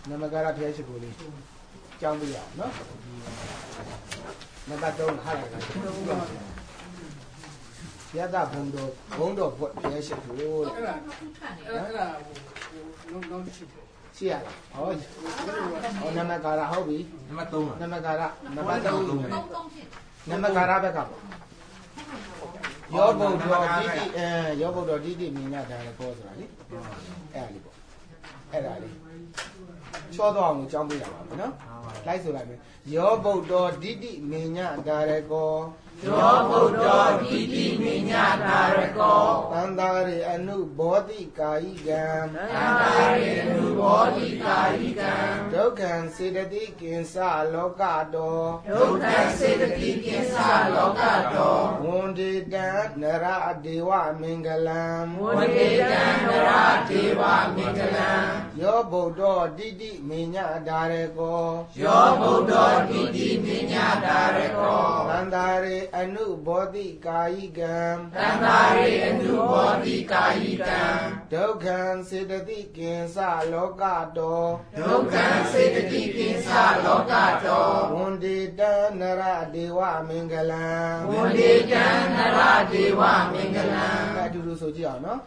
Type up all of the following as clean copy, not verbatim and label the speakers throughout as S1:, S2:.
S1: Namagara Piashikuli, Jambia, no? Nabaton Halaga. The other Bondo, what Piashikuli. Chia, oh, Namagara Hobby, Namagara, Namagara backup. Yobo Didi Mina than a cause, right? Ellie. Short on jumping around, no? Like so, like Yobo Didi Mina Darego. Yobo Didi Mina Darego. Andari a new body Kaigam. Andari a new body Kaigam. Dokan say the dick inside Locado. Dokan say the dick inside Locado. Wounded that Nara Dewa Mingalam. Wounded that Nara Dewa Mingalam. Yobo Didi Mina Darego. Yobo Didi Mina Darego. Andari a new body Kaigam. Andari a new body Kaigam. Dokan say the dick inside Locado. Dokan say the dick inside Locado. Wounded that Nara Dewa Mingalam. Wounded that Nara Dewa Mingalam. I do so, no?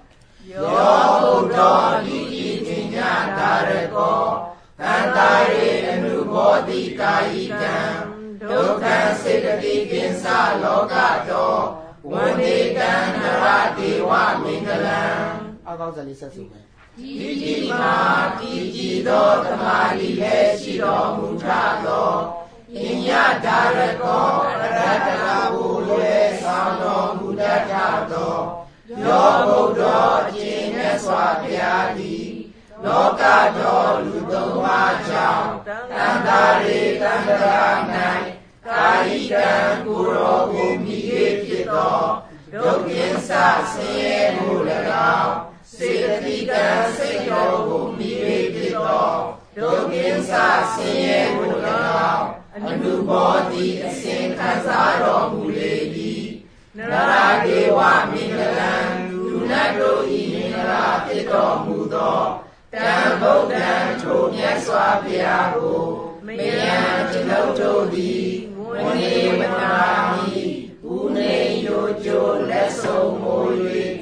S1: Yobo Didi Mina Darego. Andari a new body Kaigam. Dokan say the dick inside Locado. Wounded that Nara Dewa Mingalam. I got the list. Didi ma Didi do tamali le shiro mutado. Inya Darego. Ratakabu le sound mutado. Yobo Jine Swapiali. Locado Ludoma Chow. Tandari Tandaranai. Kaigan Kuro Gumi Kito. Dokinsa Siye Mulagao. Siddhika Sayo Mivito, Doginsa Siye Mulao, Anubodi Asin Kazaro Muledi, Nara Dewa Mingalan, Dunado Inara Pito Mudo, Tambodan Tonya Swapiago, Mayan Tinoto Di, Mone Matami, Une Yojo Leso Moye.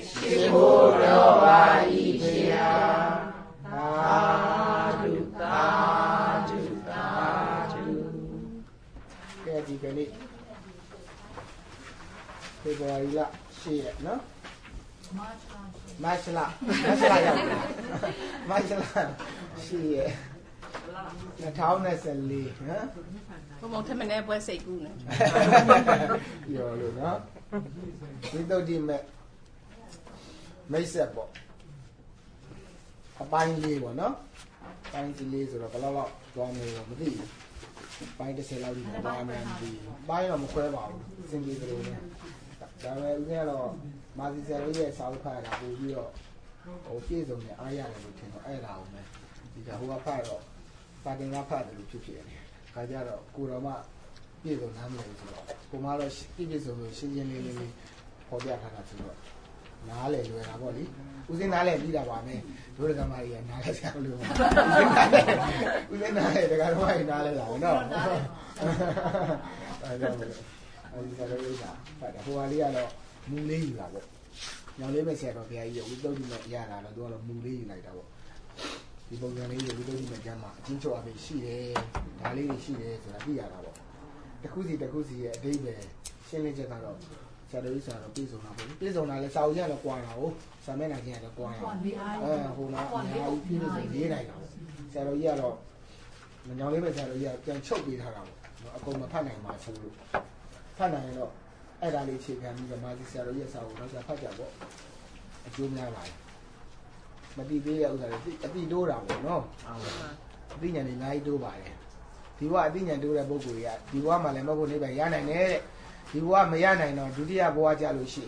S1: February she no? Marshalla she the town is a lee, huh?
S2: Won't have an air say good.
S1: You know, we don't even make a buying label, no? Buying the laser of a lot of the buy the sale of the buy on the quaver, simply the yellow, Mazizia South Pine, or fees on the iron, because who are part of fighting up part of the two. Kajaro, Kurama, fees on Hamlet, Kumara, fees on the Shinjan for their Hanatu. Nale, you are a body. Who's in Nale, did a one, Durga Maria, Nale, we didn't have the guy in Nale, no. I don't know. But who are the Muli? Now, let me say, okay, we don't do Yana, I don't Muli like that. People can eat it with the Gamma. Tinto of a she, Dali, she is a Via. The Kuzi, David, Shelly General. Salaries are a piece of this on a Southern Aquano, some men again a Quano, who now feels a year. Sarah Yellow, the young lady can choke with her out. A coma Pana, my fool. Pana, Adali chicken, the mighty Sarah, yes, I will not a Pajabo. A junior life. But the day of the Dora, no. Dinner in I do by it. You are dinner do a boguia. You are my lemon neighbor Yana. You are Mayana, no, Judia Boajalushi.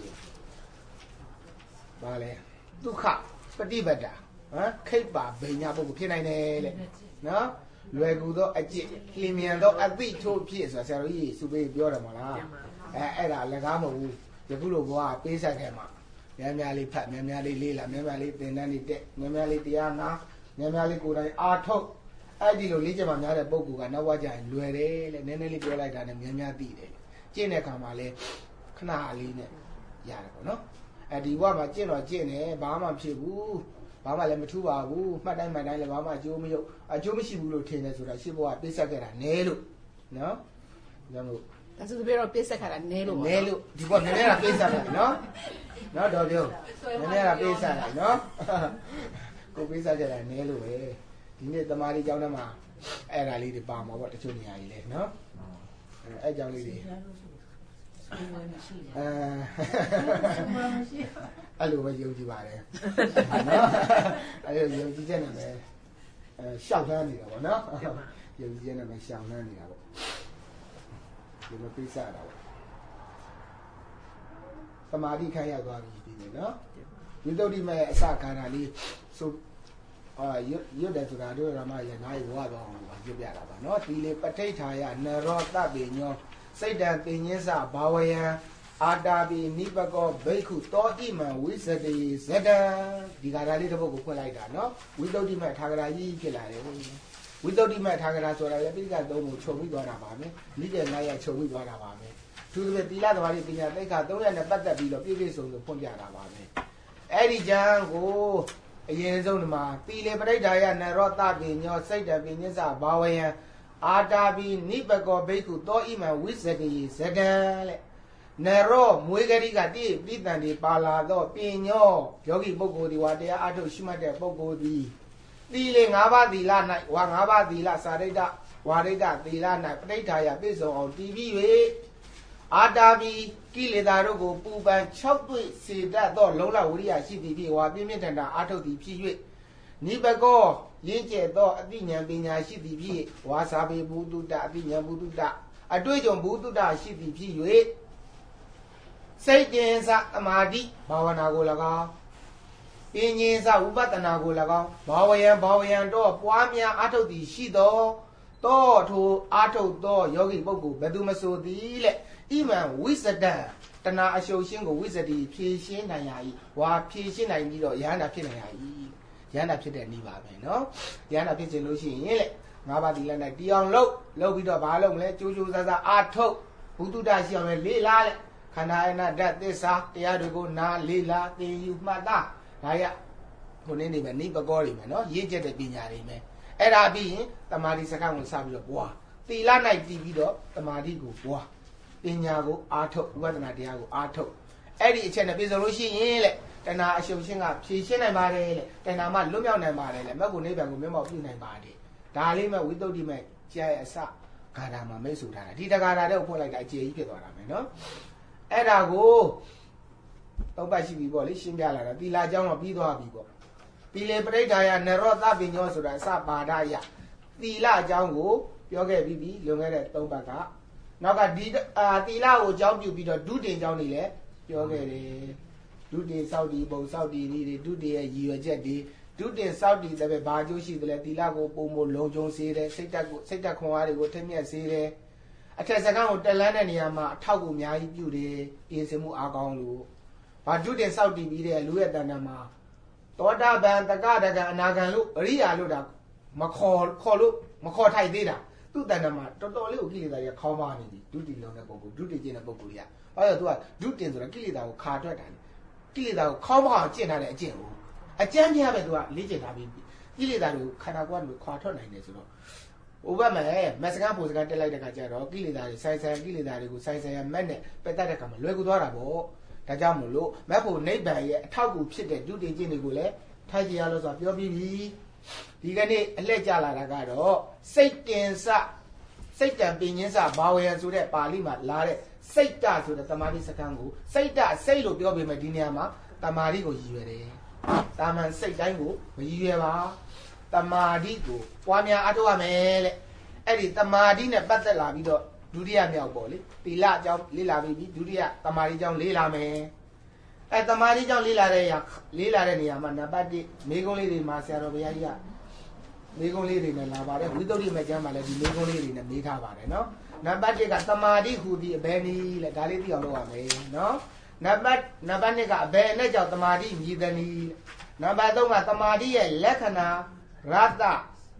S1: Vale. Duca, Padibada, Cape Bar, Benabu, Kinane, no? Luego, a Limiando, a bit 2 pieces, as I used to be Bioramala. Era Legamo, the Gulu, Pisa Gema. Memali Pat, Memali Lila, Memali Penani, Memali Diana, Memali Good Arto, အဲ့ဒီလိုလေ့ကျင့်မှများတဲ့ပုံကူကနောက်ဝကြရင်လွယ်တယ်လေနည်းနည်းလေးပြောလိုက်တာနဲ့များများသိတယ်ကျင့်တဲ့အခါမှာလဲခဏလေးနဲ့ရတယ်ပေါ့နော်အဲ့ဒီဘဝမှာကျင့်တော့ကျင့်တယ်ဘာမှမဖြစ်ဘူးဘာမှလည်းမထူးပါဘူးမှတ်တိုင်းလည်းဘာမှအကျိုးမရုပ်အကျိုးမရှိဘူးလို့ထင်တယ်ဆိုတာရှင်းဖို့ကပိတ်ဆက်ခဲ့တာနဲလို့နော်ဒါမို့
S2: ဒါဆိုပြီးတော့ပိတ်ဆက်ခါတာနဲလို့
S1: နဲလို့ဒီပေါ်နဲနေတာပိတ်ဆက်တယ်နော်နော်တော့ပြောနဲနေတာပိတ်ဆက်တယ်နော်ကိုပိတ်ဆက်ခဲ့တာနဲလို့ပဲဒီနေ့တမားလေးကျောင်းထဲမှာအဲ့ဒါလေးတွေပါမှာပေါ့တချို့နေရာကြီးလဲနော်အဲ့ကြောင့်လေးတွေအဲ့လိုပဲယုံကြည်ပါတယ်နော်အဲ့လိုယုံကြည်ချက်နဲ့ပဲရှောက်နှမ်းနေတာပေါ့နော်ယုံကြည်ချက်နဲ့ပဲရှောက်နှမ်းနေတာပေါ့ဒီလိုပိတ်ဆက်တာပေါ့သမာဓိခိုင်းရသွားပြီဒီနေ့နော်ဝိတ္တုဒ္ဓိမဲ့အစကာတာလေးဆိုရွတ်တယ်ဆိုတာတို့ရမရနိုင်ဝါတော့အောင်ရွတ်ပြတာပါနော်ဒီလေပဋိဌာယနရောတပိညောစိတ်တံပင်ညင်းစဘာဝယံအာတာပိနိပကောဘိက္ခုတောဣမံဝိသတိဇဒံဒီကာရာလေးတစ်ပုဒ်ကိုဖွင့်လိုက်တာနော်ဝိတ္တုဒ္ဓိမဲ့ထာဂရာကြီးဖြစ်လာတယ်ဝိတ္တုဒ္ဓိမဲ့ထာဂရာဆိုတာလည်းပိဋကသုံးကိုချုပ်ပြီးသွားတာပါမယ်နိကေ9ရက်ချုပ်ပြီးသွားတာပါမယ်သူတို့သီလသမာဓိပညာသိက္ခာ3ရက်နဲ့ပတ်သက်ပြီးတော့ပြည့်ပြည့်စုံစုံဖွင့်ပြတာပါမယ်အဲ့ဒီကျမ်းကိုအရင်ဆုံးဒီမှာသီလေပဋိဌာယနရောတပိညောစိတ်တံပင်ညင်းစဘာဝယံအာတာပိနိပကောဘိက္ခုတောဣမံဝိသတိဇဒံလေနရောမွေးကလေးကတိပိတန်ဒီပါလာတော့ပင်ညောယောဂီပုဂ္ဂိုလ်ဒီဝါတရားအထုတ်ရှိမှတ်တဲ့ပုဂ္ဂိုလ်ဒီသီလေ၅ပါးသီလ၌ဝါ၅ပါးသီလစာရိတ္တဝါရိတ္တသီလ၌ပဋိဌာယပြည့်စုံအောင်တည်ပြီး၍အာတာပိကိလေသာတို့ကိုပူပန်6တွေ့စေတတ်သောလုံလဝိရိယရှိသည်ဖြင့်ဝါပြင်းပြင်းထန်ထန်အာထုတ်သည်ဖြစ်၍နိဘကောရင်းကျက်သောအသိဉာဏ်ပညာရှိသည်ဖြင့်ဝါစာပေဘုဒ္ဓတအသိဉာဏ်ဘုဒ္ဓတအတွေ့အကြုံဘုဒ္ဓတရှိသည်ဖြစ်၍စိတ်တင်္စသမာဓိဘာဝနာကို၎င်းပင်ញင်းစဝိပဿနာကို၎င်းဘာဝယံတော့ပွားများအာထုတ်သည်ရှိသောတောထိုအာထုတ်သောယောဂီပုဂ္ဂိုလ်ဘယ်သူမဆိုသည်လေဣမံဝိသဒံတဏှာအရှုပ်ရှင်းကိုဝိသတိဖြည့်ရှင်းနိုင်ရ၏ဝါဖြည့်ရှင်းနိုင်ပြီးတော့ယန္တာဖြစ်နိုင်ရ၏ယန္တာဖြစ်တဲ့နည်းပါပဲနော်ယန္တာဖြစ်ခြင်းလို့ရှိရင်လေငါးပါးဒီလက်၌တီအောင်လုပ်ပြီးတော့ဘာလုပ်မလဲကြိုးကြိုးစားစားအာထုတ်ဘုဒ္ဓတရှိအောင်လေလားလေခန္ဓာအနတ္တသစ္စာတရားတွေကိုနာလေလားသင်ယူမှတ်သားဒါရခုနေနေပဲနိပကောတွေမယ်နော်ရင့်ကျက်တဲ့ပညာတွေမယ်အဲ့ဒါပြီးရင်တမာတိစကားကိုစပြီးတော့ပွားသီလ၌တည်ပြီးတော့တမာတိကိုပွားပညာကိုအားထုတ်ဝိပဿနာတရားကိုအားထုတ်အဲ့ဒီအချက်နဲ့ပြည့်စုံလို့ရှိရင်လေတဏှာအရှုပ်ရှင်းကဖြည့်ရှင်းနိုင်ပါတယ်လေတဏှာမှလွတ်မြောက်နိုင်ပါတယ်လေမက်ကိုနိဗ္ဗာန်ကိုမျက်မှောက်ပြုနိုင်ပါတယ်ဒါလေးမဲ့ဝိသုဒ္ဓိမဲ့ကျဲအစဂါထာမှာမိတ်ဆိုထားတာဒီတဂါထာတဲ့ကိုဖွင့်လိုက်တာအကျေကြီးဖြစ်သွားတာမယ်နော်အဲ့ဒါကိုသုံးပတ်ရှိပြီပေါ့လေရှင်းပြလာတာသီလအကြောင်းတော့ပြီးသွားပြီပေါ့သီလေပဋိဌာယနရောသပိညောဆိုတာအစပါဒယသီလအကြောင်းကိုပြောခဲ့ပြီးပြီလွန်ခဲ့တဲ့သုံးပတ်ကနောက်ကဒီသီလကိုအကြောင်းပြုပြီးတော့ဒုတင်အကြောင်းတွေလည်းပြောခဲ့တယ်ဒုတင်စောက်တီပုံစောက်တီနည်းတွေဒုတင်ရဲ့ရည်ရွယ်ချက်တွေဒုတင်စောက်တီတဲ့ပဲဘာအကျိုးရှိသလဲသီလကိုပုံမလုံခြုံစေတယ်စိတ်တက်ခွန်အားတွေကိုထက်မြက်စေတယ်အထက်စကားကိုတက်လန်းတဲ့နေရာမှာအထောက်ကိုအများကြီးပြုတယ်ပြင်ဆင်မှုအားကောင်းလို့ဘာဒုတင်စောက်တီပြီးတဲ့လူရဲ့တဏ္ဍာမှာသောတာပန်တက္ကဒကံအနာဂံလို့အရိယာလို့ဒါမခေါ်ထိုက်သေးတာသူ့တဏ္ဍာမှာတော်တော်လေးကိုကိလေသာတွေခေါင်းပါနေပြီဒုတိလုံးတဲ့ပုဂ္ဂိုလ်ဒုတိကျင့်တဲ့ပုဂ္ဂိုလ်ကြီးကအဲ့တော့ तू ကဒုတင်ဆိုတာကိလေသာကိုခါထွက်တာကိလေသာကိုခေါင်းပါအောင်ကျင့်ထားတဲ့အကျင့်ကိုအကျမ်းပြပဲ तू ကလေ့ကျင့်ထားပြီးကိလေသာတွေကိုခန္ဓာကိုယ်ကခွာထွက်နိုင်တယ်ဆိုတော့ဥပမာမက်စကန်ပိုစကန်တက်လိုက်တဲ့ခါကျတော့ကိလေသာတွေဆိုင်ကိလေသာတွေကိုဆိုင်ရမက်နဲ့ပက်တတ်တဲ့ခါမှာလွယ်ကူသွားတာပေါ့ဒါကြောင့်မို့လို့မက်ဖို့နိဗ္ဗာန်ရဲ့အထောက်အကူဖြစ်တဲ့ဒုတိကျင့်တွေကိုလည်းထိုက်ကြရလို့ဆိုတာပြောပြီးပြီဒီကနေ့အလှည့်ကြလာတာကတော့စိတ်တင်စစိတ်တံပင်ညင်းစဘာဝယံဆိုတဲ့ပါဠိမှာလာတဲ့စိတ်တဆိုတဲ့တမာတိစကားကိုစိတ်လို့ပြောပေမဲ့ဒီနေရာမှာတမာတိကိုရည်ရွယ်တယ်။တာမန်စိတ်တိုင်းကိုမရည်ရွယ်ပါ။တမာတိကိုပွားများအားထုတ်ရမယ်လေ။အဲ့ဒီတမာတိနဲ့ပတ်သက်လာပြီးတော့ဒုတိယမြောက်ပေါ့လေ။သီလအကြောင်းလေ့လာပြီးဒုတိယတမာတိအကြောင်းလေ့လာမယ်။အဲတမာတိအကြောင်းလေ့လာတဲ့နေရာမှာနံပါတ်1မိဂုံးလေးတွေမှာဆရာတော်ဘုရားကြီးကမိဂုံးလေးတွေနဲ့လာပါတယ်ဝိသုဒ္ဓိမဲ့ကျမ်းမှာလည်းဒီမိဂုံးလေးတွေနဲ့မေးထားပါတယ်နော်နံပါတ်1ကတမာတိဟူသည်အဘယ်နည်းလဲဒါလေးသိအောင်လုပ်ရမယ်နော်နံပါတ်2ကအဘယ်နဲ့ကြောင့်တမာတိမြည်သည်နည်းနံပါတ်3ကတမာတိရဲ့လက္ခဏာရတ္တ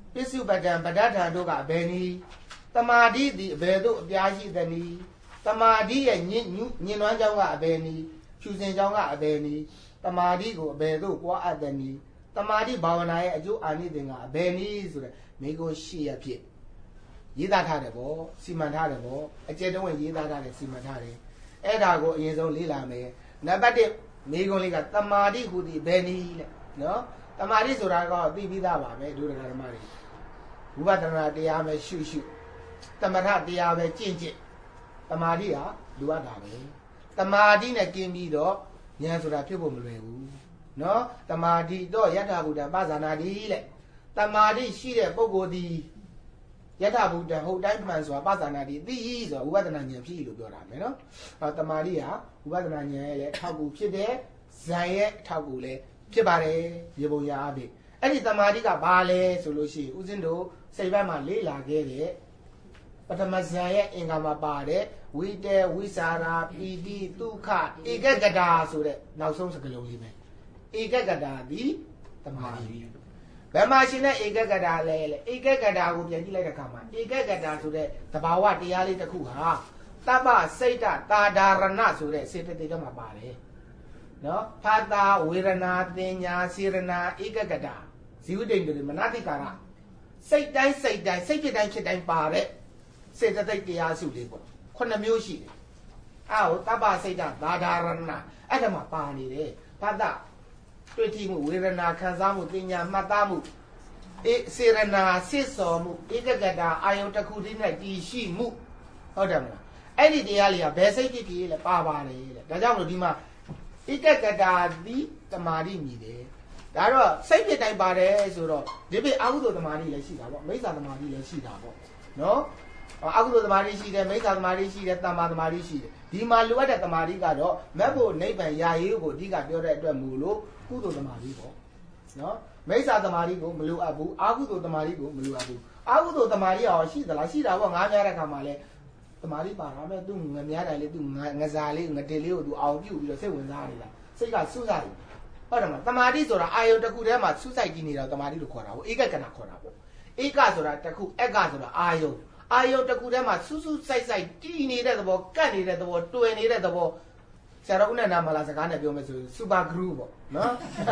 S1: ပိစုပတံပဋ္ဌာန်တို့ကအဘယ်နည်းတမာတိသည်အဘယ်သို့အပြားရှိသနည်းတမာတိရဲ့ညင်နွမ်းကြောင်းကအဘယ်နည်းဖြူစင်ကြောင်းကအဘယ်နည်းတမာတိကိုအဘယ်သို့ပွားအပ်သနည်းတမာတိဘာဝနာရဲ့အကျိုးအာနိသင်ကအဘယ်နည်းဆိုတဲ့မိကုံရှိရဖြစ်ရေးသားထားတယ်ပေါ့စီမံထားတယ်ပေါ့အကျဉ်းတုံးဝင်ရေးသားထားတယ်စီမံထားတယ်အဲ့ဒါကိုအရင်ဆုံးလေ့လာမယ်နံပါတ်1မိကုံလေးကတမာတိဟူသည်ဘယ်နည်းလဲနော်တမာတိဆိုတာကသိပြီးသားပါပဲဒုရကဓမ္မတွေဝိပဿနာတရားပဲရှုသမထတရားပဲကျင့်တမာတိဟာလူရတာပဲတမာတိနဲ့กินပြီးတော့ဉာဏ်ဆိုတာဖြစ်ဖို့မလွယ်ဘူးနော်တမာတိတော့ယထာဘုဒ္ဓပဇာနာတိလေတမာတိရှိတဲ့ပုဂ္ဂိုလ်ဒီယထာဘုဒ္ဓဟုတ်တိုင်းမှန်ဆိုတာပဇာနာတိသိဆိုတာဝိပဿနာဉာဏ်ဖြစ်လို့ပြောတာမယ်နော်တမာတိဟာဝိပဿနာဉာဏ်ရဲ့ထောက်ကူဖြစ်တဲ့ဇန်ရဲ့ထောက်ကူလည်းဖြစ်ပါတယ်ရေပုံရအဖြစ်အဲ့ဒီတမာတိကဘာလဲဆိုလို့ရှိရင်ဦးဇင်းတို့စိတ်ဘက်မှာလေ့လာခဲ့တဲ့ပထမဇန်ရဲ့အင်္ဂါမှာပါတဲ့ဝိတေဝိစာရာပီတိဒုက္ခဧကဂတာဆိုတဲ့နောက်ဆုံးစကားလုံးလေးပဲဧကဂတာသည်တမာတိဘယ်မှာရှင်တဲ့ဧကဂတာလဲဧကဂတာကိုပြန်ကြည့်လိုက်တဲ့အခါမှာဧကဂတာဆိုတဲ့သဘာဝတရားလေးတစ်ခုဟာတပ္ပစိတ်တတာဒါရဏဆိုတဲ့စေတသိက်တော့မှာပါတယ်နော်ဖာတာဝေရဏတင်ညာစေရဏဧကဂတာဇီဝတိန်တွေမနတိကာရစိတ်တိုင်းစိတ်ဖြစ်တိုင်းဖြစ်တိုင်းပါတဲ့စေတသိက်တရားစုလေးပေါ့9မျိုးရှိတယ်အဲ့ဟိုတပ္ပစိတ်တသာဒါရဏအဲ့ဒါမှပါနေတယ်ဖာတာတွေ့ထိမှုဝေဒနာခံစားမှုတင်ညာမှတ်သားမှုစေရဏစစ်စော်မှုဧကဂတာအာယုတစ်ခုတည်းနဲ့တည်ရှိမှုဟုတ်တယ်မလားအဲ့ဒီတရားလေးကဘယ်စိတ်ဖြစ်ဖြစ်လဲပါပါတယ်လေဒါကြောင့်မလို့ဒီမှာဧကဂတာသည်တမာတိမြည်တယ်ဒါတော့စိတ်ဖြစ်တိုင်းပါတယ်ဆိုတော့ဒီပြအာဟုသောတမာတိလည်းရှိတာပေါ့မိစ္ဆာတမာတိလည်းရှိတာပေါ့နော်အာဟုသောတမာတိရှိတယ်မိစ္ဆာတမာတိရှိတယ်တမ္မာတမာတိရှိတယ်ဒီမှာလိုအပ်တဲ့တမာတိကတော့မက်ဖို့နိဗ္ဗာန်ရာရေးကိုအဓိကပြောတဲ့အတွက်မူလို့ကုသိုလ်တမာတိပေါ့နော်မိစ္ဆာတမာတိကိုမလိုအပ်ဘူးအာဟုသောတမာတိကိုမလိုအပ်ဘူးအာဟုသောတမာတိရောရှိသလားရှိတာပေါ့ငါးများတဲ့ခါမှာလဲတမာတိပါတာမဲ့သူငများတိုင်းလေးသူငစားလေးငတေလေးကိုသူအောင်ပြုတ်ပြီးတော့စိတ်ဝင်စားနေတာစိတ်ကစွစားတယ်ဟုတ်တယ်မလားတမာတိဆိုတာအာယုတစ်ခုတည်းမှာစွဆိုင်ကြည့်နေတာတမာတိလို့ခေါ်တာပေါ့ဧကကဏခေါ်တာပေါ့ဧကဆိုတာတစ်ခုအကဆိုတာအာယုတစ်ခုတည်းမှာစွစိုက်တည်နေတဲ့သဘောကတ်နေတဲ့သဘောတွယ်နေတဲ့သဘောဆရာတော်ဦးနန္ဒမလာစကားနဲ့ပြောမယ်ဆိုစူပါဂရုပေါ့နော်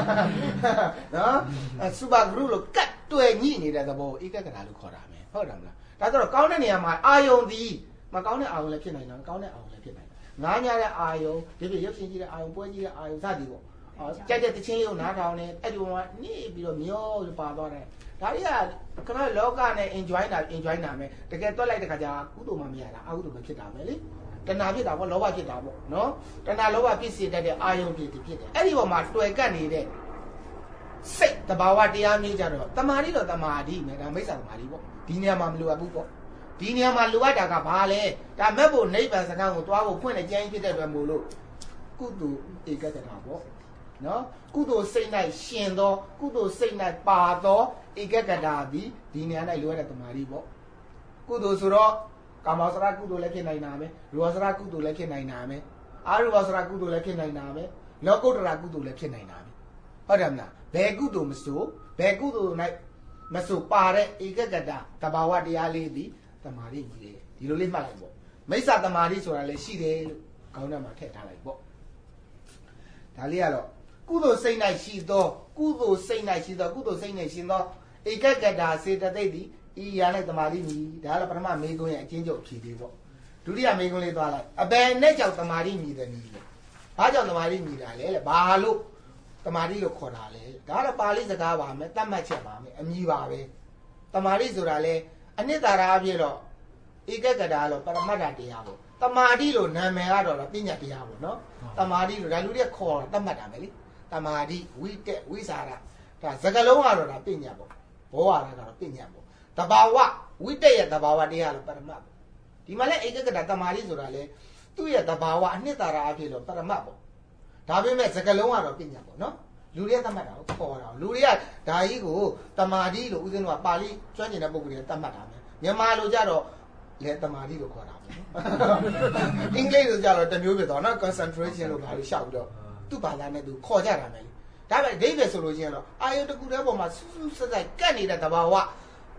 S1: စူပါဂရုလို့ကတ်တွယ်ညှိနေတဲ့သဘောဧကကဏလို့ခေါ်တာမယ်ဟုတ်တယ်မလားဒါဆိုတော့ကောင်းတဲ့နေရာမှာအာယုံသည်မကောင်းတဲ့အာယုံလည်းဖြစ်နိုင်တယ်ကောင်းတဲ့အာယုံလည်းဖြစ်နိုင်တယ်ငားညာတဲ့အာယုံဒီပြရုပ်ရှင်ကြီးတဲ့အာယုံပွဲကြီးတဲ့အာယုံစသည်ပေါ့ကြက်တဲ့တချင်းလေးကိုနားထောင်နေအဲ့ဒီမှာနေပြီးတော့မျောလို့ပါသွားတယ်ဒါတွေကခဏလောကနဲ့ enjoy တာမယ်တကယ်တွက်လိုက်တဲ့ခါကျကုသိုလ်မှမရတာအကုသိုလ်ပဲဖြစ်တာပဲလေတဏှာဖြစ်တာပေါ့လောဘဖြစ်တာပေါ့နော်တဏှာလောဘဖြစ်စေတတ်တဲ့အာယုံဖြစ်တယ်အဲ့ဒီပေါ်မှာတွေ့ကပ်နေတဲ့စိတ်တဘာဝတရားမျိုးကြတော့တမာတိတော့တမာတိမယ်ဒါမိစ္ဆာတမာတိပေါ့ဒီနေရာမှာမလိုအပ်ဘူးပေါ့ဒီနေရာမှာလိုအပ်တာကဘာလဲဒါမဲ့ဖို့နိဗ္ဗာန်စကားကိုသွားဖို့ဖွင့်တဲ့ကျမ်းဖြစ်တဲ့အတွက်မို့လို့ကုသိုလ်ဧကဂတာပေါ့နော်ကုသိုလ်စိတ်၌ရှင်သောကုသိုလ်စိတ်၌ပါသောဧကဂတာသည်ဒီနေရာ၌လိုအပ်တဲ့တမာတိပေါ့ကုသိုလ်ဆိုတော့ကာမောစရကုသိုလ်လည်းဖြစ်နိုင်တာပဲရူပစရကုသိုလ်လည်းဖြစ်နိုင်တာပဲအာရူပစရကုသိုလ်လည်းဖြစ်နိုင်တာပဲလောကုတ္တရာကုသိုလ်လည်းဖြစ်နိုင်တာပဲဟုတ်တယ်မလားဘယ်ကုသိုလ်မဆိုဘယ်ကုသိုလ်၌မဆိုပါတဲ့ဧကဂတာတဘာဝတရားလေးသည်တမာတိကြီးတယ်ဒီလိုလေးမှတ်လိုက်ပေါ့မိစ္ဆာတမာတိဆိုတာလည်းရှိတယ်လို့ခေါင်းထဲမှာထည့်ထားလိုက်ပေါ့ဒါလေးကတော့ကုသိုလ်စိတ်၌ရှိသောကုသိုလ်စိတ်၌ရှင်သောဧကဂတာစေတသိက်သည်ဤရာ၌တမာတိမြည်ဒါကတော့ပထမမေကုံရဲ့အချင်းချုပ်ဖြေသေးပေါ့ဒုတိယမေကုံလေးသွားလိုက်အဘယ်နဲ့ကြောင့်တမာတိမြည်တယ်နည်းလဲဘာကြောင့်တမာတိမြည်တာလဲဘာလို့တမာတိလို့ခေါ်တာလဲဒါကတော့ပါဠိစကားပါမယ်တတ်မှတ်ချက်ပါမယ်အမည်ပါပဲတမာတိဆိုတာလဲအနှစ်သာရအပြည့်တော့ဧကဂတာလို့ပရမတ္ထတရားပေါ့တမာတိလို့နာမည်ကတော့ပညာတရားပေါ့နော်တမာတိလို့ဒါလူတွေခေါ်တာတတ်မှတ်တာပဲလေတမာတိဝိတက်ဝိစာရဒါစကလုံးကတော့ဒါပညာပေါ့ဘောဝါရကတော့ပညာပေါ့တဘာဝဝိတက်ရဲ့တဘာဝတရားလို့ပရမတ်ပေါ့ဒီမှာလဲဧကဂတာတမာတိဆိုတာလဲသူ့ရဲ့တဘာဝအနှစ်သာရအဖြစ်လို့ပရမတ်ပေါ့ဒါပေမဲ့စကလုံးကတော့ပညာပေါ့နော်လူတွေကတတ်မှတ်တာကိုခေါ်တာလူတွေကဒါကြီးကိုတမာတိလို့ဦးဇင်းတို့ကပါဠိကျွမ်းကျင်တဲ့ပုဂ္ဂိုလ်တွေကတတ်မှတ်တာပဲမြန်မာလိုကြတော့လဲတမာတိလို့ခေါ်တာပဲအင်္ဂလိပ်လိုကြတော့တမျိုးဖြစ်သွားနော် concentration လို့ဘာလို့ရှောက်ပြီးတော့သူ့ဘာသာနဲ့သူခေါ်ကြတာပဲလေဒါပေမဲ့ဒိဗယ်ဆိုလို့ချင်းတော့အာယုတကူတဲ့ပုံမှာစူးစူးဆက်ဆက်ကတ်နေတဲ့တဘာဝ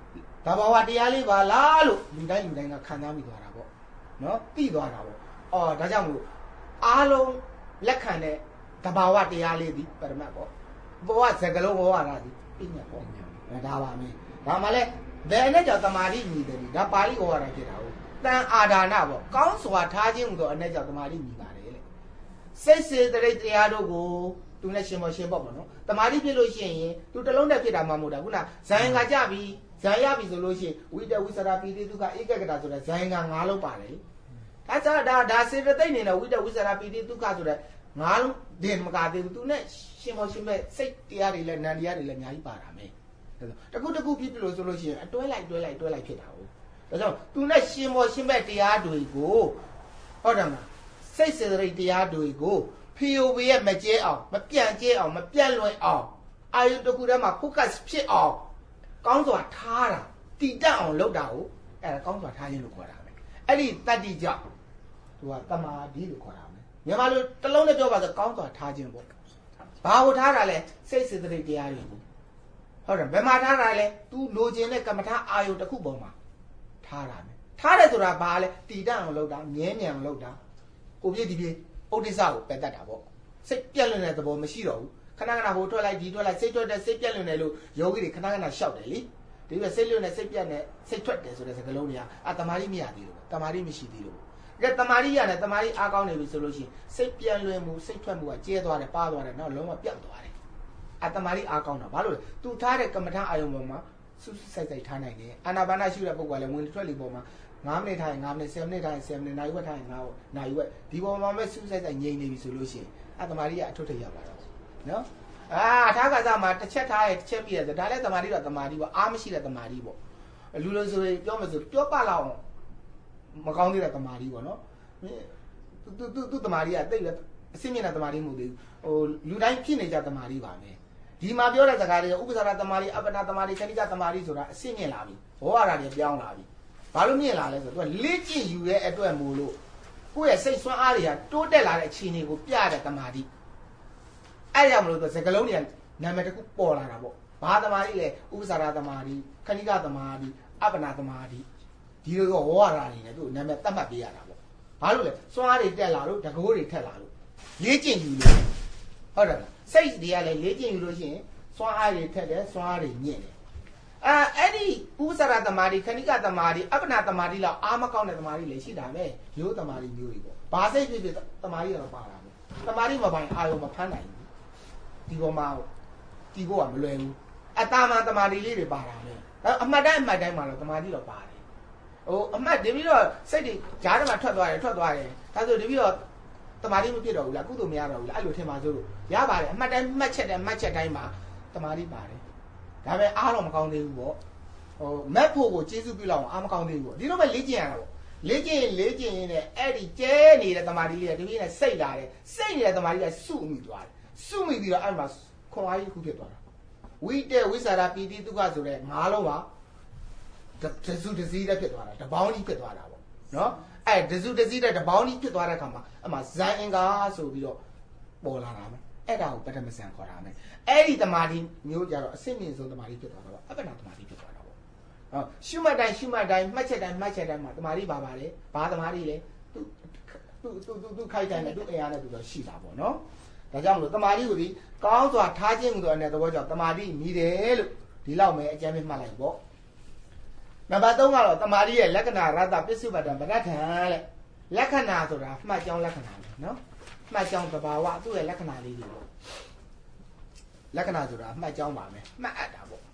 S1: တဘာဝတရားလေးပါလားလို့လူတိုင်းကခံစားမိသွားတာပေါ့နော်သိသွားတာပေါ့အော်ဒါကြောင့်မို့အားလုံးလက်ခံတဲ့တဘာဝတရားလေးဒီပရမတ်ပေါ့ဘောကစကလုံးဘောရတာဒီပြညာပေါ့ဒါပါမယ်ဒါမှလည်းဘယ်နဲ့ကြောင့်တမာတိညီတယ်ဒါပါဠိဘောရတာဖြစ်တာဟုတ်တန်အာဒါနပေါ့ကောင်းစွာထားခြင်းဟူသောအနဲ့ကြောင့်တမာတိညီပါတယ်လေစိတ်စေတရိတ်တရားတို့ကိုသူနဲ့ရှင်ပေါ့ပေါ့နော်တမာတိဖြစ်လို့ရှိရင်သူတလုံးနဲ့ဖြစ်တာမှမဟုတ်တာခုနဇန်ကကြပြီဇန်ရပြီဆိုလို့ရှိရင်ဝိတဝိသရာပိတိဒုက္ခဧကဂတဆိုတဲ့ဇန်က9လုံးပါတယ်လေဒါစေတသိက်နေတော့ဝိတဝိသရာပိတိဒုက္ခဆိုတဲ့9လုံးတင်မကသေးဘူးသူနဲ့ရှင်မဲ့စိတ်တရားတွေလည်းနံတရားတွေလည်းအများကြီးပါတာမယ်တခုဖြစ်လို့ဆိုလို့ရှိရင်အတွဲလိုက်ဖြစ်တာဟုတ်ဒါကြောင့်သူနဲ့ရှင်မဲ့တရားတွေကိုဟုတ်တယ်မလားစိတ်စေတရိတ်တရားတွေကိုဖီယိုဝေရဲ့မကျဲအောင်မပြန့်ကျဲအောင်မပြန့်လွင်အောင်အာယုတခုထဲမှာ focus ဖြစ်အောင်ကောင်းစွာထားတာတည်တတ်အောင်လုပ်တာကိုအဲ့ဒါကောင်းစွာထားခြင်းလို့ခေါ်တာပဲအဲ့ဒီတတ္တိကြောင့်သူကတမာတိလို့ခေါ်တာပဲမြန်မာလိုတစ်လုံးနဲ့ပြောပါဆိုကောင်းစွာထားခြင်းပေါ့ဘာကိုထားတာလဲစိတ်စေတသိက်တရားတွေကိုဟုတ်တယ်ဘယ်မှာထားတာလဲ तू လိုချင်တဲ့ကမ္မထာအာယုတစ်ခုပေါ်မှာထားတာပဲထားတယ်ဆိုတာဘာလဲတည်တတ်အောင်လုပ်တာမြဲမြံအောင်လုပ်တာကိုပြည့်ဒီပြည့်ဥဒိစ္စကိုပယ်တတ်တာပေါ့စိတ်ပြက်လွင်တဲ့သဘောမရှိတော့ဘူးခဏဟိုထွက်လိုက်ဒီထွက်လိုက်စိတ်ထွက်တဲ့စိတ်ပြက်လွင်တယ်လို့ယောဂီတွေခဏရှောက်တယ်လေဒီလိုစိတ်လွင်တဲ့စိတ်ပြက်နဲ့စိတ်ထွက်တယ်ဆိုတဲ့စကားလုံးတွေကတမာရီမရသေးလို့တမာရီမရှိသေးလို့ကဲတမာရီရတယ်တမာရီအားကောင်းနေပြီဆိုလို့ရှိရင်စိတ်ပြက်လွင်မှုစိတ်ထွက်မှုကကျဲသွားတယ်ပါသွားတယ်နော်လုံးဝပြောက်သွားတယ်တမာရီအားကောင်းတာဘာလို့လဲသူထားတဲ့ကမ္မထာအာယုံပေါ်မှာစွတ်စိုက်ထားနိုင်တယ်အာနာပါနရှုတဲ့ပုဂ္ဂိုလ်ကလည်းဝင်ထွက်လေပေါ်မှာ9မိနစ်ထိုင်9မိနစ်10မိနစ်ထိုင်10မိနစ်နိုင်ဝက်ထိုင်9နိုင်ဝက်ဒီပေါ်မှာမဲ့စွတ်စိုက်ငြိမ်နေပြီဆိုလို့ရှိရင်တမာရီကအထွတ်ထရပါတော့နော်ထားကစားမှာတစ်ချက်ထားရဲ့တစ်ချက်ပြည့်တယ်ဒါလည်းတမာရီတော့တမာရီပေါ့အားမရှိတဲ့တမာရီပေါ့လူလိုဆိုရင်ပြောမဆိုပြောပါလောက်မကောင်းသေးတဲ့တမာရီပေါ့နော်သူတမာရီကတိတ်ပဲအစင်းမြင့်တဲ့တမာရီမဟုတ်သေးဘူးလူတိုင်းဖြစ်နေကြတမာရီပါမယ်ဒီမှာပြောတဲ့စကားတွေကဥပ္ပဇာရတမာရီအပ္ပနာတမာရီခဏိကတမာရီဆိုတာအစင်းမြင့်လာပြီဘောရတာတွေပြောင်းလာပြီဘာလို့မြင့်လာလဲဆိုတော့သူကလေ့ကျင့်ယူတဲ့အတွက်မို့လို့ကိုယ့်ရဲ့စိတ်ဆွမ်းအားတွေကတိုးတက်လာတဲ့အခြေအနေကိုပြတဲ့တမာရီအဲ့ဒါမလို့သူစကလုံးတွေကနာမည်တစ်ခုပေါ်လာတာပေါ့ဘာတမာရီလဲဥပ္ပဇာရတမာရီခဏိကတမာရီအပ္ပနာတမာရီဒီလိုတော့ဝါရနေတယ်သူနာမည်သတ်မှတ်ပေးရတာပေါ့ဘာလို့လဲစွမ်းအားတွေတက်လာလို့တကိုးတွေထက်လာလို့လေ့ကျင့်ယူလို့ဟုတ်တယ်လားစိတ်တွေကလည်းလေ့ကျင့်ယူလို့ရှိရင်စွမ်းအားတွေထက်တယ်စွမ်းအားတွေမြင့်တယ်အဲ့ဒီဥပ္ပဇာရတမာရီခဏိကတမာရီအပ္ပနာတမာရီလောက်အားမကောင်းတဲ့တမာရီလည်းရှိတာပဲရိုးတမာရီမျိုးတွေပေါ့ဘာစိတ်ဖြစ်ဖြစ်တမာရီတော့ပါတာပေါ့တမာရီမပိုင်အာယုံမဖမ်းနိုင်ဘူးဒီပေါ်မှာတီးဖို့ကမလွယ်ဘူးအတာမန်တမာရီလေးတွေပါတာပဲအမှတ်တိုင်းမှာတော့တမာရီတော့ပါတယ်အမှတ်ဒီပြီးတော့စိတ်တွေဂျားထဲမှာထွက်သွားတယ်ဒါဆိုဒီပြီးတော့တမာရီမဖြစ်တော့ဘူးလားကုသိုလ်မရတော့ဘူးလားအဲ့လိုထင်ပါစို့လို့ရပါတယ်အမှတ်တိုင်းမှတ်ချက်တိုင်းမှာတမာရီပါတယ်ဒါပဲအားတော့မကောင်းသေးဘူးပေါ့မက်ဖို့ကိုကျေးဇူးပြုလောက်အောင်အားမကောင်းသေးဘူးပေါ့ဒီလိုပဲလေ့ကျင့်ရတာပေါ့လေ့ကျင့်ရင်နဲ့အဲ့ဒီကျဲနေတဲ့တမာရီလေးကဒီပြည့်နဲ့စိတ်လာတယ်စိတ်နေတဲ့တမာရီကစုမိသွားတယ်စုမိပြီးတော့အဲ့မှာခွန်အားကြီးခုဖြစ်သွားတာဝိတေဝိသရာပိတိဒုက္ခဆိုတဲ့9လုံးပါတစုတစည်းတဲ့ဖြစ်သွားတာတပေါင်းကြီးဖြစ်သွားတာပေါ့နော်အဲ့တစုတစည်းတဲ့တပေါင်းကြီးဖြစ်သွားတဲ့အခါမှာအမှဇန်အင်္ဂါဆိုပြီးတော့ပေါ်လာတာပဲအဲ့ဒါကိုပထမဇန်ခေါ်တာမယ်အဲ့ဒီတမာတိမျိုးကြတော့အစစ်မြင့်ဆုံးတမာတိဖြစ်သွားတာပေါ့အပ္ပနာတမာတိဖြစ်သွားတာပေါ့ရှုမှတ်တိုင်းမှတ်ချက်တိုင်းမှာတမာတိပါပါလေဘာတမာတိလဲသူခိုက်တိုင်းနဲ့သူအင်အားနဲ့သူတော့ရှိတာပေါ့နော်ဒါကြောင့်မလို့တမာတိကိုဒီကောင်းစွာထားခြင်းဆိုတဲ့သဘောကြောင့်တမာတိမြည်တယ်လို့ဒီလောက်ပဲအကျဉ်းပြမှတ်လိုက်ပေါ့နံပါတ်3ကတော့တမာတိရဲ့လက္ခဏာရတ္တပစ္စုပ္ပတ္တဗရထံတဲ့လက္ခဏာဆိုတာမှတ်ကြောင်းလက္ခဏာလေနော်မှတ်ကြောင်းသဘာဝသူ့ရဲ့လက္ခဏာလေးတွေပေါ့လက္ခဏာဆိုတာမှတ်ကြောင်းပါမယ်မှတ်အပ်တာပေါ့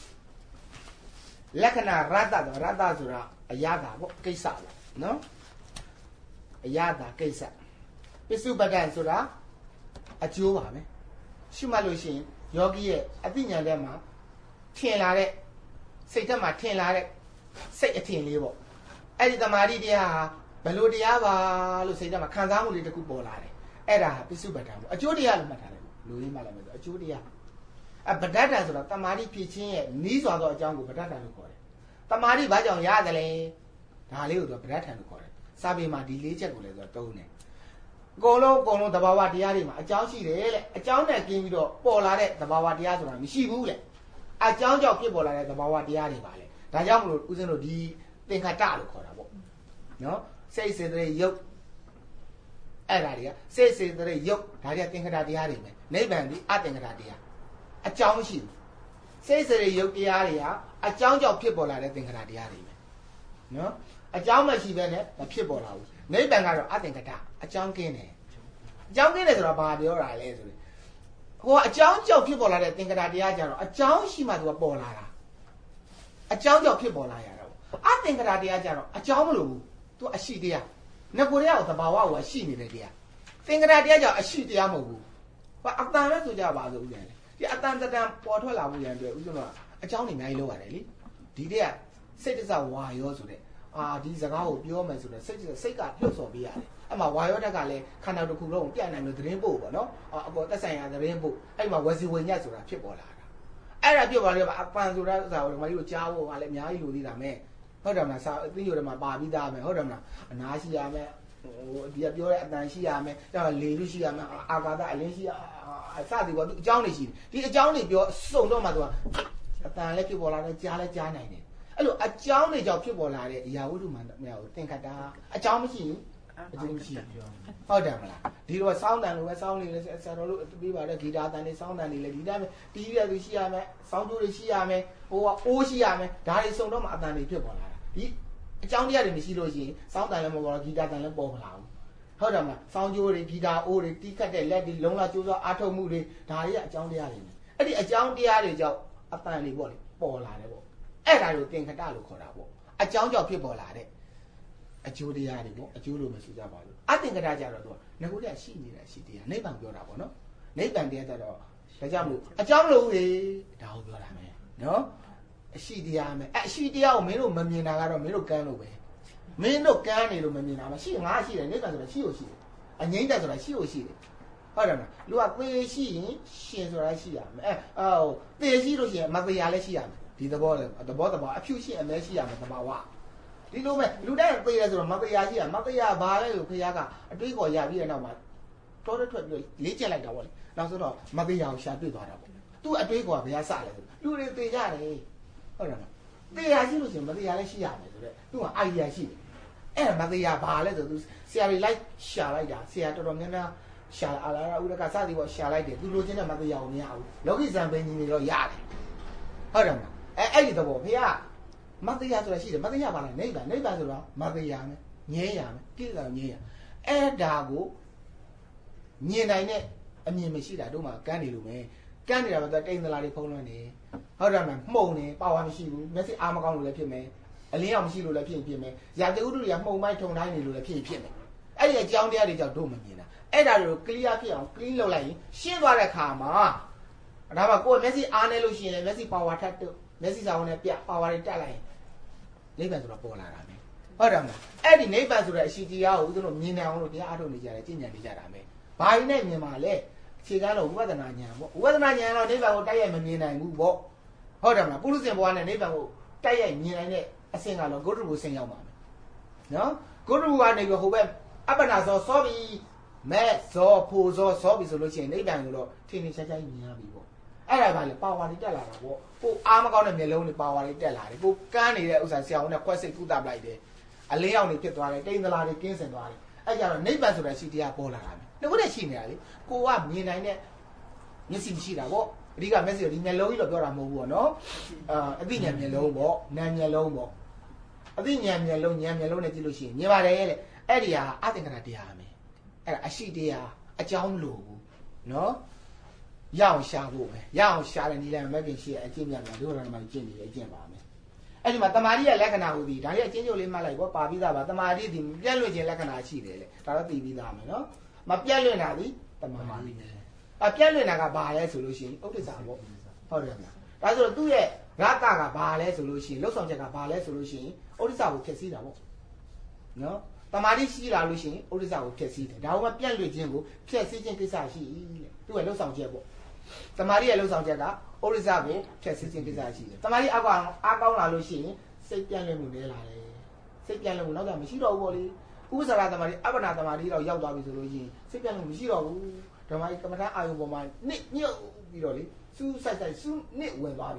S1: လက္ခဏာရတ္တဆိုတာအရသာပေါ့ကိစ္စပေါ့နော်အရသာကိစ္စပစ္စုပ္ပတ္တဆိုတာအကျိုးပါမယ်ရှုမှတ်လို့ရှိရင်ယောဂီရဲ့အသိဉာဏ်ထဲမှာထင်လာတဲ့စိတ်ထဲမှာထင်လာတဲ့စိတ်အထင်လေးပေါ့အဲ့ဒီတမာတိတရားဟာဘယ်လိုတရားပါလို့စိတ်ထဲမှာခံစားမှုလေးတစ်ခုပေါ်လာတယ်အဲ့ဒါဟာပစ္စုပ္ပတ္တပေါ့အကျိုးတရားလို့မှတ်ထားတယ်လူရင်းမှလည်းမယ်ဆိုအကျိုးတရားဗဒ္ဒတ္တဆိုတာတမာတိဖြစ်ခြင်းရဲ့နီးစွာသောအကြောင်းကိုဗဒ္ဒတ္တလို့ခေါ်တယ်တမာတိဘာကြောင့်ရတယ်လဲဒါလေးကိုတော့ဗဒ္ဒတ္တလို့ခေါ်တယ်စာပေမှာဒီ၄ချက်ကိုလည်းဆိုတော့တုံးတယ်အကုန်လုံးသဘာဝတရားတွေမှာအကြောင်းရှိတယ်လေအကြောင်းနဲ့กินပြီးတော့ပေါ်လာတဲ့သဘာဝတရားဆိုတာမရှိဘူးလေအကြောင်းကြောင့်ဖြစ်ပေါ်လာတဲ့သဘာဝတရားတွေပါလေဒါကြောင့်မလို့ဦးဇင်းတို့ဒီသင်္ခါတလို့ခေါ်တာပေါ့နော်စိတ်စေတသိက်ယုတ်အဲ့ဒါတွေကစိတ်စေတသိက်ယုတ်ဒါတွေကသင်္ခါတတရားတွေပဲနိဗ္ဗာန်ဒီအသင်္ခါတတရားအကြောင်းမရှိဘူးစိတ်စေတသိက်ယုတ်တရားတွေကအကြောင်းကြောင့်ဖြစ်ပေါ်လာတဲ့သင်္ခါတတရားတွေပဲနော်အကြောင်းမရှိဘဲနဲ့မဖြစ်ပေါ်လာဘူးနိဗ္ဗာန်ကတော့အသင်္ခါတအကြောင်းကင်းတယ်အကြောင်းကင်းတယ်ဆိုတော့ဘာပြောတာလဲဆိုရင်ဟိုအကြောင်းကြောင့်ဖြစ်ပေါ်လာတဲ့သင်္ခါတတရားကြတော့အကြောင်းရှိမှသူကပေါ်လာတာအကြောင်းကြောင့်ဖြစ်ပေါ်လာရတာပေါ့အသင်္ခါရတရားကြတော့အကြောင်းမလို့ဘူးသူအရှိတရားငကိုတရားကိုသဘာဝကိုရှိနေတဲ့တရားသင်္ခါရတရားကြောင့်အရှိတရားမဟုတ်ဘူးဘာအတန်လဲဆိုကြပါဆိုဦးတယ်ဒီအတန်တန်ပေါ်ထွက်လာမှုရန်အတွက်ဦးဇင်းတို့ကအကြောင်းတွေအများကြီးလုပ်ရတယ်လေဒီတည်းကစိတ်တစ္ဆဝါရောဆိုတဲ့ဒီစကားကိုပြောမယ်ဆိုတော့စိတ်ကလှုပ်ဆော်ပေးရတယ်အဲ့မှာဝါရောတက်ကလည်းခန္ဓာတစ်ခုလုံးကိုပြန့်နိုင်လို့သတင်းပို့ပေါ့နော်အပေါ်သက်ဆိုင်ရာသတင်းပို့အဲ့မှာဝစီဝိညာဉ်ဆိုတာဖြစ်ပေါ်လာတာအဲ့ဒါဖြစ်ပေါ်လာတော့အပန်ဆိုတာဥစ္စာကိုမကြီးတို့ကြားဖို့ကလည်းအများကြီးလိုသေးတာမဲ့ဟုတ်တယ်မလားစာအသိဉာဏ်တွေမှာပါပြီးသားမယ်ဟုတ်တယ်မလားအနာရှိရမယ်ဒီကပြောတဲ့အတန်ရှိရမယ်ကျတော့လေလူရှိရမယ်အာဃာတအလင်းရှိရအစသည်ပေါ့သူအကြောင်းတွေရှိတယ်ဒီအကြောင်းတွေပြောစုံတော့မှသူကအတန်လည်းဖြစ်ပေါ်လာတယ်ကြားလည်းကြားနိုင်တယ်အဲ့လိုအကြောင်းတွေကြောင့်ဖြစ်ပေါ်လာတဲ့အရာဝတ္ထုမှန်များကိုသင်္ခါတအကြောင်းမရှိဘူးအကျိုးမရှိဘူးဟုတ်တယ်မလားဒီတော့စောင်းတန်လိုပဲစောင်းနေလဲဆရာတော်တို့ပြီးပါတဲ့ဂီတာတန်တွေစောင်းတန်တွေလည်းဒီတိုင်းပဲတီးရသူရှိရမယ်စောင်းကျိုးတွေရှိရမယ်ဟိုကအိုးရှိရမယ်ဒါတွေစုံတော့မှအတန်တွေဖြစ်ပေါ်လာတာဒီအကြောင်းတရားတွေမရှိလို့ရှိရင်စောင်းတန်လည်းမပေါ်တော့ဂီတာတန်လည်းပေါ်မလာဘူးဟုတ်တယ်မလားစောင်းကျိုးတွေဂီတာအိုးတွေတီးခတ်တဲ့လက်တွေလုံးလာကျိုးစောအားထုတ်မှုတွေဒါတွေကအကြောင်းတရားတွေပဲအဲ့ဒီအကြောင်းတရားတွေကြောင့်အတန်တွေပေါ့လေပေါ်လာတယ်ပေါ့အဲ့ဒါကိုသင်္ခါတလို့ခေါ်တာပေါ့အကြောင်းကြောင့်ဖြစ်ပေါ်လာတဲ့အကျိုးတရားတွေပေါ့အကျိုးလို့မဆိုကြပါဘူးအသင်္ခါတကြတော့သူကငကိုတည်းရှိနေတဲ့အရှိတရားနိဗ္ဗာန်ပြောတာပေါ့နော်နိဗ္ဗာန်တရားကြတော့ဒါကြောင့်မို့အကြောင်းလို့လေဒါကိုပြောတာမယ်နော်အရှိတရားမယ်အရှိတရားကိုမင်းတို့မမြင်တာကတော့မင်းတို့ကမ်းလို့ပဲမင်းတို့ကမ်းနေလို့မမြင်တာမရှိငါရှိတယ်နိဗ္ဗာန်ဆိုတာရှိလို့ရှိတယ်အငြိမ့်တက်ဆိုတာရှိလို့ရှိတယ်ဟုတ်တယ်မလားလူကသေရှိရင်ရှင်ဆိုတာရှိရမယ်သေရှိလို့ရှိရင်မတရားလည်းရှိရမယ်ဒီသဘောအဖြူရှိအမဲရှိရမယ်သဘာဝဒီလိုမဲ့လူတိုင်းသေတယ်ဆိုတော့မတရားရှိရမတရားဘာလဲလို့ခရီးကအတွေးခေါ်ရပြီးတဲ့နောက်မှာတော်တော်ထွက်ပြီးလေးကျက်လိုက်တာပေါ့လေနောက်ဆိုတော့မတရားကိုရှာတွေ့သွားတာပေါ့သူ့အတွေးခေါ်ကဘယ်ကစလဲဆိုလူတွေသေကြတယ်ဟုတ်တယ်မလားတရားရှိလို့ရှိရင်မတရားလည်းရှိရမယ်ဆိုတော့သူကအိုင်ဒီယာရှိတယ်အဲ့မတရားဘာလဲဆိုသူဆရာတွေလိုက်ရှာလိုက်တာဆရာတော်တော်များများရှာအာလာဥဒကစသည်ပေါ့ရှာလိုက်တယ်သူလိုချင်တဲ့မတရားကိုမရဘူးလောကီဇံပင်ကြီးတွေတော့ရတယ်ဟုတ်တယ်မလားအဲ့ဒီသဘောဖေကမတရားဆိုတာရှိတယ်မတရားပါလားနိဗ္ဗာန်ဆိုတော့မတရားမယ်ငြဲရမယ်ကိလေသာငြဲရအဲ့ဒါကိုမြင်နိုင်တဲ့အမြင်မရှိတာတို့မှကန်းနေလို့ပဲကန်းနေတာကတော့တိမ်သလားတွေဖုံးလွှမ်းနေဟုတ်တယ်မလားမှုံနေပါဝါမရှိဘူးမျက်စိအားမကောင်းလို့လည်းဖြစ်မယ်အလင်းအောင်မရှိလို့လည်းဖြစ်မယ်ရာဇဝတ္ထုတွေကမှုံမိုက်ထုံတိုင်းနေလို့လည်းဖြစ်မယ်အဲ့ဒီအကြောင်းတရားတွေကြောင့်တို့မမြင်တာအဲ့ဒါတွေကို clear ဖြစ်အောင် clean လုပ်လိုက်ရင်ရှင်းသွားတဲ့ခါမှာဒါမှကိုယ်မျက်စိအားနေလို့ရှိရင်လည်းမျက်စိပါဝါထပ်တော့မျက်စိစာဝန်နဲ့ပြပါဝါတွေတက်လိုက်ရင်နိဗ္ဗာန်ဆိုတော့ပေါ်လာတာပဲဟုတ်တယ်မလားအဲ့ဒီနိဗ္ဗာန်ဆိုတဲ့အရှိတရားကိုဦးဇင်းတို့မြင်နိုင်အောင်လို့တရားအားထုတ်နေကြတယ်ကျင့်ကြံနေကြတာပဲဘာရင်းနဲ့မြင်ပါလဲအခြေခံတော့ဝိပဿနာဉာဏ်ပေါ့ဝိပဿနာဉာဏ်တော့နိဗ္ဗာန်ကိုတိုက်ရိုက်မမြင်နိုင်ဘူးပေါ့ဟုတ်တယ်မလားပုရုဇဉ်ဘဝနဲ့နိဗ္ဗာန်ကိုတိုက်ရိုက်မြင်နိုင်တဲ့အဆင့်ကတော့ဂုတ္တဘုဆင့်ရောက်ပါမယ်နော်ဂုတ္တဘုကနေပြီးဟိုဘက်အပ္ပနာဇောစောပြီးမဲ့ဇောဖိုဇောစောပြီးဆိုလို့ရှိရင်နိဗ္ဗာန်ကိုတော့ထင်ထင်ရှားရှားမြင်ရပြီပေါ့အဲ့ဒါကလည်းပါဝါတွေတက်လာတာပေါ့ကိုအားမကောင်းတဲ့မျက်လုံးတွေပါဝါတွေတက်လာတယ်ကိုကန်းနေတဲ့ဥစ္စာဆရာဝန်နဲ့ခွက်စိတ်ကုသပလိုက်တယ်အလင်းအောင်တွေဖြစ်သွားတယ်တိမ်သလားတွေကင်းစင်သွားတယ်အဲ့ကြတော့နိဗ္ဗာန်ဆိုတဲ့ရှိတရားပေါ်လာတာပဲငါတို့ရှိနေတာလေကိုကမြင်နိုင်တဲ့မျက်စိရှိတာပေါ့အဓိကမျက်စိကိုဒီမျက်လုံးကြီးတော့ပြောတာမဟုတ်ဘူးပေါ့နော်အသိဉာဏ်မျက်လုံးပေါ့နာမ်မျက်လုံးပေါ့အသိဉာဏ်မျက်လုံးဉာဏ်မျက်လုံးနဲ့ကြည့်လို့ရှိရင်မြင်ပါတယ်တဲ့အဲ့ဒီဟာအသင်္ခါရတရားပဲအဲ့ဒါအရှိတရားအကြောင်းလို့နော်ရအောင်ရှာဖို့ပဲရအောင်ရှာတဲ့နည်းလမ်းမဲ့ပြင်ရှိရဲ့အကျင့်များများတို့ရမှာကျင့်နေတယ်ကျင့်ပါမယ်အဲ့ဒီမှာတမာတိရဲ့လက္ခဏာဟူသည်ဒါရဲ့အချင်းချုပ်လေးမှတ်လိုက်ပေါ့ပါပြီးသားပါတမာတိဒီပြက်လွင့်ခြင်းလက္ခဏာရှိတယ်လေဒါတော့သိပြီးသားမယ်နော်မပြက်လွင့်တာဒီတမာတိပဲပြက်လွင့်တာကဘာလဲဆိုလို့ရှိရင်ဥဒိစ္စပေါ့ဟုတ်တယ်မလားဒါဆိုတော့သူ့ရဲ့ရတကဘာလဲဆိုလို့ရှိရင်လှုပ်ဆောင်ချက်ကဘာလဲဆိုလို့ရှိရင်ဥဒိစ္စကိုဖြစ်စည်းတာပေါ့နော်တမာတိရှိလာလို့ရှိရင်ဥဒိစ္စကိုဖြစ်စည်းတယ်ဒါမှပြက်လွင့်ခြင်းကိုဖြစ်စည်းခြင်းကိစ္စရှိလေသူ့ရဲ့လှုပ်ဆောင်ချက်ပေါ့တမာတိရဲ့လှုပ်ဆောင်ချက်ကဩရိဇကိုဖြည့်ဆည်းခြင်းကိစ္စရှိတယ်။တမာတိအားကောင်းလာလို့ရှိရင်စိတ်ပြန့်လွင့်မှုနည်းလာတယ်။စိတ်ပြန့်လွင့်မှုနောက်ကျမရှိတော့ဘူးပေါ့လေ။ဥပ္ပစာရတမာတိအပ္ပနာတမာတိတော့ရောက်သွားပြီဆိုလို့ရှိရင်စိတ်ပြန့်လွင့်မှုမရှိတော့ဘူး။ဓမ္မကြီးကမ္မထာအာယုံပေါ်မှာနစ်ညှုပ်ပြီးတော့လေစူးဆိုင်စူးနစ်ဝင်သွားပြီ။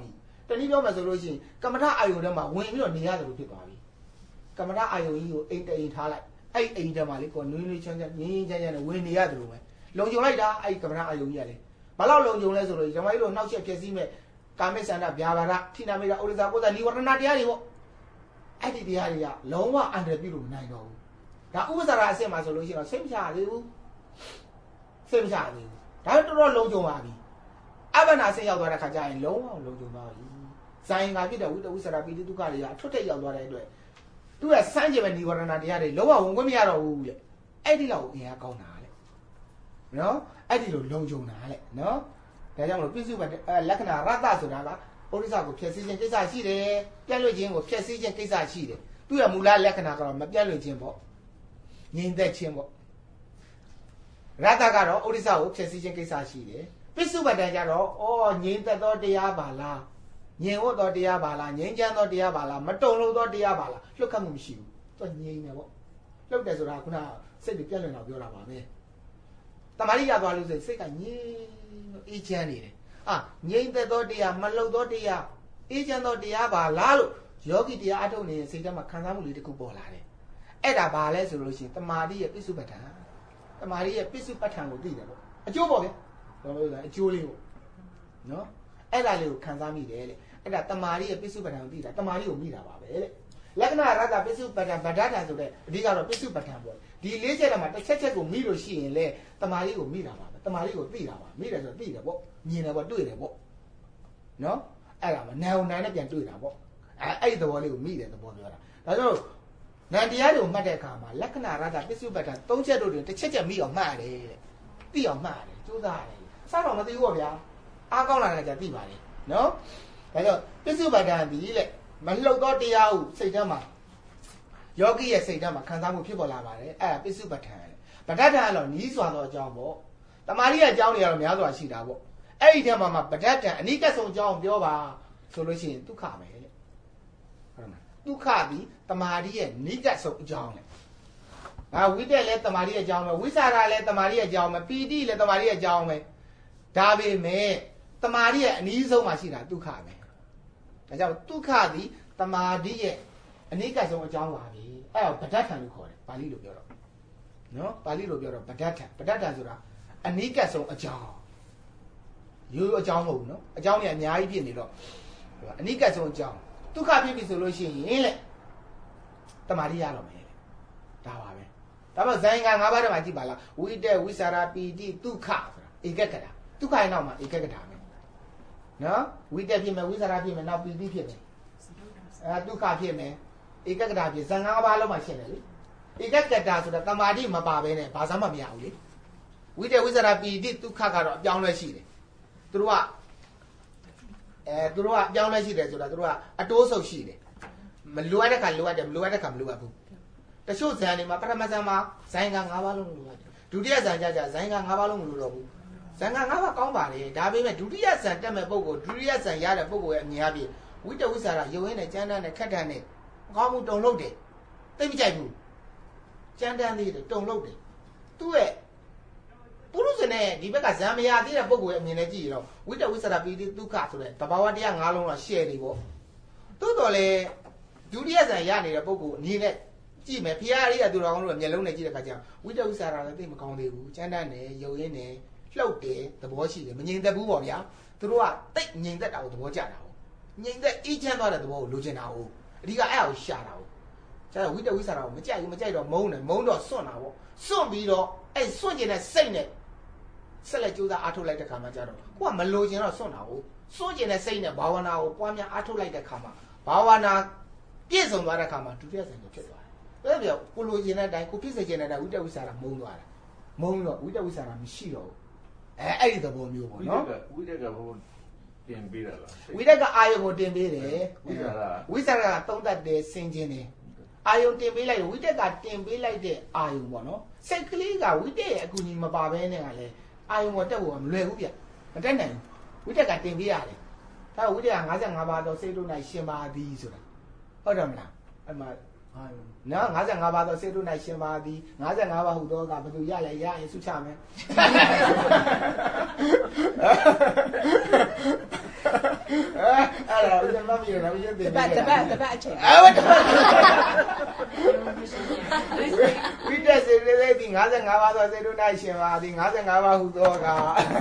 S1: တနည်းပြောမှဆိုလို့ရှိရင်ကမ္မထအာယုံထဲမှာဝင်ပြီးတော့နေရတယ်လို့ဖြစ်သွားပြီကမ္မထအာယုံကြီးကိုအိမ်တအိမ်ထားလိုက်အဲ့အိမ်ထဲမှာလေကိုနွေးနွေးချမ်းချမ်းငင်းငင်းချမ်းချမ်းနဲ့ဝင်နေရတယ်လို့ပဲလုံခြုံလိုက်တာအဲ့ကမ္မထအာယုံကြီးကလေဘာလို့လုံခြုံလဲဆိုလို့ဓမ္မကြီးတို့နှောက်ရက်ဖြစ်စည်းမဲ့ကာမိစ္ဆန္ဒဗျာပါဒထိနာမိတာဥဒ္ဒစာပုဒ္ဒနိဝရဏတရားတွေပေါ့အဲ့ဒီတရားတွေကလုံးဝအန္တရာယ်ပြုလို့မနိုင်တော့ဘူးဒါဥပ္ပစာရအဆင့်မှာဆိုလို့ရှိရင်တော့စိတ်မချသေးဘူးစိတ်မချသေးဘူးဒါတော်တော်လုံခြုံပါပြီအဘ္ဗနာဆင့်ရောက်သွားတဲ့ခါကျရင်လုံးဝလုံခြုံသွားပြီဇာယင်ကဖြစ်တဲ့ဝိတ္တဝိစရာပိတိဒုက္ခတွေကအထွတ်ထိပ်ရောက်သွားတဲ့အတွက်သူကစမ်းကြည့်မဲ့နိဝရဏတရားတွေလုံးဝဝင်ခွင့်မရတော့ဘူးလေအဲ့ဒီလောက်အင်အားကောင်းတာလေနော်အဲ့ဒီလိုလုံခြုံတာလေနော်ဒါကြောင့်မလို့ပြစ္ဆုတ်လက္ခဏာရတ္တဆိုတာကဩရိစကိုဖြည့်ဆည်းခြင်းကိစ္စရှိတယ်ပြည့်လွတ်ခြင်းကိုဖြည့်ဆည်းခြင်းကိစ္စရှိတယ်သူ့ရဲ့မူလလက္ခဏာကတော့မပြည့်လွတ်ခြင်းပေါ့ငြိမ်သက်ခြင်းပေါ့ရတ္တကတော့ဩရိစကိုဖြည့်ဆည်းခြင်းကိစ္စရှိတယ်ပြစ္ဆုတ်ကြတော့ငြိမ်သက်သောတရားပါလားငြိမ်ဝတ်သောတရားပါလားငြိမ်ချမ်းသောတရားပါလားမတုံလို့သောတရားပါလားလှုပ်ခတ်မှုမရှိဘူးသူငြိမ်တယ်ပေါ့လှုပ်တယ်ဆိုတာခုနစိတ်တွေပြည့်လွတ်တော့ပြောတာပါပဲတမာရိရသွားလို့စိတ်ကငြိမ်အေးချမ်းနေတယ်ငြိမ်သက်သောတရားမလှုပ်သောတရားအေးချမ်းသောတရားပါလားလို့ယောဂီတရားအထုတ်နေတဲ့စိတ်ထဲမှာခံစားမှုလေးတစ်ခုပေါ်လာတယ်အဲ့ဒါဘာလဲဆိုလို့ရှိရင်တမာရိရဲ့ပစ္စုပ္ပတ္ထံတမာရိရဲ့ပစ္စုပ္ပတ္ထံကိုသိတယ်ပေါ့အကျိုးပေါ့ဗျာဘာလို့လဲအကျိုးလေးပေါ့နော်အဲ့ဒါလေးကိုခံစားမိတယ်လေအဲ့ဒါတမာရိရဲ့ပစ္စုပ္ပတ္ထံကိုသိတာတမာရိကိုမိတာပါပဲလေလက္ခဏာရတ္တပစ္စုပ္ပတ္ထံဗဒ္ဒတံဆိုတဲ့အဓိကတော့ပစ္စုပ္ပတ္ထံပေါ့ဒီ၄ချက်ထဲမှာတစ်ချက်ချက်ကိုမိလို့ရှိရင်လေတမာရိကိုမိတာပါပဲတမာရိကိုသိတာပါမိတယ်ဆိုတော့သိတယ်ပေါ့မြင်တယ်ပေါ့တွေ့တယ်ပေါ့နော်အဲ့ဒါမှနာုံနာနဲ့ပြန်တွေ့တာပေါ့အဲ့ဒီသဘောလေးကိုမိတယ်သဘောပြောတာဒါကြောင့်နန္တရားတွေကိုမှတ်တဲ့အခါမှာလက္ခဏာရတ္တပစ္စုပ္ပတ္ထံ၃ချက်တို့တွင်တစ်ချက်ချက်မိအောင်မှတ်ရတယ်တဲ့သိအောင်မှတ်ရတယ်ကြိုးစားရတယ်စတော့မသိဘူးပေါ့ဗျာအားကောင်းလာတဲ့ကြသိပါလေနော်ဒါကြောင့်ပစ္စုပ္ပတ္ထံဒီလေမလှုပ်သောတရားဟုစိတ်ထဲမှာယောဂီရဲ့စိတ်ထဲမှာခံစားမှုဖြစ်ပေါ်လာပါတယ်အဲ့ဒါပစ္စုပ္ပတ္ထံဗဒ္ဒတံကတော့နီးစွာသောအကြောင်းပေါ့တမာရိရဲ့အကြောင်းတွေကတော့များစွာရှိတာပေါ့အဲ့ဒီထဲမှာဗဒ္ဒတံအနိကဆုံးအကြောင်းပြောပါဆိုလို့ရှိရင်ဒုက္ခပဲလေဟုတ်လားဒုက္ခသည်တမာရိရဲ့နိကဆုံးအကြောင်းလေဝိတက်လည်းတမာရိရဲ့အကြောင်းပဲဝိသရာလည်းတမာရိရဲ့အကြောင်းပဲပီတိလည်းတမာရိရဲ့အကြောင်းပဲဒါပေမဲ့တမာရိရဲ့အနည်းဆုံးမှာရှိတာဒုက္ခပဲဒါကြောင့်ဒုက္ခသည်တမာရိရဲ့အနိကဆုံးအကြောင်းပါပဲအဲ့ဒါဗဒ္ဒထံလို့ခေါ်တယ်ပါဠိလိုပြောတော့နော်ပါဠိလိုပြောတော့ဗဒ္ဒထံဆိုတာအနိကဆုံးအကြောင်းရိုးရိုးအကြောင်းမဟုတ်ဘူးနော်အကြောင်းတွေအများကြီးဖြစ်နေတော့အနိကဆုံးအကြောင်းဒုက္ခဖြစ်ပြီဆိုလို့ရှိရင်လေတမာရိရတော့မယ်ဒါပါပဲဒါပေမဲ့ဇိုင်းက၅ပါးထဲမှာကြည့်ပါလားဝိတက်ဝိစာရာပီတိဒုက္ခဆိုတာဧကကတာဒုက္ခရဲ့နောက်မှာဧကကတာပဲနော်ဝိတက်ဖြစ်မယ်ဝိစာရာဖြစ်မယ်နောက်ပီတိဖြစ်မယ်ဒုက္ခဖြစ်မယ်ဧကကတာဖြစ်ဇန်၅ပါးလုံးမှာရှင်းတယ်လေဧကကတာဆိုတာတမာတိမပါဘဲနဲ့ဘာသာမှမရဘူးလေဝိတက်ဝိစာရာပီတိဒုက္ခကတော့အပြောင်းလဲရှိတယ်သူတို့ကအပြောင်းလဲရှိတယ်ဆိုတာသူတို့ကအတိုးဆုပ်ရှိတယ်မလိုအပ်တဲ့ခါလိုအပ်တယ်မလိုအပ်တဲ့ခါမလိုအပ်ဘူးတချို့ဇန်တွေမှာပထမဇန်မှာဇိုင်းက၅ပါးလုံးလိုအပ်တယ်ဒုတိယဇန်ကြဇိုင်းက၅ပါးလုံးမလိုတော့ဘူးဇန်က၅ပါးကောင်းပါလေဒါပေမဲ့ဒုတိယဇန်တက်မဲ့ပုဂ္ဂိုလ်ဒုတိယဇန်ရတဲ့ပုဂ္ဂိုလ်ရဲ့အမြင်အပြည့်ဝိတ္တဝိစာရရုံရင်းနဲ့ကျမ်းတမ်းနဲ့ခက်တန်းနဲ့ကောင်းမှုတုံလို့တယ်သိမကြိုက်ဘူးကျမ်းတမ်းသေးတယ်တုံလို့တယ်သူ့ရဲ့ပုရုဇဉ်နဲ့ဒီဘက်ကဇံမရသေးတဲ့ပုဂ္ဂိုလ်ရဲ့အမြင်နဲ့ကြည့်ရတော့ဝိတ္တဝိသရာပိတိဒုက္ခဆိုတဲ့တဘာဝတရား၅လုံးတော့ရှယ်နေပေါ့သို့တော်လေဒုတိယဇံရနေတဲ့ပုဂ္ဂိုလ်အနေနဲ့ကြည့်မယ်ဖရာရိယသူတော်ကောင်းတို့မျက်လုံးနဲ့ကြည့်တဲ့အခါကျဝိတ္တဝိသရာလည်းသိမကောင်းသေးဘူးကျမ်းတမ်းနဲ့ယုံရင်းနဲ့လှုပ်တယ်သဘောရှိတယ်မငြိမ်သက်ဘူးပေါ့ဗျာသူတို့ကတိတ်ငြိမ်သက်တာကိုသဘောကျတာဟုတ်ငြိမ်သက်အေးချမ်းသွားတဲ့သဘောကိုလိုချင်တာဟုတ်အဓိကအဲ့ဒါကိုရှာတာဟုတ်ကျတော့ဝိတ္တဝိသရာကိုမကြိုက်ဘူးမကြိုက်တော့မုန်းတယ်မုန်းတော့စွန့်တာပေါ့စွန့်ပြီးတော့အဲ့စွန့်ကျင်တဲ့စိတ်နဲ့ဆက်လက်ကြိုးစားအားထုတ်လိုက်တဲ့ခါမှာကျတော့ကိုကမလိုချင်တော့စွန့်တာဟုတ်စွန့်ကျင်တဲ့စိတ်နဲ့ဘာဝနာကိုပွားများအားထုတ်လိုက်တဲ့ခါမှာဘာဝနာပြည့်စုံသွားတဲ့ခါမှာဒုတိယဇန်ကိုဖြစ်သွားတယ်အဲ့ဒါပြောကိုလိုချင်တဲ့အတိုင်းကိုဖြစ်စေချင်တဲ့အတိုင်းဝိတ္တဝိသရာမုန်းသွားတာမုန်းတော့ဝိတ္တဝိသရာမရှိတော့ဘူးအဲ့ဒီသဘောမျိုးပေါ့နော်
S3: ဝိတက်ကဘုံတင်ပေးတာလား
S1: ဝိတက်ကအာယုံကိုတင်ပေးတယ်ဝိသရာကသုံးတတ်တယ်စင်ကျင်တယ်အာယုံတင်ပေးလိုက်ဝိတက်ကတင်ပေးလိုက်တဲ့အာယုံပေါ့နော်စိတ်ကလေးကဝိတက်ရဲ့အကူအညီမပါဘဲနဲ့ကလည်းအာယုံပေါ်တက်ဖို့မလွယ်ဘူးဗျမတက်နိုင်ဘူးဝိတက်ကတင်ပေးရတယ်ဒါဝိတက်က55ပါးသောစိတ်တို့၌ရှင်ပါသည်ဆိုတာဟုတ်တယ်မလားအဲ့မှာနော်55ပါးသောစိတ်တို့၌ရှင်ပါသည်55ပါးဟူသောကဘယ်သူရလဲရရင်ဆုချမယ်အဲ့ဒါဦးဇင်းမမီးတော့ဦးဇင်းတင်
S2: တပတ်အချိန်
S1: အဲ့တပတ်ဝိတက်စေလေးဒီ55ပါးသောစေတုနိုင်ရှင်ပါဒီ55ပါးဟူသောက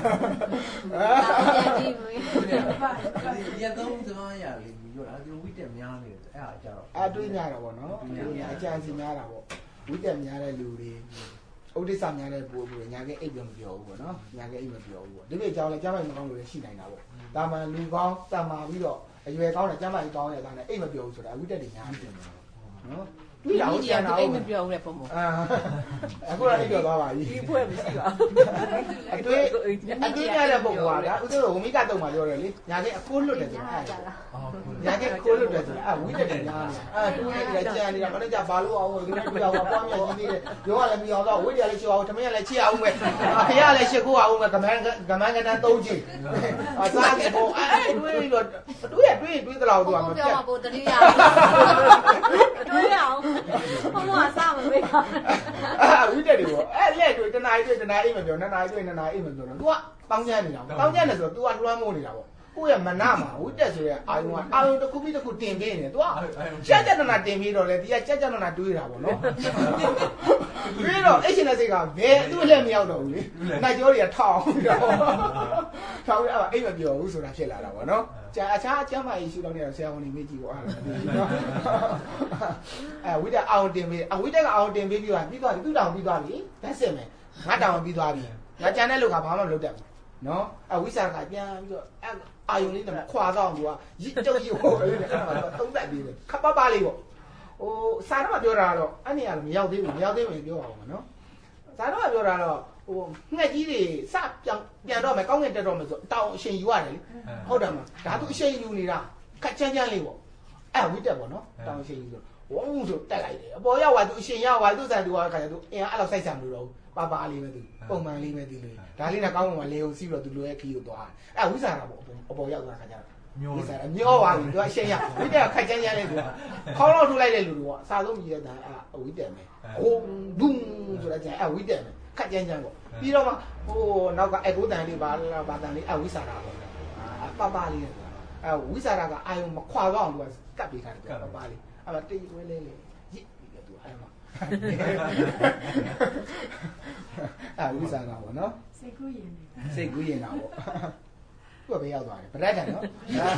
S4: ရတော့သမားရလေပြောတာဒီဝိတက်များနေတယ်အဲ့ဒါကြတော့
S1: အတွေးများတာပေါ့နော်အကြံစီများတာပေါ့ဝိတက်များတဲ့လူတွေဥဒိစ္စများတဲ့ပို့ပို့ညာကအိပ်ပြောမပြောဘူးပေါ့နော်ညာကအိပ်မပြောဘူးပေါ့ဒီလိုကြောင်းလဲကျမ်းမိုင်မကောင်းလို့လည်းရှိနိုင်တာပေါ့တာမန်လူကောင်းတာမာပြီးတော့အရွယ်ကောင်းတဲ့ကျမ်းမိုင်ကောင်းတဲ့သားနဲ့အိပ်မပြောဘူးဆိုတာဝိတက်တွေများတယ်နော်
S2: တွေ့တာဟုတ်တယ်အိမ်မပြောဘူးလေပုံမ
S1: အခုတော့အိပ်ပြောသွားပါပြီ
S2: ဒီဖွဲ့မရှိပါ
S1: အတွေးရတဲ့ပုံကဒါဥစ္စာဝမိကတုံမှာပြောတယ်လေညာကအခိုးလွတ်တယ်ဆိုတာညာကအခိုးလွတ်တယ်ဆိုတာဝိတက်တယ်များတယ်တူနေကြကြံနေတာမနေ့ကဘာလို့အောင်ဒီနေ့ပြောင်းပွားမြတ်ကြီးနေတယ်ရောကလည်းမအောင်တော့ဝိတက်လည်းချေအောင်ထမင်းလည်းချေအောင်ပဲခရလည်းရှစ်ခိုးအောင်ပဲကမန်းကတန်း3ချိန်စားတယ်ပေါ့တွေးတော့တွေးသလောက်တော့မပြတ်
S2: ပြောမှာပို့တတိယတွေးအောင်ဘုံကစားမပေးပါ
S1: ဝိတက်တွေပေါ့လက်တွေတနားတွေတနားအိမ်မပြောနှစ်နားတွေနှစ်နားအိမ်မပြောတော့ तू ကတောင်းကျမ်းနေတာတောင်းကျမ်းတယ်ဆိုတော့ तू ကလွှမ်းမိုးနေတာပေါ့ကိုယ့်ရဲ့မနမှာဝိတက်ဆိုရဲ့အာယုံတစ်ခုပြီးတစ်ခုတင်ပေးနေတယ် तू ကကြက်နာတင်ပြီးတော့လေဒီကကြက်နာတွေးတာပေါ့နော်ပြီးတော့အဲ့ရှင်တဲ့စိတ်ကဘယ်သူ့လက်မရောက်တော့ဘူးလေနိုင်ကြောတွေကထောင်ပြီးတော့ထောင်ပြီးအဲ့မပြောဘူးဆိုတာဖြစ်လာတာပေါ့နော်အခြားအကျမ်းမာရေးရှုတော့နေတော့ဆရာဝန်တွေမေးကြည့်ပေါ့အဲ့ဒါမသိဘူးနော်ဝိတက်အောင်တင်ပေးဝိတက်ကအောင်တင်ပေးပြီးတော့ပြီးသွားပြီသူ့တောင်ပြီးသွားပြီthat's it မယ်ငါတောင်ပြီးသွားပြီငါကြံတဲ့လူကဘာမှမလုပ်တတ်ဘူးနော်ဝိစာကပြန်ပြီးတော့အာယုံလေးနဲ့ခွာတော့သူကရစ်တုတ်ရဟိုလေးနဲ့အဲ့ဒါတော့သုံးသက်ပြီးတယ်ခပ်ပပလေးပေါ့ဟိုစာတော့ပြောတာတော့အဲ့နေရာမရောက်သေးဘူးပြောအောင်မနော်စာတော့ပြောတာတော့ဟိုငှက်ကြီးတွေစပြန်တော့မယ်ကောင်းငင်တက်တော့မယ်ဆိုတောင်အရှင်ယူရတယ်လေဟုတ်တယ်မလားဒါသူအရှင်ယူနေတာခက်ချမ်းလေးပေါ့အဲ့ဝိတက်ပေါ့နော်တောင်အရှင်ယူဆိုဝုန်းဆိုတက်လိုက်တယ်အပေါ်ရောက်သွားသူအရှင်ရောက်သွားသူစံသူကခါကျသူအင်အားအဲ့လောက်စိုက်ဆံမလို့တော့ပါပါလေးပဲသူပုံမှန်လေးပဲသူလေဒါလေးနဲ့ကောင်းပုံမှာလေုံစီးပြီးတော့သူလိုရဲ့ခီးကိုသွားအဲ့ဝိစာတာပေါ့အပေါ်ရောက်သွားခါကျတော့ဝိစာတာမျောသွားပြီသူကအရှင်ရောက်ဝိတက်ကခက်ချမ်းလေးသူကခေါင်းလောက်ထုတ်လိုက်တဲ့လူတွေကအစားဆုံးမြည်ရတာအဲ့ဝိတက်မယ်ဟိုဘုံဆိုတာကျအဲ့ဝိတက်မယ်ခက်ချမ်းပေါ့ပြီးတော့မှဟိုနောက်ကကိုတန်လေးပါတန်လေးဝိစာတာပေါ့ပါလေးဝိစာတာကအာယုံမခွာတော့အောင်သူကကပ်ပေးထားတယ်ပါလေးအဲ့တိတ်ဝဲလေးရစ်ပြီးတော့သူအဲ့မှာဝိစာတာပေါ့နော်စိတ်ကူးရင်တာပေါ့သူကပဲရောက်သွားတယ်ဗရက်တယ်နော်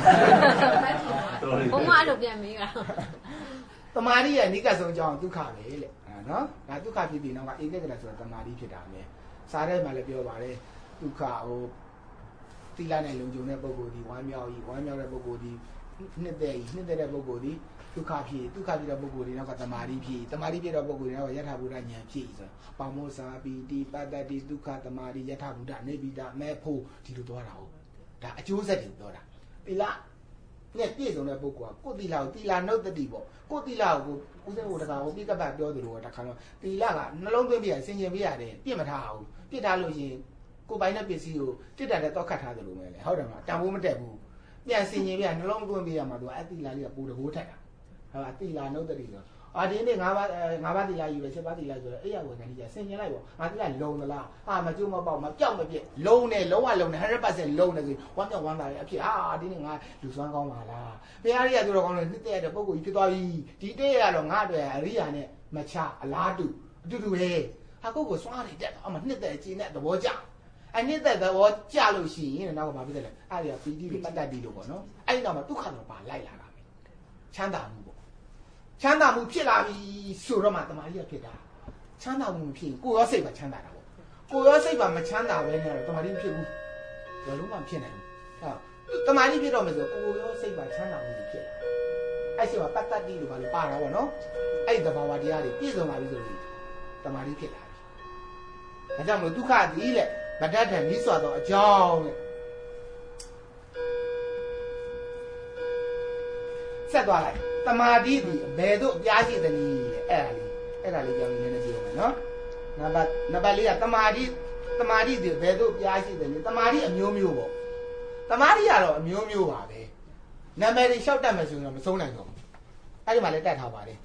S2: ဘုံကအဲ့လိုပြန်မေးတာ
S1: တမာရီရဲ့နိကဆုံးကြောင်းဒုက္ခပဲလေနော်ဒါဒုက္ခဖြစ်ပြီးနောက်ကဧကဂရဆိုတာတမာရီဖြစ်တာပဲစားထဲမှာလည်းပြောပါတယ်ဒုက္ခဟိုတိလာနဲ့လုံခြုံတဲ့ပုဂ္ဂိုလ်ဒီဝမ်းမြောက်တဲ့ပုဂ္ဂိုလ်ဒီနှစ်သက်တဲ့ပုဂ္ဂိုလ်ဒီဒုက္ခဖြစ်တဲ့ပုဂ္ဂိုလ်တွေနောက်ကတမာရီဖြစ်တဲ့ပုဂ္ဂိုလ်တွေနောက်ကယထာဘုဒ္ဓဉာဏ်ဖြစ်ဆိုပေါမောစာပီတိပတ္တတိဒုက္ခတမာရီယထာဘုဒ္ဓနေပိတာမဲဖို့ဒီလိုသွားတာဟုတ်ဒါအကျိုးဆက်တွေပြောတာတိလာနဲ့ပြည့်စုံတဲ့ပုဂ္ဂိုလ်ကကိုတိလာကိုတိလာနှုတ်တတိပေါ့ကိုတိလာကိုဦးစင်းဟိုတခါဟိုပြိကပတ်ပြောသလိုတခါတော့တိလာကနှလုံးသွင်းပြရဆင်ခြင်ပြရတယ်ပြစ်မထားအောင်ပြစ်ထားလို့ရှိရင်ကိုပိုင်တဲ့ပစ္စည်းကိုတစ်တက်တဲ့တော့ခတ်ထားသလိုပဲလေဟုတ်တယ်မလားတန်ဖိုးမတက်ဘူးပြန်ဆင်ခြင်ပြနှလုံးသွင်းပြရမှာသူအတိလာလေးကပူတကိုးထက်တာဟာတိလာနှုတ်တတိဆိုဒီနေ့၅ပါးတိလာယူတယ်7ပါးတိလာဆိုတော့အဲ့ရဝင်ကနေကြဆင်ခြင်လိုက်ပေါ့ငါတိလာလုံသလားဟာမကျိုးမပေါက်မပြောက်မပြစ်လုံနေလုံးဝလုံနေ 100% လုံနေဆိုဝမ်းမြောက်ဝမ်းသာရဲ့အဖြစ်ဒီနေ့ငါလူစွမ်းကောင်းပါလားဘုရားကြီးကသူတော်ကောင်းလို့နှစ်သက်တဲ့ပုဂ္ဂိုလ်ကြီးဖြစ်သွားပြီဒီတည့်ရတော့ငါအတွက်အရိယာနဲ့မချအလားတူအတူတူပဲဟာကိုစွမ်းရတဲ့တော့အမနှစ်သက်ခြင်းနဲ့သဘောကျအနှစ်သက်သဘောကျလို့ရှိရင်နောက်ကဘာဖြစ်တယ်လဲအဲ့ဒီကပီတိတွေပတ္တတိလို့ပေါ့နော်အဲ့ဒီတော့မှဒုက္ခတော့ပါလိုက်လာတာပဲချမ်းသာမှုပေါ့ချမ်းသာမှုဖြစ်လာပြီဆိုတော့မှတမာရီကဖြစ်တာချမ်းသာမှုမဖြစ်ရင်ကိုယ်ရောစိတ်ပါချမ်းသာတာပေါ့ကိုယ်ရောစိတ်ပါမချမ်းသာပဲနဲ့တော့တမာရီမဖြစ်ဘူးဘယ်လုံးမှဖြစ်နိုင်ဘူးဟာတမာရီဖြစ်တော့မယ်ဆိုကိုယ်ရောစိတ်ပါချမ်းသာမှုဖြစ်လာအဲ့ဒီမှာပတ္တတိလို့ဘာလို့ပါတာပေါ့နော်အဲ့ဒီသဘာဝတရားတွေပြည့်စုံလာပြီဆိုရင်တမာရီဖြစ်လာပြီဒါကြောင့်မလို့ဒုက္ခသည်လေမတတ်တယ်မိစွာတော့အကြောင်းတဲ့ဆက်သွားလိုက်တမာတိဒီဘယ်သို့အပြားရှိသနည်းအဲ့ဒါလေးကြောင်းနည်းနည်းပြောမယ်နော်နံပါတ်၄ကတမာတိဒီဘယ်သို့အပြားရှိသနည်းတမာတိအမျိုးမျိုးပေါ့တမာတိကတော့အမျိုးမျိုးပါပဲနာမည်တွေလျှောက်တတ်မယ်ဆိုရင်တော့မဆုံးနိုင်တော့ဘူးအဲ့ဒီမှာလည်းတတ်ထားပါတယ်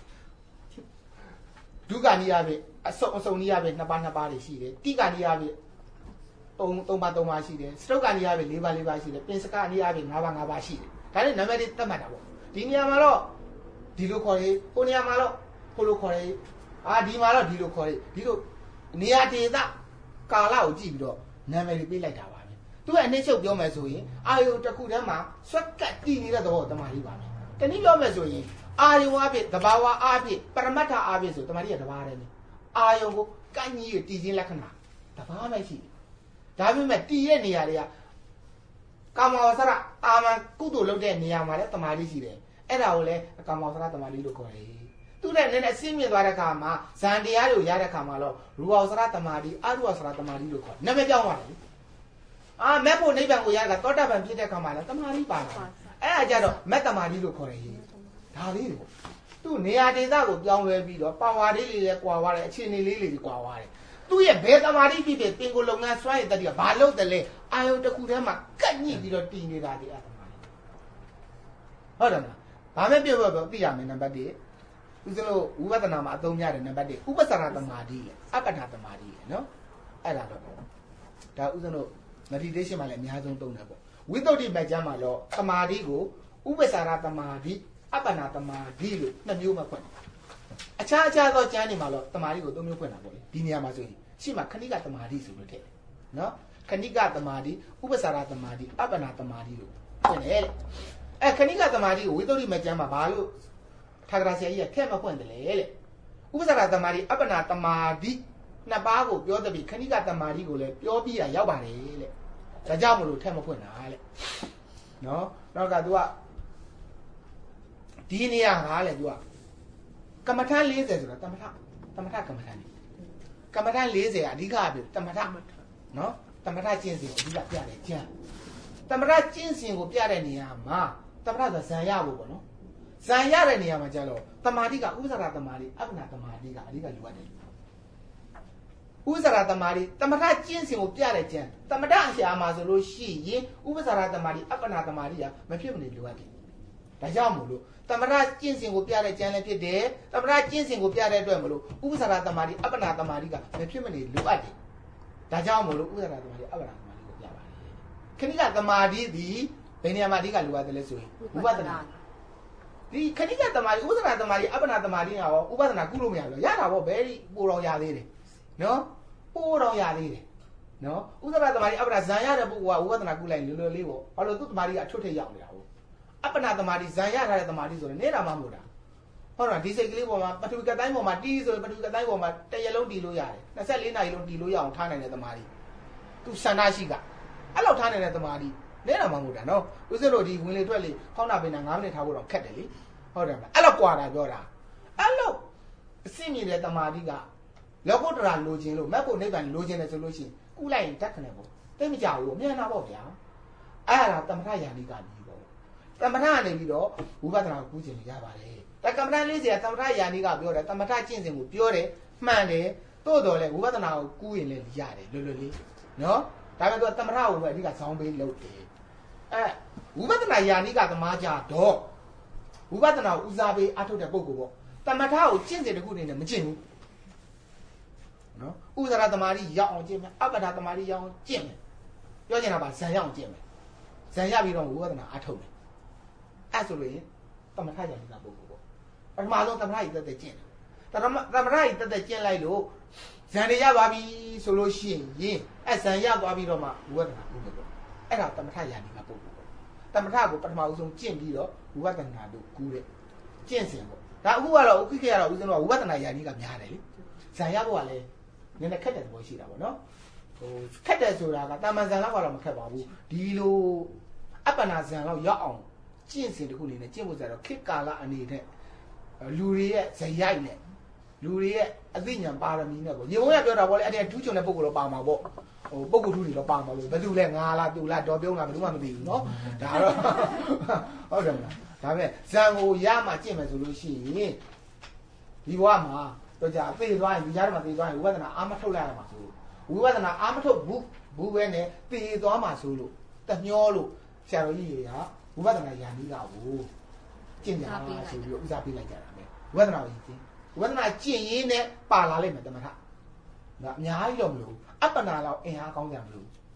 S1: ဒုက္ခနိယပဲအစုံနိယပဲနှစ်ပါးတွေရှိတယ်တိက္ခနိယပဲ၃ 3ပါရှိတယ်စတုတ်ကနေရပြီ4ပါရှိတယ်ပင်စကနေရပြီ5ပါရှိတယ်ဒါနဲ့နာမည်တွေသတ်မှတ်တာပေါ့ဒီနေရာမှာတော့ဒီလိုခေါ်ရေးဟိုနေရာမှာတော့ဟိုလိုခေါ်ရေးဒီမှာတော့ဒီလိုခေါ်ရေးဒီလိုနေရာဒေသကာလကိုကြည့်ပြီးတော့နာမည်တွေပေးလိုက်တာပါပဲသူကအနည်းချုပ်ပြောမယ်ဆိုရင်အာယုတစ်ခုတည်းမှာဆွက်ကတ်တည်နေတဲ့သဘောတမာတိပါပဲတနည်းပြောမယ်ဆိုရင်အာယုအဖြစ်တဘာဝအဖြစ်ပရမတ္ထအဖြစ်ဆိုတမာတိကတဘာတည်းလေအာယုကိုကန့်ကြီးရတည်ခြင်းလက္ခဏာတဘာမှရှိတယ်ဒါပေမဲ့တည်ရဲ့နေရာတွေကကာမဝဆရအာမန်ကုသိုလ်လုပ်တဲ့နေရာမှာလည်းတမာတိရှိတယ်အဲ့ဒါကိုလည်းကာမဝဆရတမာတိလို့ခေါ်တယ်သူနဲ့နည်းနည်းအစင်းမြင်သွားတဲ့အခါမှာဇန်တရားတွေကိုရတဲ့အခါမှာတော့ရူပဝဆရတမာတိအရူပဝဆရတမာတိလို့ခေါ်တယ်နာမည်ပြောင်းသွားတယ်မက်ဖို့နိဗ္ဗာန်ကိုရတာသောတာပန်ဖြစ်တဲ့အခါမှာလည်းတမာတိပါတာအဲ့ဒါကြတော့မက်တမာတိလို့ခေါ်တယ်ဒါလေးတွေပေါ့သူနေရာဒေသကိုပြောင်းလဲပြီးတော့ပါဝါလေးတွေလည်းကွာသွားတယ်အခြေအနေလေးတွေကွာသွားတယ်သူရဲ့ဘယ်တမာတိဖြစ်ဖြစ်ပင်ကိုလုံငန်းစွမ်းရည်တတိကဘာလို့တလဲအာယုတစ်ခုတည်းမှာကတ်ညှိပြီးတော့တည်နေတာဒီအတမာတိဟုတ်တယ်မလားဘာမဲ့ပြောသိရမယ်နံပါတ်1ဦးဇင်းတို့ဝိပဿနာမှာအသုံးများတယ်နံပါတ်1ဥပ္ပစရတမာတိအပ္ပနာတမာတိနော်အဲ့ဒါတော့ဒါဦးဇင်းတို့ meditation မှာလည်းအများဆုံးသုံးတယ်ပေါ့ဝိသုဒ္ဓိမကျမ်းမှာတော့တမာတိကိုဥပ္ပစရတမာတိအပ္ပနာတမာတိလို့နှစ်မျိုးမှဖွင့်အခြားသောကျမ်းတွေမှာတော့တမာတိကိုသုံးမျိုးဖွင့်တာပေါ့လေဒီနေရာမှာဆိုရင်ရှေ့မှာခဏိကတမာတိဆိုလို့ထည့်တယ်နော်ခဏိကတမာတိဥပ္ပစရတမာတိအပ္ပနာတမာတိလို့ဖွင့်တယ်လေခဏိကတမာတိကိုဝိသုဒ္ဓိမကျမ်းမှာဘာလို့ထာဂရဆရာကြီးကထည့်မဖွင့်တယ်လေဥပ္ပစရတမာတိအပ္ပနာတမာတိနှစ်ပါးကိုပြောတဲ့ပြီးခဏိကတမာတိကိုလည်းပြောပြီးရရောက်ပါတယ်လေဒါကြောင့်မလို့ထည့်မဖွင့်တာလေနော်နောက်က तू ကဒီနေရာဟာလေ तू ကကမ္မထန်40ဆိုတာတမထကမ္မထနေကမ္မထန်40အဓိကအဖြစ်တမထနော်တမထကျင့်စဉ်ကိုအဓိကပြတယ်ကျမ်းတမထကျင့်စဉ်ကိုပြတဲ့နေရာမှာတမထဆိုဇံရဖို့ပေါ့နော်ဇံရတဲ့နေရာမှာကျတော့တမာတိကဥပ္ပစရတမာတိအပ္ပနာတမာတိကအဓိကလိုအပ်တယ်ဥပ္ပစရတမာတိတမထကျင့်စဉ်ကိုပြတဲ့ကျမ်းတမထအရှာမှာဆိုလို့ရှိရင်ဥပ္ပစရတမာတိအပ္ပနာတမာတိကမဖြစ်မနေလိုအပ်တယ်ဒါကြောင့်မို့လို့တမထကျင့်စဉ်ကိုပြတဲ့ကျမ်းလည်းဖြစ်တယ်တမထကျင့်စဉ်ကိုပြတဲ့အတွက်မလို့ဥပ္ပစရတမာတိအပ္ပနာတမာတိကမဖြစ်မနေလိုအပ်တယ်ဒါကြောင့်မို့လို့ဥပ္ပစရတမာတိအပ္ပနာတမာတိကိုပြပါတယ်ခဏိကတမာတိဒီဘယ်နေရာမှာအဓိကလိုအပ်တယ်လဲဆိုရင်ဝိပဿနာဒီခဏိကတမာတိဥပ္ပစရတမာတိအပ္ပနာတမာတိရောဥပဒနာကုလို့မရဘူးရတာပေါ့ဘယ်ပိုတော်ရသေးတယ်နော်ပိုတော်ရသေးတယ်နော်ဥပ္ပစရတမာတိအပ္ပနာဇံရတဲ့ပုဂ္ဂိုလ်ကဥပဒနာကုလိုက်လွယ်လွယ်လေးပေါ့ဘာလို့သူ့တမာတိကအထွတ်ထိပ်ရောက်နေတာပေါ့အပ္ပနာတမာတိဇံရထားတဲ့တမာတိဆိုရင်နေတာမှမဟုတ်တာဟုတ်လားဒီစိတ်ကလေးပေါ်မှာပထဝီကတိုင်းပေါ်မှာတီးဆိုရင်ပထဝီကတိုင်းပေါ်မှာတရက်လုံးတီးလို့ရတယ်24နာရီလုံးတီးလို့ရအောင်ထားနိုင်တဲ့တမာတိသူစန္ဒရှိကအဲ့လောက်ထားနိုင်တဲ့တမာတိနေတာမှမဟုတ်တာနော်ဦးစလို့ဒီဝင်လေထွက်လေခေါင်းနာပင်နာ9မိနစ်ထားဖို့တော့ခက်တယ်လေဟုတ်တယ်မလားအဲ့လောက်ကွာတာပြောတာအဲ့လောက်အစင်မြင်တဲ့တမာတိကလောကုတ္တရာလိုချင်လို့မက်ဖို့နိဗ္ဗာန်လိုချင်တယ်ဆိုလို့ရှိရင်ကုလိုက်ရင်တတ်ခနဲ့ပေါ့တိတ်မကြဘူးအမြန်နာပေါ့ဗျာအဲ့ဒါတမထယာနိကကြီးပေါ့တမထကနေပြီးတော့ဝိပဿနာကိုကူးချင်ရပါတယ်ဒါကမ္မဋ္ဌာန်း40ကတမထယာနိကပြောတယ်တမထကျင့်စဉ်ကိုပြောတယ်မှန်တယ်တိုးတော်လဲဝိပဿနာကိုကူးရင်လည်းရတယ်လွယ်လွယ်လေးနော်ဒါပေမဲ့သူကတမထကိုပဲအဓိကဇောင်းပေးလုပ်တယ်ဝိပဿနာယာနိကသမားကြတော့ဝိပဿနာကိုဦးစားပေးအထုတ်တဲ့ပုဂ္ဂိုလ်ပေါ့တမထကိုကျင့်စဉ်တစ်ခုအနေနဲ့မကျင့်ဘူးနော်ဥဇာရသမารိရောက်အောင်ကျင့်မယ်အပ္ပဒါသမารိရောက်အောင်ကျင့်မယ်ပြောချင်တာပါဇံရောက်အောင်ကျင့်မယ်ဇံရပြီးတော့ဝိပဿနာအထုတ်မယ်အဲ့ဆိုလို့ရင်တမထယာနိကပုဂ္ဂိုလ်ပေါ့ပထမဆုံးတမထကြီးတက်တက်ကျင့်တယ်တမထကြီးတက်တက်ကျင့်လိုက်လို့ဇံတွေရသွားပြီဆိုလို့ရှိရင်အဲ့ဇံရသွားပြီးတော့မှဝိပဿနာဥပ္ပပေါ့အဲ့ဒါတမထယာနိကပုဂ္ဂိုလ်ပေါ့တမထကိုပထမဆုံးကျင့်ပြီးတော့ဝိပဿနာတို့ကူးတဲ့ကျင့်စဉ်ပေါ့ဒါအခုကတော့ဥက္ကိကတော့ဦးဇင်းတို့ကဝိပဿနာယာနိကများတယ်လေဇံရဖို့ကလည်းနည်းနည်းခက်တဲ့သဘောရှိတာပေါ့နော်ဟိုခက်တယ်ဆိုတာကတာမန်ဇံလောက်ကတော့မခက်ပါဘူးဒီလိုအပ္ပနာဇံလောက်ရောက်အောင်ကျင့်စဉ်တစ်ခုအနေနဲ့ကျင့်ဖို့ဆိုတော့ခေတ်ကာလအနေနဲ့လူတွေရဲ့ဇယိုက်နဲ့လူတွေရဲ့အသိဉာဏ်ပါရမီနဲ့ပေါ့ညီမကပြောတာပေါ့လေအဲ့ဒီထူးချွန်တဲ့ပုဂ္ဂိုလ်တော့ပါမှာပေါ့ဟိုပုဂ္ဂိုလ်ထူးတွေတော့ပါမှာလို့ဘယ်သူလဲငါလားသူလားတော်ပြုံးလားဘယ်သူမှမသိဘူးနော်ဒါတော့ဟုတ်တယ်မလားဒါပေမဲ့ဇံကိုရမှကျင့်မယ်ဆိုလို့ရှိရင်ဒီဘဝမှာတော့じゃအသေးသွားရင်ဒီကြားထဲမှာသေသွားရင်ဝိပဿနာအာမထုတ်လိုက်ရမှာဆိုလို့ဝိပဿနာအာမထုတ်ဘူးပဲနဲ့သေသွားမှာဆိုလို့တမျောလို့ဆရာတော်ကြီးတွေကဝိပဿနာယာနိကကိုကျင့်ကြတာဆိုပြီးတော့ဥစားပေးလိုက်ကြတာပဲဝိပဿနာကိုကျင့်ဝိပဿနာကျင့်ရင်းနဲ့ပါလာလိမ့်မယ်တမထဒါအများကြီးတော့မလို့အပ္ပနာလောက်အင်အားကောင်းကြမလို့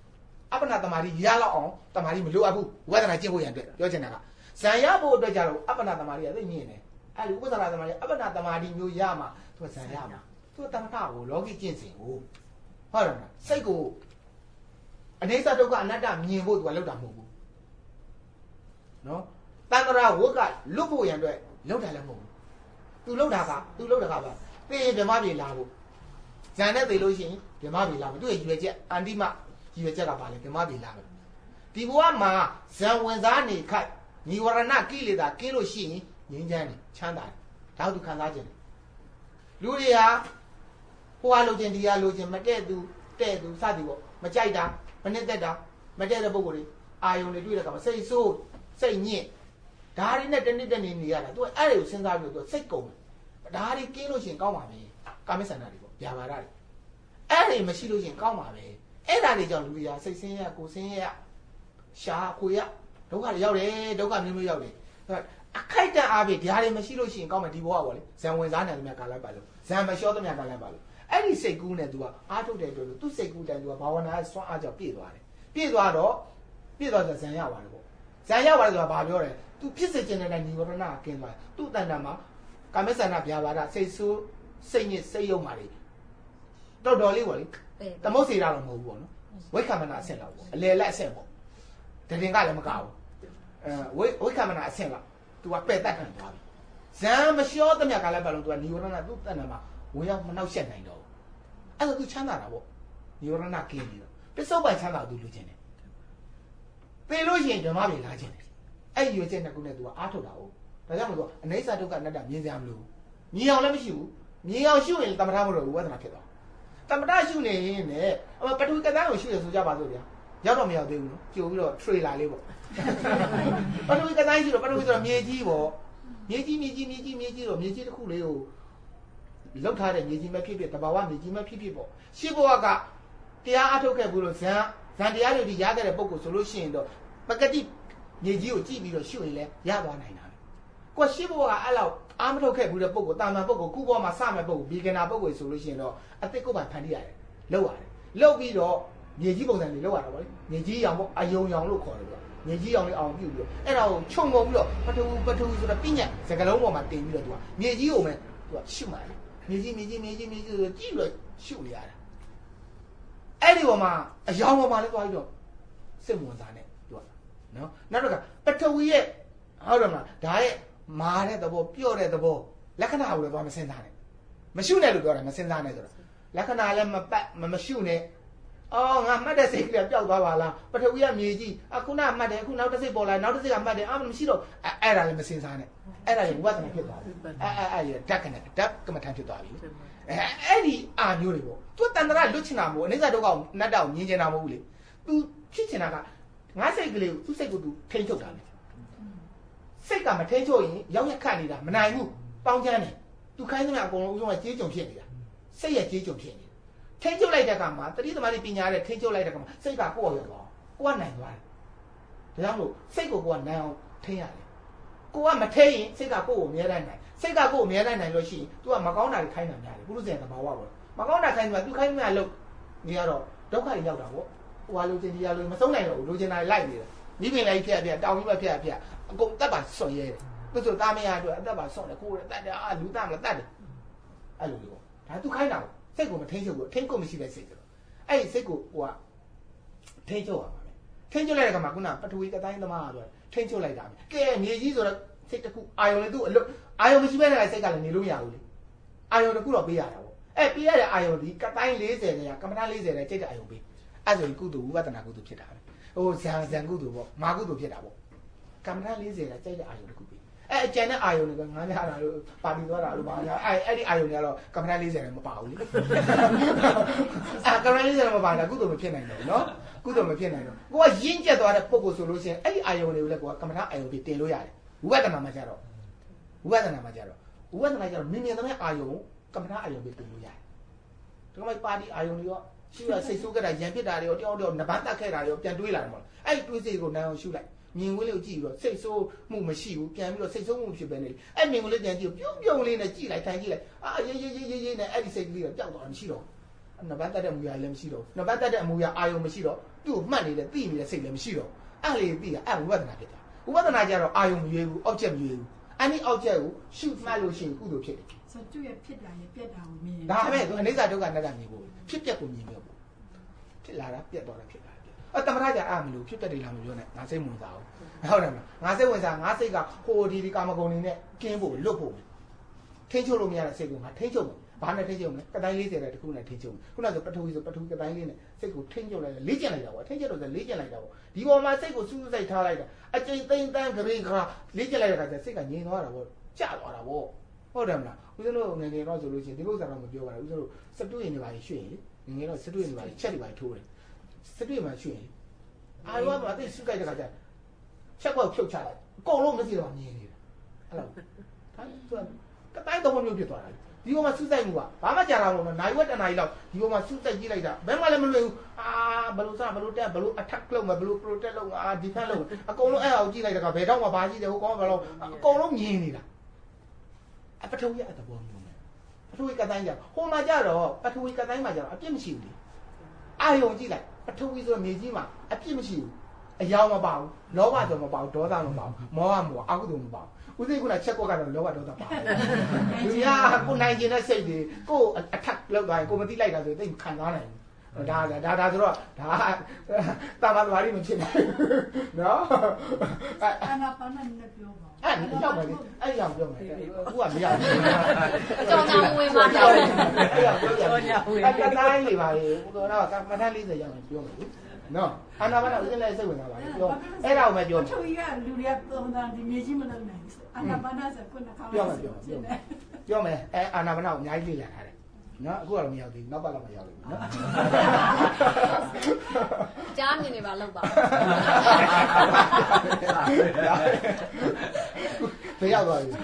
S1: အပ္ပနာတမာရီရလောက်အောင်တမာရီမလိုအပ်ဘူးဝိပဿနာကျင့်ဖို့ရန်အတွက်ပြောချင်တာကဇံရဖို့အတွက်ကြတော့အပ္ပနာတမာရီကသိမြင်တယ်အဲ့ဒီဥပဒနာတမာရီအပ္ပနာတမာရီမျိုးရမှာသူကဇံရမှာသူကတမထကိုလောကီကျင့်စဉ်ကိုဟုတ်တယ်မလားစိတ်ကိုအနေစာဒုက္ခအနတ္တမြင်ဖို့သူကလောက်တာမဟုတ်ဘူးနော်တန်ត្រာဝတ်ကလွတ်ဖို့ရန်အတွက်လောက်တာလည်းမဟုတ်ဘူးသူလောက်တာကပါသိရင်ဓမ္မပြေလာဖို့ဇန်နဲ့သိလို့ရှိရင်ဓမ္မပြေလာမယ်သူ့ရဲ့ရွယ်ချက်အန္တိမရွယ်ချက်ကပါလေဓမ္မပြေလာမယ်ဒီဘဝမှာဇံဝင်စားနေခိုက်និဝရဏကိလေသာကင်းလို့ရှိရင်ငြိမ်းချမ်းတယ်ချမ်းသာတယ်ဒါ့သူခံစားခြင်းလူတွေဟာဟိုဟာလိုချင်ဒီဟာလိုချင်မတဲ့သူတဲ့သူစသည်ပေါ့မကြိုက်တာမနစ်သက်တာမတဲ့တဲ့ပုံကိုယ်တွေအာယုံတွေတွေ့တဲ့အခါမှာစိတ်ဆိုးစိတ်ညစ်ဒါတွေနဲ့တနစ်တနေ့နေရတာသူအဲ့တွေကိုစဉ်းစားပြီးတော့စိတ်ကုန်တယ်ဒါတွေကင်းလို့ရှိရင်ကောင်းပါမယ်ကာမစန္ဒာတွေပေါ့ဗျာပါဒတွေအဲ့တွေမရှိလို့ရှိရင်ကောင်းပါပဲအဲ့ဒါတွေကြောင့်လူတွေကစိတ်ဆင်းရဲကိုယ်ဆင်းရဲရှားခွေရဒုက္ခတွေရောက်တယ်ဒုက္ခမျိုးမျိုးရောက်တယ်အခိုက်တန့်အားဖြင့်ဓာတ်တွေမရှိလို့ရှိရင်ကောင်းမယ်ဒီဘဝပေါ့လေဇံဝင်စားနိုင်တဲ့မြတ်ကာလပါလို့ဇံမလျှောတဲ့မြတ်ကာလပါလို့အဲ့ဒီစိတ်ကူးနဲ့သူကအားထုတ်တဲ့အတွက်သူစိတ်ကူးတိုင်းသူကဘာဝနာဆွမ်းအားကြောင့်ပြည့်သွားတယ်ပြည့်သွားတော့ဇံရပါတယ်ပေါ့ဇံရပါတယ်ဆိုတာဘာပြောလဲသူဖြစ်စေခြင်းနဲ့និဝရဏကင်းသွားသူ့တဏ္ဍာမှာကာမစန္ဒဗျာပါဒစိတ်ဆိုးစိတ်ညစ်စိတ်ယုံပါလေတော်တော်လေးပေါ့လေသမုတ်စေတာတော့မဟုတ်ဘူးပေါ့နော်ဝိက္ခမနာအဆင့်လောက်ပေါ့အလယ်လက်အဆင့်ပေါ့တရင်ကလည်းမကဘူးဝိက္ခမနာအဆင့်လောက်သူကပဲ့တတ်ခံသွားပြီဇံမလျှောသမျှကလည်းပါလို့သူကនិဝရဏသူ့တဏ္ဍာမှာဝင်ရောက်မနှောက်ယှက်နိုင်တော့ဘူးအဲ့ဒါသူချမ်းသာတာပေါ့និဝရဏကင်းပြီးတော့ပစ္စုပန်ချမ်းသာသူလူချင်းတယ်ပေလို့ရှိရင်ဓမ္မပြေလာခြင်းတယ်အဲ့ရွေချက်နှစ်ခုနဲ့သူကအားထုတ်တာဟုတ်ဒါကြောင့်မလို့အနိစ္စဒုက္ခအနတ္တမြင်စရာမလိုဘူးမြင်အောင်လည်းမရှိဘူးမြင်အောင်ရှုရင်တမထမလို့ဝေဒနာဖြစ်သွားတမထရှုနေရင်လည်းပထဝီကသန်းကိုရှုရဆိုကြပါစို့ဗျာရောက်တော့မရောက်သေးဘူးနော်ကြိုပြီးတော့ trailer လေးပေါ့ပထဝီကသန်းရှုတော့ပထဝီဆိုတော့မြေကြီးပေါ့မြေကြီးတော့မြေကြီးတစ်ခုလေးကိုလောက်ထားတဲ့မြေကြီးမဖြစ်ဖြစ်တဘာဝမြေကြီးမဖြစ်ဖြစ်ပေါ့ရှင်းဘဝကတရားအထုတ်ခဲ့ဘူးလို့ဇန်တရားတွေဒီရခဲ့တဲ့ပုံကိုဆိုလို့ရှိရင်တော့ပကတိမြေကြီးကိုကြည့်ပြီးတော့ရှုရင်လည်းရသွားနိုင်တာကိုရှင်းဘဝကအဲ့လောက်အားမထုတ်ခဲ့ဘူးတဲ့ပုံကိုတာမန်ပုံကိုခုဘောမှာစမဲ့ပုံကိုဘီဂနာပုံကိုဆိုလို့ရှိရင်တော့အစ်စ်ကိုပါဖန်တီးရတယ်လောက်ပြီးတော့မြေကြီးပုံစံတွေလောက်ရတာပေါ့လေမြေကြီးရောင်ပေါ့အယုံရောင်လို့ခေါ်တယ်ဗျမြေကြီးရောင်လေးအောင်ပြုတ်ပြီးတော့အဲ့ဒါကိုခြုံငုံပြီးတော့ပထဝီဆိုတော့ပြညတ်စကလုံးပေါ်မှာတင်ပြီးတော့သူကမြေကြီးကိုပဲသူကရှုမှတယ်မြေကြီးဆိုကြည့်လို့ရှုနေရတာအဲ့ဒီပေါ်မှာအယောင်ပေါ်မှာလည်းသွားပြီးတော့စစ်ဝင်စားနေသူကနော်နောက်တော့ပထဝီရဲ့ဟုတ်တယ်မလားဒါရဲ့မာတဲ့သဘောပြော့တဲ့သဘောလက္ခဏာကိုလည်းသွားမစင်စားနဲ့မရှုနဲ့လို့ပြောတာမစင်စားနဲ့ဆိုတော့လက္ခဏာလည်းမရှုနဲ့အော်ငါမှတ်တဲ့စိတ်ကလေးပျောက်သွားပါလားပထဝီကမြေကြီးအခုနမှတ်တယ်အခုနောက်တစ်စိတ်ပေါ်လာနောက်တစ်စိတ်ကမှတ်တယ်မရှိတော့အဲ့ဒါလည်းမစင်စားနဲ့အဲ့ဒါရင်ဝိပဿနာဖြစ်သွားပြီအဲ့ရဓာတ်ကမ္မထံဖြစ်သွားပြီအဲ့ဒီအာမျိုးတွေပေါ့သူတန်ត្រာလွတ်ချင်တာမဟုတ်အနိစ္စဒုက္ခကိုနတ်တောင်မြင်ချင်တာမဟုတ်ဘူးလေသူဖြစ်ချင်တာကငါစိတ်ကလေးကိုသူ့စိတ်ကိုသူထိန်းချုပ်တာလေစိတ်ကမထိန်းချုပ်ရင်ရောက်ရက်ခတ်နေတာမနိုင်ဘူးပေါင်းချမ်းတယ်သူခိုင်းသမျှအကုန်လုံးဥဆုံးကကြေးကြုံဖြစ်နေတာစိတ်ရဲ့ကြေးကြုံဖြစ်နေထိန်းချုပ်လိုက်တဲ့အခါမှာတတိသမารီပညာနဲ့ထိန်းချုပ်လိုက်တဲ့အခါမှာစိတ်ကကိုယ့်ရောက်သွားကိုကနိုင်သွားတယ်ဒါကြောင့်မို့စိတ်ကိုကိုကနိုင်အောင်ထိန်းရတယ်ကိုကမထိန်းရင်စိတ်ကကိုယ့်ကိုအမြဲတမ်းနိုင်စိတ်ကကိုယ်အမြဲတမ်းနိုင်လို့ရှိရင် तू ကမကောင်းတာတွေခိုင်းတာများတယ်ပုရုษရဲ့သဘာဝပေါ့မကောင်းတာခိုင်းမှ तू ခိုင်းမှလို့နေရတော့ဒုက္ခတွေရောက်တာပေါ့ဟိုဟာလိုချင်ဒီဟာလိုမဆုံးနိုင်တော့ဘူးလိုချင်တာလိုက်နေတာမိခင်လိုက်ဖြတ်တောင်းပြီးမှဖြတ်အကုန်တက်ပါစွန့်ရဲတယ်သူဆိုတာမရအတွက်အသက်ပါစွန့်တယ်ကိုယ်တက်တယ်လူသားမလားတက်တယ်အဲ့လိုပေါ့ဒါ तू ခိုင်းတာစိတ်ကိုမထိန်းချုပ်ဘူးထိန်းကိုမရှိတဲ့စိတ်ဆိုတော့အဲ့ဒီစိတ်ကိုဟိုကထိန်းချုပ်ရမှာပဲထိန်းချုပ်လိုက်တဲ့အခါမှာခုနပထဝီကတိုင်းသမားဆိုထိန်းချုပ်လိုက်တာပဲကဲမြေကြီးဆိုတော့စိတ်တစ်ခုအာယုံလေးသူ့အလုပ်အာယုံမရှိဘဲနဲ့စိတ်ကလည်းနေလို့မရဘူးလေအာယုံတစ်ခုတော့ပေးရတာပေါ့အဲ့ပေးရတဲ့အာယုံဒီကတိုင်း40နဲ့ကမ္မဋ္ဌာန်း40နဲ့စိတ်တဲ့အာယုံပေးအဲ့ဆိုရင်ကုသိုလ်ဝိပဿနာကုသိုလ်ဖြစ်တာပဲဟိုဇံကုသိုလ်ပေါ့မာကုသိုလ်ဖြစ်တာပေါ့ကမ္မဋ္ဌာန်း40နဲ့စိတ်တဲ့အာယုံတစ်ခုပေးအဲ့အကျန်တဲ့အာယုံတွေကငားများတာလို့ပါတီသွားတာလို့ပါညာအဲ့ဒီအာယုံတွေကတော့ကမ္မဋ္ဌာန်း40နဲ့မပါဘူးလေကမ္မဋ္ဌာန်း40နဲ့မပါတာကုသိုလ်မဖြစ်နိုင်တော့ဘူးနော်ကုသိုလ်မဖြစ်နိုင်တော့ကိုကရင်းကျက်သွားတဲ့ပုံကိုဆိုလို့ရှိရင်အဲ့ဒီအာယုံတွေကိုလည်းကိုကကမ္မဋ္ဌာန်းအာယုံတွေတင်လို့ရတယ်ဝိပဿနာမှာကြတော့ဝိပဿနာကြတော့မြင်သမျှအာယုံကမ္မဋ္ဌာန်းအာယုံပဲတင်လို့ရတယ်ဒီကမှပါတီအာယုံတွေရောရှိရစိတ်ဆိုးကြတာရံဖြစ်တာတွေရောတယောက်နဗန်းတက်ခဲ့တာတွေရောပြန်တွေးလာတယ်မဟုတ်လားအဲ့ဒီတွေးစိတ်ကိုနိုင်အောင်ရှုလိုက်မြင်ဝလေးကိုကြည့်ပြီးတော့စိတ်ဆိုးမှုမရှိဘူးပြန်ပြီးတော့စိတ်ဆိုးမှုဖြစ်ပဲနေအဲ့မြင်ဝလေးပြန်ကြည့်ပြုံးလေးနဲ့ကြည့်လိုက်ထိုင်ကြည့်လိုက်ရေးနဲ့အဲ့ဒီစိတ်ကလေးတော့ပျောက်သွားမှမရှိတော့နဗန်းတက်တဲ့အမူအရာလည်းမရှိတော့နဗန်းတက်တဲ့အမူအရာအာယုံမရှိတော့သူ့ကိုမှတ်နေတဲ့သိနေတဲ့စိတ်လည်းမရှိတော့အဲ့လေသိတာအဲ့ဝိပဿနာဖြစ်တာဝိပဿနာကြတော့အာယုံမရွေးဘူးအောက်ချက်မရွေးဘူးအဲ့ဒီအောက်ချက်ကိုရှုမှတ်လို့ရှိရင်ကုသိုလ်ဖြစ်တယ်
S5: ဆိုသူ့ရဲ့ဖြစ်တာရဲ့ပြက်တာကိုမြင်
S1: ဒါပဲသူအိဋ္ဌဒုက္ခအနတ္တမြင်ဖို့ဖြစ်ပျက်ကိုမြင်ပြောဖို့ဖြစ်လာတာပြက်သွားတာဖြစ်လာတယ်တမထကြအဲ့မလို့ဖြစ်ပျက်တယ်လားမပြောနဲ့ငါစိတ်ဝင်စားအောင်ဟုတ်တယ်မလားငါစိတ်ဝင်စားငါစိတ်ကဟိုဒီကာမဂုဏ်တွေနဲ့ကင်းဖို့လွတ်ဖို့ထိန်းချုပ်လို့မရတဲ့စိတ်ကိုငါထိန်းချုပ်ဘာနဲ့ထိန်းချုပ်မလဲကတိုင်း40တဲ့တစ်ခုနဲ့ထိန်းချုပ်ခုနကဆိုပထဝီဆိုပထဝီကတိုင်းလေးနဲ့စိတ်ကိုထိန်းချုပ်လိုက်လေ့ကျင့်လိုက်တာပေါ့ထိန်းချုပ်လို့ဆိုလေ့ကျင့်လိုက်တာပေါ့ဒီပေါ်မှာစိတ်ကိုစူးစိုက်ထားလိုက်တာအကျိန်သိမ့်တန်းကြိခါလေ့ကျင့်လိုက်တဲ့အခါကျစိတ်ကငြိမ်သွားတာပေါ့ကျသွားတာပေါ့ဟုတ်တယ်မလားဦးဇင်းတို့ငယ်ငယ်တော့ဆိုလို့ရှိရင်ဒီလိုစားတော့မပြောပါဘူးဦးဇင်းတို့စတူရင်တွေပါရွှေ့ရင်လေငယ်ငယ်တော့စတူရင်တွေပါချက်တွေပါထိုးတယ်စတူရင်မှာရွှေ့ရင်အာရုံကမသိစူးစိုက်တဲ့အခါကျချက်ကောက်ဖြုတ်ချလိုက်အကုန်လုံးမရှိတော့မြင်နေတာအဲ့လိုဒါသူကတိုင်းတော်မျိုးဖြစ်သွားတာဒီပေါ်မှာစူးစိုက်မှုကဘာမှကြာလာလို့နော်နိုင်ဝက်တနားကြီးလောက်ဒီပေါ်မှာစူးစိုက်ကြည့်လိုက်တာဘယ်မှလည်းမလွယ်ဘူးဘယ်လိုစားဘယ်လိုတက်ဘယ်လို attack လုပ်မယ်ဘယ်လို protect လုပ်မယ်defense လုပ်မယ်အကုန်လုံးအဲ့အောင်ကြည့်လိုက်တဲ့ကဘယ်တော့မှဘာရှိတယ်ဟိုကောင်းဘယ်လိုအကုန်လုံးမြင်နေတာပထဝီရဲ့အတဘောမျိုးပဲပထဝီကတိုင်းကြဟိုမှာကြတော့ပထဝီကတိုင်းမှာကြတော့အပြစ်မရှိဘူးလေအာယုံကြည့်လိုက်ပထဝီဆိုတော့မြေကြီးမှာအပြစ်မရှိဘူးအယောင်မပါဘူးလောဘဆိုမပါဘူးဒေါသမပါဘူးမောဟမပါဘူးအကုသိုလ်မပါဘူးဦးသိကုလားချက်ကွက်ကတော့လောဘဒေါသပါတယ်လူရကိုနိုင်ကျင်တဲ့စိတ်တွေကိုအထက်လောက်သွားရင်ကိုမသိလိုက်တာဆိုသိခံစားနိုင်ဘူးဒါဆိုတော့ဒါတာမတော်ရီမဖြစ်ဘူးနော်
S5: အာနာပါနာနဲ့ပြောပါ
S1: အဲ့ရောက်ပါလေအဲ့ရောက်ပြောမယ်အခုကမရဘူး
S2: ကြောင်ညာဝင်ပါတော့
S1: အဲ့ရောက်ပြောရအဲ့ကတိုင်းလေးပါလေဟိုတော့ကမထမ်း40ရောက်ရင်ပြောမယ်နော်အာနာပါနာဦးစင်းလည်းစိတ်ဝင်စားပါလေပြောအဲ့ဒါကိုပဲပြော
S5: ချူရလူတွေကသုံးတာဒီမြေကြီးမလုပ်နိုင်ဘူးအာနာပါနာဆိုခုနက
S1: ပြောမယ်အဲအာနာပါနာကိုအများကြီးလေ့လာထားတယ်နော်အခုကတော့မရောက်သေးဘူးနောက်ပတ်တော့မရောက်လိမ့်မယ်နော်
S2: ကြားမြင်နေပါလောက်ပါ
S1: ဘယ်ရောက်သွားပြီ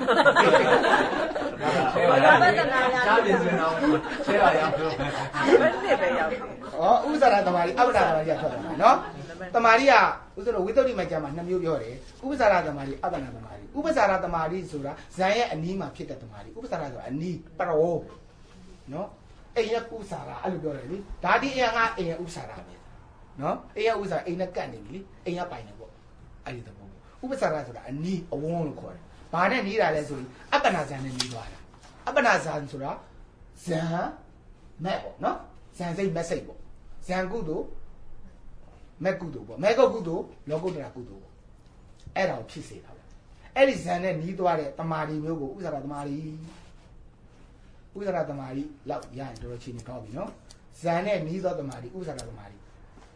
S2: ဘာသာပဒနာရ
S4: ကြားနေစင်တော့ဆဲရရောက်လို့
S6: ဘယ်နှစ်ပဲရောက်တယ်
S1: ဩဥစ္စာရသမารီအပ္ပဒါသမารီကထွက်သွားတယ်နော်သမารီကဥစ္စာဝိသုဒ္ဓိမကျမ်းမှာ2မျိုးပြောတယ်ဥပ္ပစာရသမารီအပ္ပဒါသမารီဥပ္ပစာရသမารီဆိုတာဇန်ရဲ့အနီးမှာဖြစ်တဲ့သမารီဥပ္ပစာရဆိုတာအနီးပရောနော်အိမ်ရဲ့ဥစ္စာရအဲ့လိုပြောတယ်လေဓာတိအင်ကအိမ်ရဲ့ဥစ္စာရပဲနော်အိမ်ရဲ့ဥစ္စာအိမ်နဲ့ကတ်နေပြီလေအိမ်ကပိုင်နေပေါ့အဲ့ဒီသဘောဥပ္ပစာရဆိုတာအနီးအဝန်းလို့ခေါ်တယ်ဘာနဲ့နီးတာလဲဆိုရင်အပ္ပနာဇန်နဲ့နီးသွားတာအပ္ပနာဇန်ဆိုတာဇန်မဲ့ပေါ့နော်ဇန်စိတ်မက်စိတ်ပေါ့ဇန်ကုသိုလ်မက်ကုသိုလ်ပေါ့မဲကုကုသိုလ်လောကုတ္တရာကုသိုလ်ပေါ့အဲ့ဒါကိုဖြစ်စေတာပေါ့အဲ့ဒီဇန်နဲ့နီးသွားတဲ့တမာရီမျိုးကိုဥစ္စာရတမာရီဥစ္စာရတမာရီလောက်ရရင်တော်တော်ချင်းနေကောင်းပြီနော်ဇန်နဲ့နီးသောတမာရီဥစ္စာရတမာရီ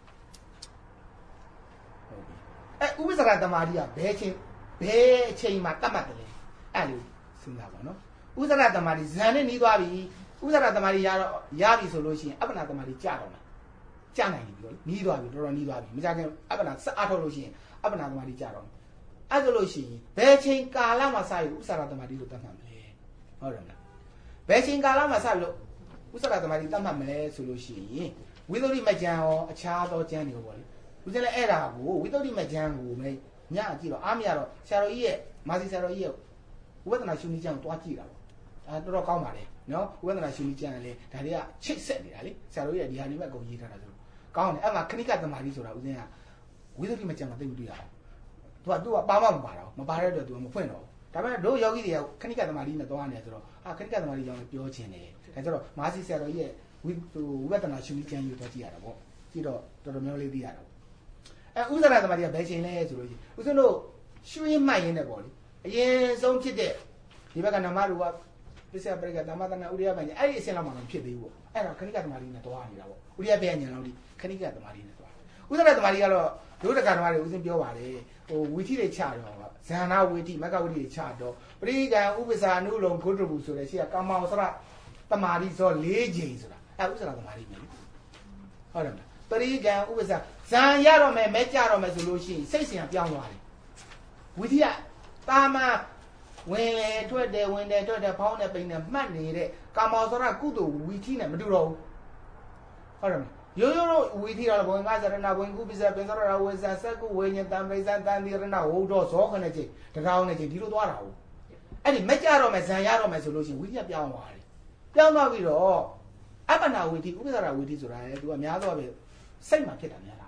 S1: ဟုတ်ပြီဥစ္စာရတမာရီကဘယ်အချိန်မှာတတ်မှတ်တယ်လဲအဲ့လိုစဉ်းစားပါနော်ဥစ္စာရတမာရီဇန်နဲ့နီးသွားပြီဥစ္စာရတမာရီရပြီဆိုလို့ရှိရင်အပ္ပနာတမာရီကြာတော့မယ်ကြာနိုင်ပြီပြောနီးသွားပြီတော်တော်နီးသွားပြီမကြခင်အပ္ပနာစအားထုတ်လို့ရှိရင်အပ္ပနာတမာရီကြာတော့မယ်အဲ့ဒါလို့ရှိရင်ဘယ်ချိန်ကာလမှာစရဥစ္စာရတမာရီလို့တတ်မှတ်မလဲဟုတ်တယ်မလားဘယ်ချိန်ကာလမှာစလို့ဥစ္စာရတမာရီတတ်မှတ်မလဲဆိုလို့ရှိရင်ဝိသုဒ္ဓိမကျမ်းရောအခြားသောကျမ်းတွေပေါ့လေဦးဇင်းလည်းအဲ့ဒါကိုဝိသုဒ္ဓိမကျမ်းကိုမညကြည့်တော့အားမရတော့ဆရာတော်ကြီးရဲ့မာစီဆရာတော်ကြီးရဲ့ဝိပဿနာရှုနည်းကျမ်းကိုတွားကြည့်တာပေါ့တော်တော်ကောင်းပါလေနော်ဝိပဿနာရှုနည်းကျမ်းလေဒါတွေကချိတ်ဆက်နေတာလေဆရာတော်ကြီးရဲ့ဒီဟာတွေမဲ့အကုန်ရေးထားတာဆိုတော့ကောင်းတယ်အဲ့မှာခဏိကသမารီဆိုတာဦးဇင်းကဝိသုဒ္ဓိမကျမ်းမှာသိမတွေ့ရအောင်သူကပါမမပါတော့မပါတဲ့အတွက်သူကမဖွင့်တော့ဒါပေမဲ့တို့ယောဂီတွေကခဏိကသမารီနဲ့တွားနေဆိုတော့ခဏိကသမารီကြောင့်ပြောချင်တယ်ဒါကြတော့မာစီဆရာတော်ကြီးရဲ့ဝိပဿနာရှုနည်းကျမ်းကိုတွားကြည့်ရတာပေါ့ကြည့်တော့တော်တော်များလေးသိရတာဥစ္စာရသမารီကဘယ်ချိန်လဲဆိုလို့ဦးဇင်းတို့ရွှေမှတ်ရင်းနဲ့ပေါ့လေအရင်ဆုံးဖြစ်တဲ့ဒီဘက်ကနမရူကပစ္စယပရိကသမတနာဥရိယပညာအဲ့ဒီအစင်းလောက်မှမဖြစ်သေးဘူးပေါ့အဲ့တော့ခဏိကသမารီနဲ့တွားနေတာပေါ့ဥရိယပညာလောက်ဒီခဏိကသမารီနဲ့တွားဥစ္စာရသမารီကတော့ဒုဒကဓမ္မတွေဦးဇင်းပြောပါတယ်ဟိုဝီထိတွေချတော့ဇာနာဝီထိမကဝီထိတွေချတော့ပရိကံဥပ္ပစာနုလုံဂုတ္တဘူးဆိုတဲ့ရှိကကာမောစရသမารီဆို၄ချိန်ဆိုတာအဲ့ဥစ္စာရသမารီမယ်ဟုတ်တယ်မလားပရိကံဥပ္ပစာဇံရတော့မယ်မဲကြတော့မယ်ဆိုလို့ရှိရင်စိတ်စဉ်ပြောင်းသွားတယ်ဝီထိကတာမဝင်လေထွက်တယ်ဝင်တယ်ထွက်တယ်ဖောင်းတယ်ပိန်တယ်မှတ်နေတဲ့ကာမောစရကုသိုလ်ဝီထိနဲ့မတူတော့ဘူးဟုတ်တယ်မလားရိုးရိုးတော့ဝီထိတော့ဘဝင်ကစရဏဘဝင်ကုပစ္စပင်စရဝေဇာစကုဝေညံတံပိဇံတန်တိရဏဝုဒ္ဓဇောခနဲ့ချင်းတကောင်းနဲ့ချင်းဒီလိုသွားတာဟုတ်အဲ့ဒီမကြတော့မယ်ဇံရတော့မယ်ဆိုလို့ရှိရင်ဝီထိပြောင်းသွားတယ်ပြောင်းသွားပြီးတော့အပ္ပနာဝီထိဥပ္ပစာရဝီထိဆိုတာလေသူကများတော့ပဲစိတ်မှာဖြစ်တာများတာ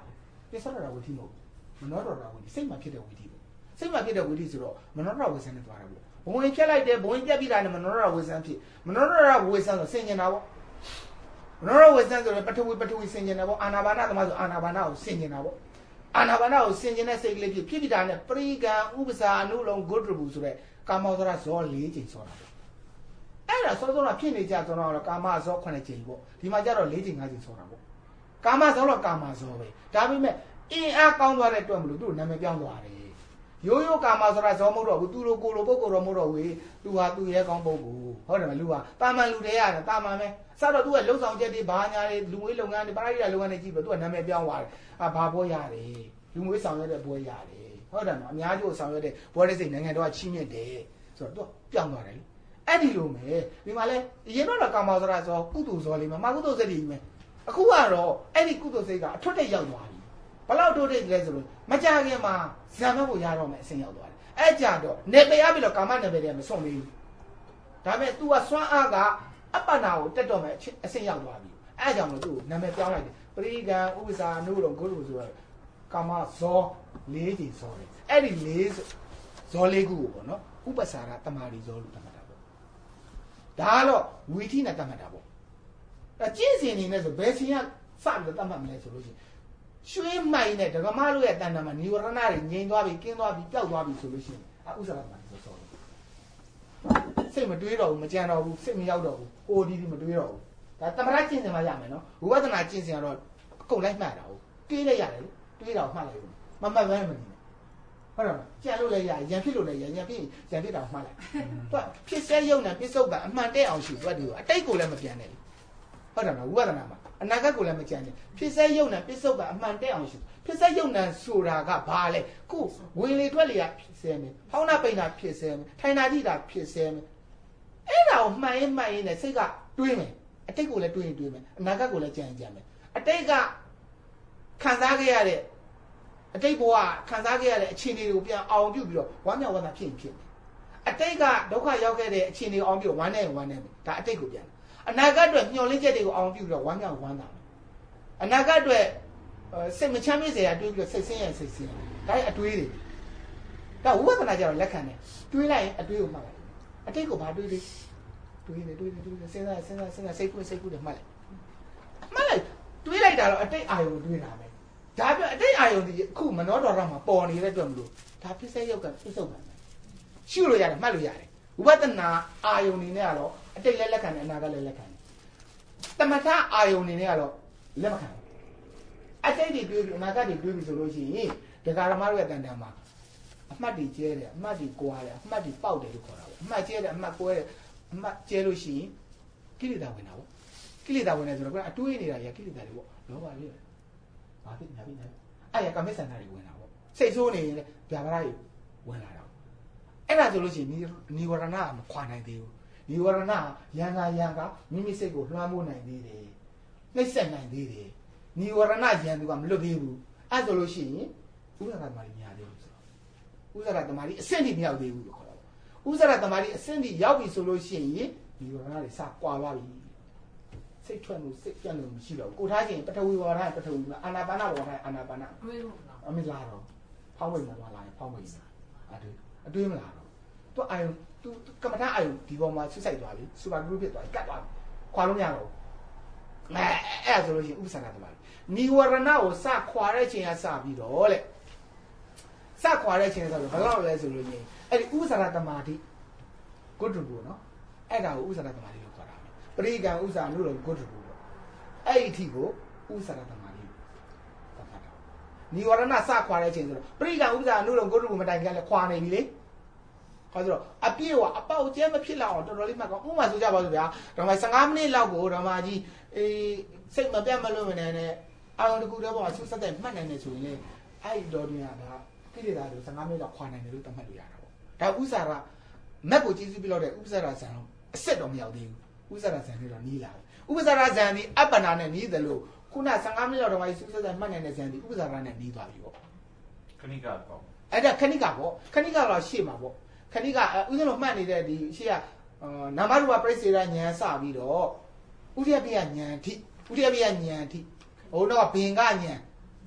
S1: ပြစ္ဆောတာဝိသီမဟုတ်မနောတော်တာဝိသီစိတ်မှဖြစ်တဲ့ဝိသီပေါ့စိတ်မှဖြစ်တဲ့ဝိသီဆိုတော့မနောတော်ဝိဆန်းနဲ့သွားတာပေါ့ဘဝင်ဖြတ်လိုက်တယ်ဘဝင်ပြက်ပြီးတာနဲ့မနောတော်ဝိဆန်းဖြစ်မနောတော်ဝိဆန်းဆိုဆင်ကျင်တာပေါ့မနောတော်ဝိဆန်းဆိုတော့ပထဝီဆင်ကျင်တယ်ပေါ့အာနာပါနသမားဆိုအာနာပါနကိုဆင်ကျင်တာပေါ့အာနာပါနကိုဆင်ကျင်တဲ့စိတ်ကလေးဖြစ်ပြီးတာနဲ့ပရိကံဥပစာအနုလုံးဂုတ္တဘူးဆိုတဲ့ကာမောသရဇော၄ချိန်ဆောတာပေါ့အဲ့ဒါစောစောကဖြစ်နေကြဆိုတော့ကာမဇော9ချိန်ပေါ့ဒီမှာကျတော့4ချိန်5ချိန်ဆောတာပေါ့ကာမဇောတော့ကာမဇောပဲဒါပေမဲ့အင်းအားကောင်းသွားတဲ့အတွက်မလို့သူ့နာမည်ပြောင်းသွားတယ်ရိုးရိုးကာမဆိုတာဇောမဟုတ်တော့ဘူးသူလိုကိုလိုပုဂ္ဂိုလ်တော့မဟုတ်တော့ဘူးသူဟာသူရဲကောင်းပုဂ္ဂိုလ်ဟုတ်တယ်မလူဟာတာမန်လူတွေရတယ်တာမန်ပဲစတော့သူကလှုပ်ဆောင်ချက်တွေဘာညာတွေလူငွေလုပ်ငန်းတွေပရိယာလုပ်ငန်းတွေကြည့်ပြီးသူကနာမည်ပြောင်းသွားတယ်ဘာပွဲရတယ်လူငွေဆောင်ရွက်တဲ့ပွဲရတယ်ဟုတ်တယ်နော်အများကြီးကိုဆောင်ရွက်တဲ့ပွဲတွေစိတ်နိုင်ငံတော်ကချီးမြှင့်တယ်ဆိုတော့သူကပြောင်းသွားတယ်လေအဲ့ဒီလိုမယ်ဒီမှာလဲရင်တော့ကာမဆိုတာဇောကုသိုလ်ဇောလေးမှာကုသိုလ်စိတ်ကြီးမယ်အခုကတော့အဲ့ဒီကုသိုလ်စိတ်ကအထွတ်တက်ရောက်သွားပြီဘလောက်တိုးတက်လဲဆိုလို့မကြခင်မှာဇံမဖို့ရတော့မယ်အဆင့်ရောက်သွားတယ်အဲ့ကြတော့နေပယ်ရပြီလို့ကာမနေပယ်တယ်မဆုံးသေးဘူးဒါပေမဲ့ तू ကစွမ်းအားကအပ္ပနာကိုတက်တော့မယ်အဆင့်ရောက်သွားပြီအဲ့ကြောင့်လို့သူ့ကိုနာမည်ပြောင်းလိုက်တယ်ပရိကံဥပ္ပစာအနုလုံးဂုတ္တဆိုတော့ကာမဇော၄ကြီးဇောတယ်အဲ့ဒီ၄ဇော၄ခုကိုပေါ့နော်ဥပ္ပစာရတမာရီဇောလို့သတ်မှတ်တာပေါ့ဒါကတော့ဝီထိနဲ့သတ်မှတ်တာပေါ့အဲကျင့်စဉ်နေနဲ့ဆိုဘယ်စဉ်ကစပြီးသတ်မှတ်မလဲဆိုလို့ရှိရင်ရွှေမိုင်နဲ့ဒကမတို့ရဲ့တဏ္ဍာမှာနိဝရဏတွေငြိမ်သွားပြီကင်းသွားပြီပျောက်သွားပြီဆိုလို့ရှိရင်ဥစ္စာတမာရီဇောဆောတယ်စိတ်မတွေးတော့ဘူးမကြံတော့ဘူးစိတ်မရောက်တော့ဘူးဟိုဒီမတွေးတော့ဘူးဒါတမရကျင့်စဉ်မှာရမယ်နော်ဝိပဿနာကျင့်စဉ်ကတော့အကုန်လိုက်မှတ်တာဟုတ်တွေးလိုက်ရတယ်လေတွေးတာကိုမှတ်လိုက်ဘူးမမှတ်ဘဲမနေနဲ့ဟုတ်တယ်မကြံလို့လည်းရရံဖြစ်လို့လည်းရံဖြစ်ရံဖြစ်တာမှတ်လိုက်သူကဖြစ်စဲရုံနဲ့ပြစ္ဆုတ်ပံအမှန်တဲ့အောင်ရှိသူကဒီအတိတ်ကိုလည်းမပြန်နဲ့ဟုတ်တယ်မဝိပဿနာမှာအနာဂတ်ကိုလည်းမကြံနဲ့ဖြစ်စဲရုံနဲ့ပြစ္ဆုတ်ပံအမှန်တဲ့အောင်ရှိဖြစ်စဲရုံနဲ့ဆိုတာကဘာလဲခုဝင်လေထွက်လေကဖြစ်စဲမယ်ဟောင်းနာပိန်တာဖြစ်စဲမယ်ထိုင်နာကြည့်တာဖြစ်စဲမယ်အဲ့ဒါကိုမှန်ရင်နဲ့စိတ်ကတွေးမယ်အတိတ်ကိုလည်းတွေးရင်တွေးမယ်အနာဂတ်ကိုလည်းကြံမယ်အတိတ်ကခံစားခဲ့ရတဲ့အတိတ်ဘဝခံစားခဲ့ရတဲ့အခြေအနေတွေကိုပြန်အောင်ပြုပြီးတော့ဝမ်းမြောက်ဝမ်းသာဖြစ်မယ်အတိတ်ကဒုက္ခရောက်ခဲ့တဲ့အခြေအနေကိုအောင်ပြုဝမ်းနဲ့ဝမ်းနဲ့ဒါအတိတ်ကိုပြန်အနာဂတ်အတွက်မျှော်လင့်ချက်တွေကိုအောင်ပြုပြီးတော့ဝမ်းမြောက်ဝမ်းသာအနာဂတ်အတွက်စိတ်မချမ်းမြေ့စရာတွေးပြီးတော့စိတ်ဆင်းရဲစိတ်ဆင်းရဲဒါအတွေးတွေဒါဝိပဿနာကြတော့လက်ခံတယ်တွေးလိုက်ရင်အတွေးကိုမှတ်လိုက်အတိတ်ကိုဘာတွေးလဲတွေးစဉ်းစားစိတ်ကူးတယ်မှတ်လိုက်တွေးလိုက်တာတော့အတိတ်အာယုံတွေးတာပဲဒါပြအတိတ်အာယုံဒီအခုမနောတော်ရမှာပေါ်နေတဲ့အတွက်မလို့ဒါဖြစ်စေရုပ်ကပြစ္ဆုတ်ပါရှုလို့ရတယ်မှတ်လို့ရတယ်ဝိပဿနာအာယုံနေနဲ့ကတော့အတိတ်လည်းလက်ခံတယ်အနာဂတ်လည်းလက်ခံတယ်တမထအာယုံနေနဲ့ကတော့လက်မခံဘူးအတိတ်တွေတွေးပြီးအနာဂတ်တွေတွေးပြီးဆိုလို့ရှိရင်ဒကာရမတို့ရဲ့တန်တန်မှာအမှတ်တွေကျဲတယ်အမှတ်တွေကွာတယ်အမှတ်တွေပေါက်တယ်လို့ခေါ်တာပေါ့အမှတ်ကျဲတယ်အမှတ်ကွဲတယ်အမှတ်ကျဲလို့ရှိရင်ကိလေသာဝင်တာပေါ့ကိလေသာဝင်တယ်ဆိုတော့ကအတွေးနေတာကြီးကိလေသာတွေပေါ့လောဘလေးဘာဖြစ်ညာအဲ့ရကမိစ္ဆန္ဒတွေဝင်တာပေါ့စိတ်ဆိုးနေရင်လည်းဗျာပါရတွေဝင်လာတာအဲ့ဒါဆိုလို့ရှိရင်နိဝရဏကမခွာနိုင်သေးဘူးနိဝရဏယန္တာယံကမိမိစိတ်ကိုလွှမ်းမိုးနိုင်သေးတယ်နှိမ့်ဆက်နိုင်သေးတယ်နိဝရဏယံသူကမလွတ်သေးဘူးအဲ့ဆိုလို့ရှိရင်ဥစ္စာသမารီများသေးဘူးဆိုတော့ဥစ္စာသမารီအဆင့်ထိမရောက်သေးဘူးလို့ခေါ်တာပေါ့ဥစ္စာသမารီအဆင့်ထိရောက်ပြီဆိုလို့ရှိရင်နိဝရဏတွေစကွာသွားပြီစိတ်ထွက်မှုစိတ်ပြတ်လို့မရှိတော့ဘူးကိုထားခြင်းပထဝီဝါဒပထဝီအာနာပါနဝါဒအာနာပါနတွေးလို့အမေလာတော့ဖောင်းမိတ်မှာလာရင်ဖောင်းမိတ်အတွေးမလာတော့သူအာယုံသူကမ္မထာအာယုံဒီပေါ်မှာဆွဆိုင်သွားပြီစူပါဂရုဖြစ်သွားပြီကတ်သွားပြီခွာလို့မရတော့ဘူးအဲ့ဆိုလို့ရှိရင်ဥပ္ပစာရသမားနိဝရဏကိုစခွာတဲ့ချိန်ကစပြီးတော့လေစခွာတဲ့ချိန်ကဆိုတော့ဘယ်လောက်လဲဆိုလို့ရှိရင်အဲ့ဒီဥပ္ပစာရသမားတိဂုတ္တဘူနော်အဲ့ဒါကိုဥပ္ပစာရသမားတိလို့ခေါ်တာပရိကံဥစ္စာနုလို့ဂုတ္တဘူပေါ့အဲ့ဒီအထိကိုဥပ္ပစာရသမားတိသတ်မှတ်တာနိဝရဏစခွာတဲ့ချိန်ဆိုတော့ပရိကံဥစ္စာနုလို့ဂုတ္တဘူမတိုင်ကလည်းခွာနေပြီလေခေါ်ဆိုတော့အပြည့်ကအပေါက်ကျဲမဖြစ်လောက်အောင်တော်တော်လေးမှတ်ကောင်းဥပမာဆိုကြပါစို့ဗျာဓမ္မ15မိနစ်လောက်ကိုဓမ္မကြီးစိတ်မပြတ်မလို့မနေနဲ့အာရုံတစ်ခုတည်းပေါ်မှာဆုဆက်တဲ့မှတ်နိုင်နေဆိုရင်လေအဲ့ဒီတော်တွင်ကကိလေသာတွေ15မိနစ်လောက်ခွာနိုင်တယ်လို့သတ်မှတ်လို့ရတာပေါ့ဒါဥစ္စာရမက်ကိုကျေးဇူးပြုလို့တဲ့ဥစ္စာရဇံအစ်စ်တော့မရောက်သေးဘူးဥစ္စာရဇံတွေတော့နီးလာတယ်ဥစ္စာရဇံဒီအပ္ပနာနဲ့နီးတယ်လို့ခုန15မိနစ်လောက်တော့မှဆုဆက်တဲ့မှတ်နိုင်တဲ့ဇံဒီဥစ္စာရနဲ့နီးသွားပြီပေါ့
S3: ခဏိကပေါ့
S1: အဲ့ဒါခဏိကပေါ့ခဏိကတော့ရှေ့မှာပေါ့ခဏိကဥစဉ်လို့မှတ်နေတဲ့ဒီရှေ့ကနာမရူပပရိစ္ဆေရဉာဏ်စပြီးတော့ဥရိယပိယဉာဏ်ထိဥရိယပိယဉာဏ်ထိဟိုတော့ဘင်္ဂဉာဏ်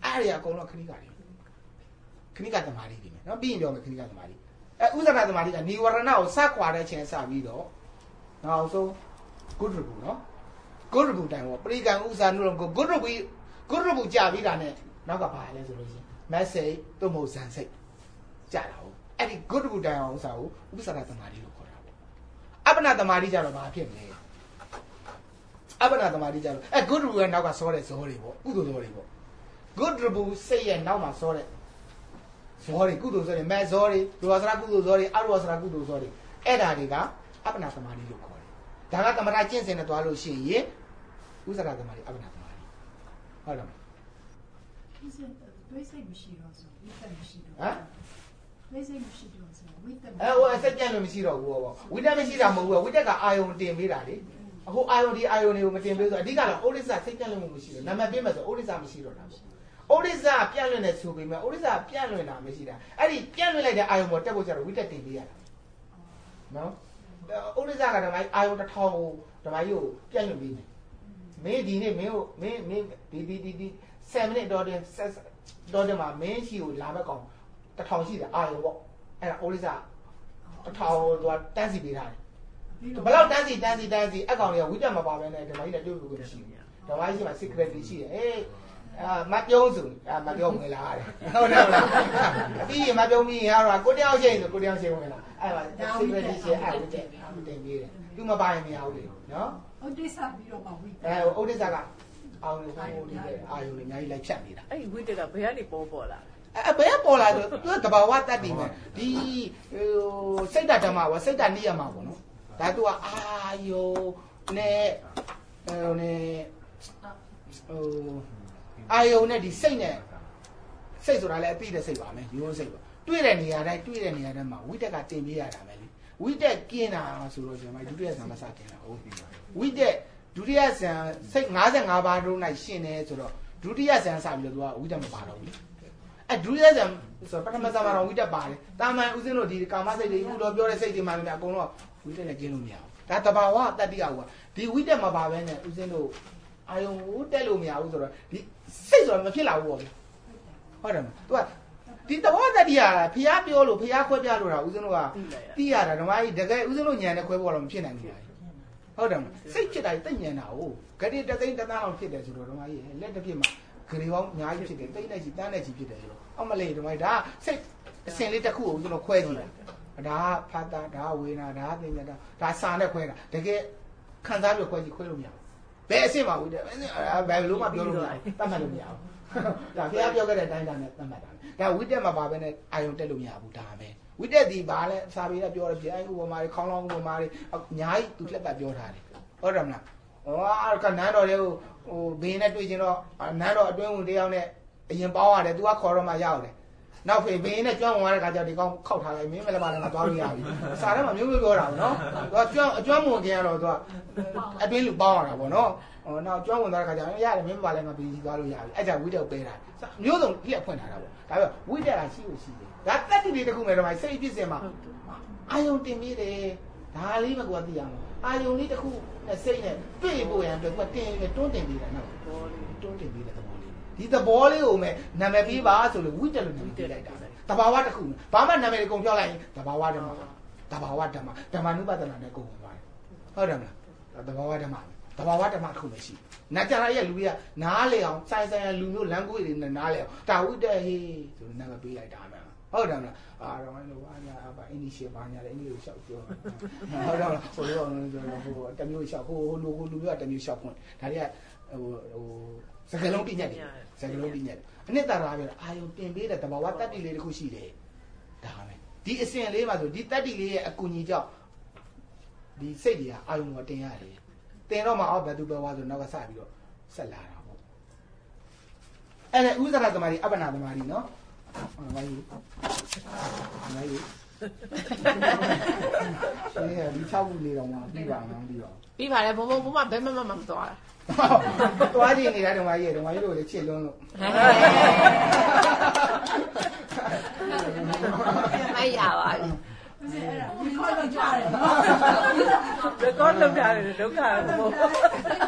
S1: အဲ့ဒီအကုန်လုံးခဏိကတွေခဏိကသမာဓိတွေမယ်နော်ပြီးရင်ပြောမယ်ခဏိကသမာဓိဥစ္စာသမာဓိကနိဝရဏကိုစခွာတဲ့အချိန်စပြီးတော့နောက်ဆုံးကုဒ္ဓဘူနော်ကုဒ္ဓဘူတိုင်ပေါ့ပရိကံဥစ္စာနုလုံးကိုကုဒ္ဓဘူကြာပြီးတာနဲ့နောက်ကဘာလဲဆိုလို့ရှိရင် message သို့မဟုတ်ဇန်စိတ်ကြာတာဟုတ်အဲ့ဒီကုဒ္ဓဘူတိုင်အောင်ဥစ္စာကိုဥပ္ပစာသမာဓိလို့ခေါ်တာပေါ့အပ္ပနာသမာဓိကြတော့ဘာဖြစ်မလဲအပ္ပနာသမာဓိကြတော့ကုဒ္ဓဘူရဲ့နောက်ကစောတဲ့ဇောတွေပေါ့ကုသိုလ်ဇောတွေပေါ့ကုဒ္ဓဘူစိတ်ရဲ့နောက်မှာစောတဲ့ဇောတွေကုသိုလ်ဇောတွေမဲ့ဇောတွေဒုဝါစရကုသိုလ်ဇောတွေအရဝါစရကုသိုလ်ဇောတွေအဲ့ဒါတွေကအပ္ပနာသမာဓိလို့ခေါ်တယ်ဒါကသမထကျင့်စဉ်နဲ့တွားလို့ရှိရင်ဥစ္စာသမာဓိအပ္ပနာသမာဓိဟုတ်လား
S5: တွေးစိတ်မရှိတော့ဆိုဝိတ္တမရှိတော့
S1: ဟမ်
S5: တွေးစိတ်မရှိတော့ဆိုဝိတ္တ
S1: စက်ကြံလို့မရှိတော့ဘူးပေါ့ဝိတ္တမရှိတာမဟုတ်ဘူးဝိတ္တကအာယုံတင်ပေးတာလေအခုအာယုံဒီအာယုံတွေကိုမတင်ပေးဆိုအဓိကတော့ဩရိစစိတ်ကြံလို့မရှိတော့နာမည်ပေးမယ်ဆိုဩရိစမရှိတော့တာပေါ့ဩရိစပြန့်လွင့်နေဆိုပေမဲ့ဩရိစပြန့်လွင့်တာမရှိတာအဲ့ဒီပြန့်လွင့်လိုက်တဲ့အာယုံပေါ်တက်ဖို့ကျတော့ဝိတ္တတင်ပေးရတာနော်ဩရိစကဓမ္မကြီးအာယုံတစ်ထောင်ကိုဓမ္မကြီးကိုပြန့်လွင့်ပေးမယ်မင်းဒီနေ့မင်းဒီ7 minute တော့တယ်မှာမင်းရှိကိုလာမဲ့ကောင်တစ်ထောင်ရှိတယ်အာယုံပေါ့အဲ့ဒါဩရိစတစ်ထောင်သူကတန်းစီပေးထားတယ်ဘယ်တော့တန်းစီအကောင်တွေကဝိတ္တမပါဘဲနဲ့ဓမ္မကြီးလည်းတွေ့လို့မရှိဘူးဓမ္မကြီးရှိမှ secret ရှိတယ်မပြုံးစုမပြုံးဝင်လာတယ်ဟုတ်တယ်မလားပြီးရင်မပြုံးပြီးရင်ကတော့ကိုတယောက်ချင်းဆိုကိုတယောက်ချင်းဝင်လာအဲ့မှာ secret ရှိအဲ့ဝိတ္တတင်ပေးတယ်သူမပါရင်မရဘူးလေနော်
S5: ဥဒိစ္စပြီးတော့မှဝိတ္တ
S1: ဥဒိစ္စကအောင်လို့ဟိုဒီအာယုံတွေအများကြီးလိုက်ဖြတ်နေတာ
S6: အဲ့ဒီဝိတ္တကဘယ်ကနေပေါ်လာ
S1: ဘယ်ပေါ်လာဆိုသူကတဘာဝတတ်တည်မယ်ဒီစိတ်ဓမ္မဝစိတ်ဓာနိယမပေါ့နော်ဒါသူကအာယုံနဲ့အာယုံနဲ့ဒီစိတ်နဲ့စိတ်ဆိုတာလည်းအသိတဲ့စိတ်ပါမယ်ရိုးစိတ်ပါတွေ့တဲ့နေရာတိုင်းမှာဝိတ္တကတင်ပေးရတာပဲလေဝိတ္တกินတာဆိုတော့ကျွန်တော်ဒုတိယဇံမစတင်တာဟုတ်ပြီဝိတ္တဒုတိယဇံစိတ်55ပါးတို့၌ရှင်နေဆိုတော့ဒုတိယဇံစပြီးတော့သူကဝိတ္တမပါတော့ဘူးဒုတိယဇံဆိုပထမဇံမှာတော့ဝိတ္တပါတယ်တာမန်ဥစဉ်တို့ဒီကာမစိတ်တွေဥတော်ပြောတဲ့စိတ်တွေမှလည်းအကုန်လုံးဝိတ္တနဲ့ကျင်းလို့မရဘူးဒါတဘာဝတတ္တိယကဒီဝိတ္တမပါဘဲနဲ့ဥစဉ်တို့အာယုံကိုတက်လို့မရဘူးဆိုတော့ဒီစိတ်ဆိုတာမဖြစ်လာဘူးပေါ့ဗျဟုတ်တယ်မသူကဒီတဘောတတ္တိယဖျားပြောလို့ဖျားခွဲပြလို့တာဥစဉ်တို့ကသိရတာဓမ္မကြီးတကယ်ဥစဉ်တို့ညံတဲ့ခွဲပေါ်တော့မဖြစ်နိုင်ဘူးလားဟုတ်တယ်မစိတ်ဖြစ်တာတိတ်ညံတာဟုတ်ဂတိတသိန်းတသန်းလောက်ဖြစ်တယ်ဆိုတော့ဓမ္မကြီးလက်တစ်ဖြစ်မှာဂရေပေါင်းအများကြီးဖြစ်တယ်တိတ်နဲ့ကြီးတန်းနဲ့ကြီးဖြစ်တယ်ဆိုတော့အမလေးဓမ္မကြီးဒါစိတ်အစင်လေးတစ်ခုကိုဥစဉ်တို့ခွဲကြည့်တာဒါဖတ်တာဒါဝေနာဒါသိညာဒါစာနဲ့ခွဲတာတကယ်ခံစားပြီးခွဲကြည့်ခွဲလို့မရဘူးဘယ်အဆင့်မှာဝိတ္တဘယ်လိုမှပြောလို့မရဘူးတတ်မှတ်လို့မရဘူးဒါဖျားပြောခဲ့တဲ့အတိုင်းဒါနဲ့တတ်မှတ်တာဒါဝိတ္တမှာပါပဲနဲ့အာယုံတက်လို့မရဘူးဒါပဲဝိတ္တဒီဘာလဲစာပေကပြောတယ်ပြန်ဥပမာတွေခေါင်းလောင်းဥပမာတွေအများကြီးသူလက်ပတ်ပြောထားတယ်ဟုတ်တယ်မလားကနန်းတော်လေးကိုဘေးနဲ့တွေ့ချင်းတော့နန်းတော်အတွင်းဝင်တယောက်နဲ့အရင်ပေါင်းရတယ်သူကခေါ်တော့မှရောက်တယ်နောက်ဖေးဘေးနဲ့ကျွမ်းဝင်သွားတဲ့ခါကျဒီကောင်ခောက်ထားလိုက်မင်းမလည်းမလည်းသွားလို့ရပြီစာထဲမှာမျိုးပြောတာပေါ့နော်သူကအကျွမ်းဝင်ခင်ကတော့သူကအတွင်းလူပေါင်းရတာပေါ့နော်နောက်ကျွမ်းဝင်သွားတဲ့ခါကျရတယ်မင်းမလည်းမပြီးသွားလို့ရပြီအဲ့ဒါဝိတ္တပေးတာမျိုးစုံပြည့်ဖွင့်ထားတာပေါ့ဒါပေမဲ့ဝိတ္တကရှိလို့ရှိတယ်ဒါတက်တိလေးတစ်ခုမဲ့တော့စိတ်ပြည့်စင်မှာအာယုံတင်ပြီးတယ်ဒါလေးပဲကိုသိရမှာအာယုံလေးတစ်ခုနဲ့စိတ်နဲ့တွေ့ဖို့ရန်အတွက်တင်တွန်းတင်ပြီးတာနော်တွန်းတင်ပြီးတဲ့သဘောလေးဒီသဘောလေးကိုမဲ့နာမည်ပေးပါဆိုလို့ဝိတ္တလို့နာမည်ပေးလိုက်တာပဲတဘာဝတစ်ခုဘာမှနာမည်ကိုကုန်ပြောလိုက်ရင်တဘာဝဓမ္မဓမ္မနုပဒနာနဲ့ကုန်သွားတယ်ဟုတ်တယ်မလားတဘာဝဓမ္မတစ်ခုပဲရှိနတ်ကြရရဲ့လူကြီးကနားလေအောင်ဆိုင်လူမျိုးလမ်းကိုတွေနဲ့နားလေအောင်တာဝိတ္တဟေးဆိုလို့နာမည်ပေးလိုက်တာမှန်ဟုတ်တယ်မလားတော့အဲ့လိုဘာညာအင်းဒီရှေ့ဘာညာလဲအင်းဒီကိုရှောက်ပြောဟုတ်တယ်မလားဟိုလိုတမျိုးရှောက်ဟိုလူမျိုးကတမျိုးရှောက်ခွင့်ဒါတွေကစကလုံးပြညက်တယ်အနှစ်သာရပြောအာယုံတင်ပေးတဲ့တဘာဝတတ္တိလေးတစ်ခုရှိတယ်ဒါပဲဒီအစဉ်လေးပါဆိုဒီတတ္တိလေးရဲ့အကူအညီကြောင့်ဒီစိတ်တွေကအာယုံကိုတင်ရတယ်တင်တော့မှအောက်ဘယ်သူပဲဝါဆိုနောက်ကစပြီးတော့ဆက်လာတာပေါ့အဲ့ဒါဥစ္စာသမားကြီးအပ္ပနာသမားကြီးနော်ဟုတ်ပါဘူးရှင်ရဒီ6ခုလေးတော့မှပြီးပါမှန်းပြီးတော့
S2: ပြီးပါတယ်ဘုံဘုံဘယ်မှမသွားတာ
S1: သွားကြည့်နေတာဓမ္မကြီးတို့လည်းချစ်လွန်းလို့
S2: မရပါဘူး
S5: ဒီခေါ်လို့ကြားတယ်နော်
S6: record လုပ်ထားတယ်ဒုက္ခဘုံ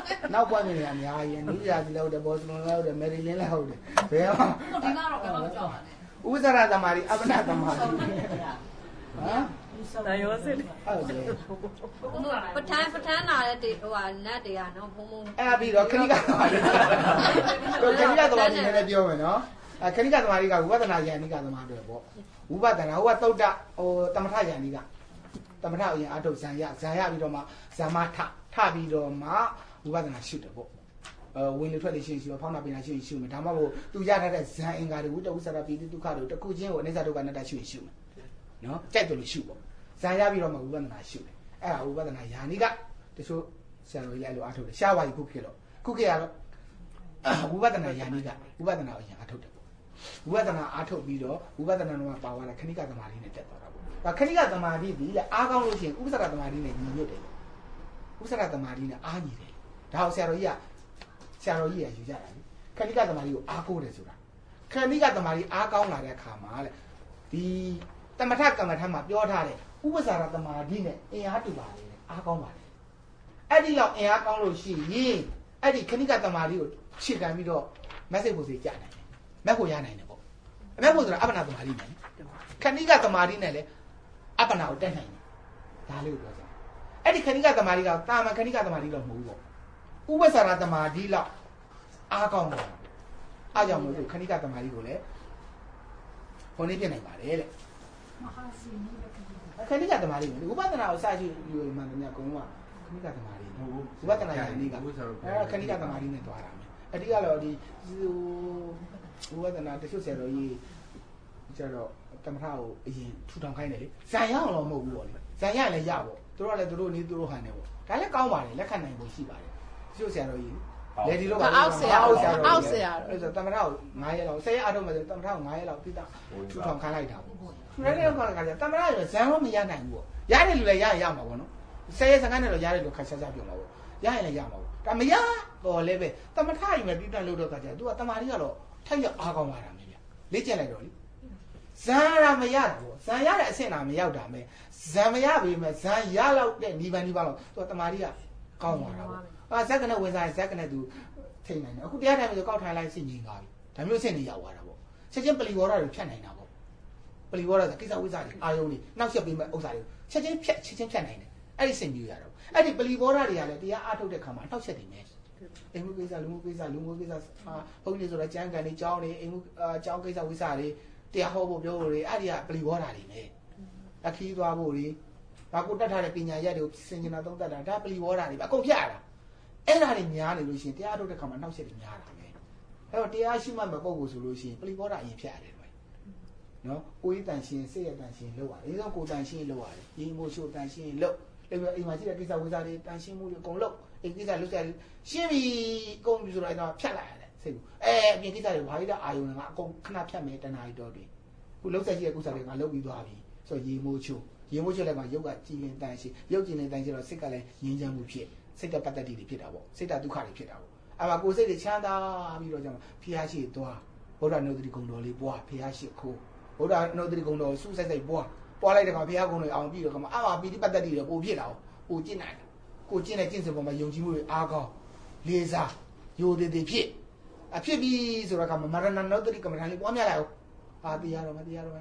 S1: နောက်ပွင့်နေရအများကြီးနူးရာစီလည်းဟုတ်တယ်ဘောစလွန်လည်းဟုတ်တယ်မယ်ရီလင်းလည်းဟုတ်တယ်ဘယ်မှာ
S2: ဒီကတော့ဘယ်မှာကြောက်ပါလဲ
S1: ဥပ္ပစာရသမารီအပ္ပနာသမารီဟမ်
S6: ဒါရောစစ်
S1: ဟုတ်တယ်
S2: ပထန်းလာတဲ့ဟိုဟာနတ်တွေကနော်ဘုံဘုံ
S1: အဲ့ပြီးတော့ခဏိကသမารီတို့ခဏိကသမารီလည်းပြောမယ်နော်ခဏိကသမารီကဝိပဿနာယန္တိကသမားတွေပေါ့ဝိပဿနာဟိုကသုတ်တဟိုတမထယန္တိကတမထအရင်အထုတ်ဇံရပြီးတော့မှဇမထပြီးတော့မှဝိပဿနာရှုတယ်ပေါ့ဝင်လေထွက်လေရှင်းရှုဖောင်းနာပင်နာရှင်းရှုမယ်ဒါမှမဟုတ်သူရထားတဲ့ဇံအင်္ဂါတွေဝိတဝိသရပိတိဒုက္ခတွေတစ်ခုချင်းကိုအနိစ္စဒုက္ခအနတ္တရှုရှုမယ်နော်ကြိုက်တယ်လို့ရှုပေါ့ဇံရပြီးတော့မှဝိပဿနာရှုတယ်အဲ့ဒါဝိပဿနာယာနိကတချို့ဆရာတော်ကြီးလည်းအဲ့လိုအထုတ်တယ်ရှားပါကြီးခုခေတ်တော့ဝိပဿနာယာနိကဝိပဿနာကိုရင်အထုတ်တယ်ဝိပဿနာအားထုတ်ပြီးတော့ဝိပဿနာတော့ပါသွားတယ်ခဏိကသမာဓိနဲ့တက်သွားတာပေါ့ဒါခဏိကသမာဓိဒီလေအားကောင်းလို့ရှိရင်ဥပ္ပစရသမာဓိနဲ့ညီညွတ်တယ်ဥပ္ပစရသမာဓိနဲ့အားညီတယ်ဒါကိုဆရာတော်ကြီးရယူကြတာလေခဏိကသမာဓိကိုအားကိုးတယ်ဆိုတာခဏိကသမာဓိအားကောင်းလာတဲ့အခါမှာလေဒီတမထကမ္မထမှာပြောထားတဲ့ဥပ္ပစရသမာဓိနဲ့အင်အားတူပါလေအားကောင်းပါလေအဲ့ဒီလောက်အင်အားကောင်းလို့ရှိရင်အဲ့ဒီခဏိကသမာဓိကိုခြေခံပြီးတော့ message ကိုစီကြတယ်မက်ဖို့ရနိုင်တယ်ပေါ့အမက်ဖို့ဆိုတာအပ္ပနာသမာဓိနဲ့ခဏိကသမာဓိနဲ့လည်းအပ္ပနာကိုတက်နိုင်တယ်ဒါလေးကိုပြောကြအဲ့ဒီခဏိကသမာဓိကတာမန်ခဏိကသမာဓိတော့မဟုတ်ဘူးပေါ့ဥပ္ပစရသမာဓိလောက်အားကောင်းတယ်အားကြောင့်လို့ခဏိကသမာဓိကိုလည်းဟိုနေ့ပြင်နိုင်ပါတယ်တဲ့
S5: မဟာစီနီးပဲ
S1: ခဏိကသမာဓိကိုဥပဒနာကိုစကြည့်ယူမှန်တယ်အကုန်လုံးကခဏိကသမာဓိမဟုတ်ဘူးဥပဒနာယာနိကအဲ့ခဏိကသမာဓိနဲ့တွားတာမယ်အတိကတော့ဒီဥပဒနာတချို့ဆရာတော်ကြီးကျတော့တမထကိုအရင်ထူထောင်ခိုင်းတယ်လေဇံရအောင်တော့မဟုတ်ဘူးပေါ့လေဇံရလည်းရပေါ့သူတို့ကလည်းသူတို့နေသူတို့ဟန်နေပေါ့ဒါလည်းကောင်းပါတယ်လက်ခံနိုင်ဖို့ရှိပါတယ်တချို့ဆရာတော်ကြီးလေဒီလိုပါအောက်ဆရာအဲ့ဆိုတမထကို9ရက်လောက်10ရက်အထုတ်မယ်ဆိုတမထကို9ရက်လောက်ပြတာထူထောင်ခိုင်းလိုက်တာပေါ့ထူတဲ့တဲ့ကောင်ကတမထရဇံတော့မရနိုင်ဘူးပေါ့ရတယ်လူလည်းရရမှာပေါ့နော်10ရက်15နဲ့တော့ရတယ်လို့ခါချာပြောမှာပေါ့ရရင်လည်းရမှာပေါ့ဒါမရတော့လည်းပဲတမထကြီးပဲပြတလို့တော့ကကြသူကတမာရီကတော့ထိုက်ရအားကောင်းလာတာမျိုးဗျလေ့ကျက်လိုက်တော့လေဇံရမရတော့ဇံရတဲ့အဆင့်လာမရောက်တာမဲ့ဇံမရပေမဲ့ဇံရလောက်တဲ့နိဗ္ဗာန်လောက်သူကတမာရီကကောင်းသွားတာပေါ့ဇက်ကနဲ့ဝင်စားဇက်ကနဲ့သူထိနိုင်တယ်အခုတရားထိုင်ပြီးကောက်ထိုင်လိုက်စိတ်ငြိမ်သွားပြီဒါမျိုးဆင့်နေရောက်သွားတာပေါ့ချက်ချင်းပလီဝေါ်တွေဖြတ်နိုင်တာပေါ့ပလီဝေါ်ဆိုကိစ္စဝိဇ္ဇာတွေအာယုံတွေနောက်ဆက်ပြီးမဲ့ဥစ္စာတွေချက်ချင်းဖြတ်နိုင်တယ်အဲ့ဒီဆင့်ပြီးရတော့အဲ့ဒီပလီဝေါ်တွေကလည်းတရားအားထုတ်တဲ့ခါမှာအထောက်ချက်တွေနဲ့အိမ်မှုကိစ္စလူမှုကိစ္စဘုန်းကြီးဆိုတော့ကျမ်းဂန်တွေကျောင်းတွေအိမ်မှုကျောင်းကိစ္စဝိစာတွေတရားဟောဖို့ပြောဖို့တွေအဲ့ဒီကပလီဝေါ်တွေနဲ့အခီးသွားဖို့တွေဒါကိုတတ်ထားတဲ့ပညာရက်တွေကိုစင်ကျင်တာသုံးတတ်တာဒါပလီဝေါ်တွေအကုန်ဖြတ်ရတာအဲ့ဒါတွေများနေလို့ရှိရင်တရားထုတ်တဲ့ခါမှာနောက်ဆက်တွေများတာပဲအဲ့တော့တရားရှိမှမပုတ်ဘူးဆိုလို့ရှိရင်ပလီဝေါ်အရင်ဖြတ်ရတယ်ပဲနော်ကိုယ်တန်ရှင်းစိတ်ရတန်ရှင်းလုပ်ရတယ်ဒီဆုံးကိုယ်တန်ရှင်းလုပ်ရတယ်ရင်းမို့ရှို့တန်ရှင်းလုပ်အဲ့ဒီအိမ်မှာရှိတဲ့ကိစ္စဝိစာတွေတန်ရှင်းမှုတွေအကုန်လုပ်အဲ့ဒီကိစ္စလုပ်ကြရှင်းပြီကုန်ပြီဆိုတော့အဲ့တော့ဖြတ်လိုက်ရတယ်စိတ်ဘူးအပြင်ကိစ္စတွေဘာလို့အာယုံငါအကုန်ခဏဖြတ်မယ်တဏှာကြီးတော့တွေခုလုံးဆက်ရှိတဲ့ကုသတွေငါလုပ်ပြီးသွားပြီဆိုတော့ရေမိုးချိုးလည်းကရုပ်ကကြည်လင်တန်ရှင်းရုပ်ကြည်လင်တန်ရှင်းတော့စိတ်ကလည်းငြင်းချမ်းမှုဖြစ်စိတ်တပတ်တ္တိတွေဖြစ်တာပေါ့စိတ်တဒုက္ခတွေဖြစ်တာပေါ့အဲ့မှာကိုယ်စိတ်တွေချမ်းသာပြီးတော့ကြောင့်ဖျားရှိသွားဗုဒ္ဓနုဒတိဂုံတော်လေးပွားဖျားရှိခိုးဗုဒ္ဓနုဒတိဂုံတော်စုစိုက်ပွားလိုက်တဲ့ခါဖျားကုံတွေအောင်ပြီးတော့ခါမှာအမှာပီတိပတ်တ္တိတွေပို့ဖြစ်တာပို့ကျင့်နိုင်တယ်ကိုကျင့်တဲ့ကျင့်စဉ်ပေါ်မှာယုံကြည်မှုတွေအားကောင်းလေးစားယိုသေးသေးဖြစ်အဖြစ်ပြီးဆိုတော့ကမရဏနုဒတိကမ္မထာလေးပွားများလိုက်အောင်တရားတော်ဖျား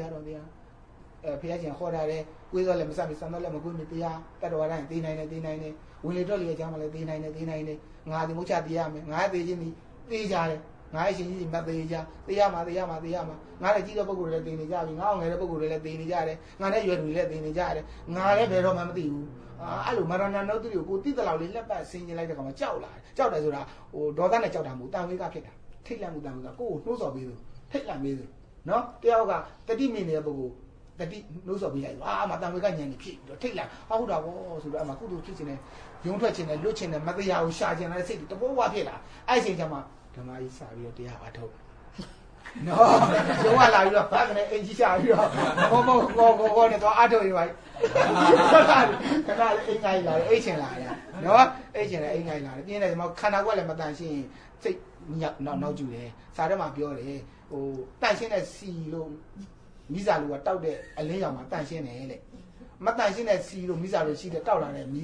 S1: ရှင်ခေါ်တာလေကိုယ်စောလည်းမစပြီစံတော့လည်းမကွေးမတရားတတ္တဝါတိုင်းသိနိုင်တယ်ဝင်လေတော့လေအကြောင်းမလဲသိနိုင်တယ်ငါဒီမုချတရားမယ်ငါသိချင်းဒီသိကြတယ်ငါအရှင်ကြီးမသေးကြသိရမှာငါလည်းကြီးတဲ့ပုဂ္ဂိုလ်တွေလည်းသိနေကြပြီငါအောင်ငယ်တဲ့ပုဂ္ဂိုလ်တွေလည်းသိနေကြတယ်ငါလည်းရွယ်သူတွေလည်းသိနေကြတယ်ငါလည်းဘယ်တော့မှမသိဘူးအဲ့လိုမရဏနုဒ္ဓတိကိုတိတလောက်လေးလက်ပတ်ဆင်းကျင်လိုက်တဲ့ခါမှာကြောက်လာတယ်ကြောက်တယ်ဆိုတာဟိုဒေါသနဲ့ကြောက်တာမဟုတ်တန်ဝေကဖြစ်တာထိတ်လန့်မှုတန်ဝေကကိုယ်ကိုနှိုးဆော်ပေးသူထိတ်လန့်ပေးသူနော်တယောက်ကတတိမိနေတဲ့ပုဂ္ဂိုလ်တတိနှိုးဆော်ပေးလိုက်အမတန်ဝေကညံနေဖြစ်ပြီးတော့ထိတ်လန့်ဟုတ်တာဗောဆိုတော့အမကုသိုလ်ဖြစ်ခြင်းနဲ့ယုံထွက်ခြင်းနဲ့လွတ်ခြင်းနဲ့မတရားကိုရှာခြင်းနဲ့စိတ်တဘောဝဖြစ်လာအဲ့ချိန်ကျမှဓမ္မကြီးစာပြီးတော့တရားအားထုတ်နော်ရုံးကလာပြီးတော့ဘာကနေအင်ကြီးရှာပြီးတော့ဘောနဲ့တော့အားထုတ်ရပါခဏလေးအင်္ဂိုင်းလာတယ်အိတ်ချင်လာတယ်နော်အိတ်ချင်တယ်အင်္ဂိုင်းလာတယ်ပြင်းတယ်ဒီမှာခန္ဓာကိုယ်လည်းမတန်ရှင်းစိတ်နောက်ကျူတယ်စာထဲမှာပြောတယ်ဟိုတန်ရှင်းတဲ့စီလို့မိစာလူကတောက်တဲ့အလင်းရောင်မှာတန်ရှင်းတယ်တဲ့မတန်ရှင်းတဲ့စီလို့မိစာလူရှိတဲ့တောက်လာတဲ့မီးက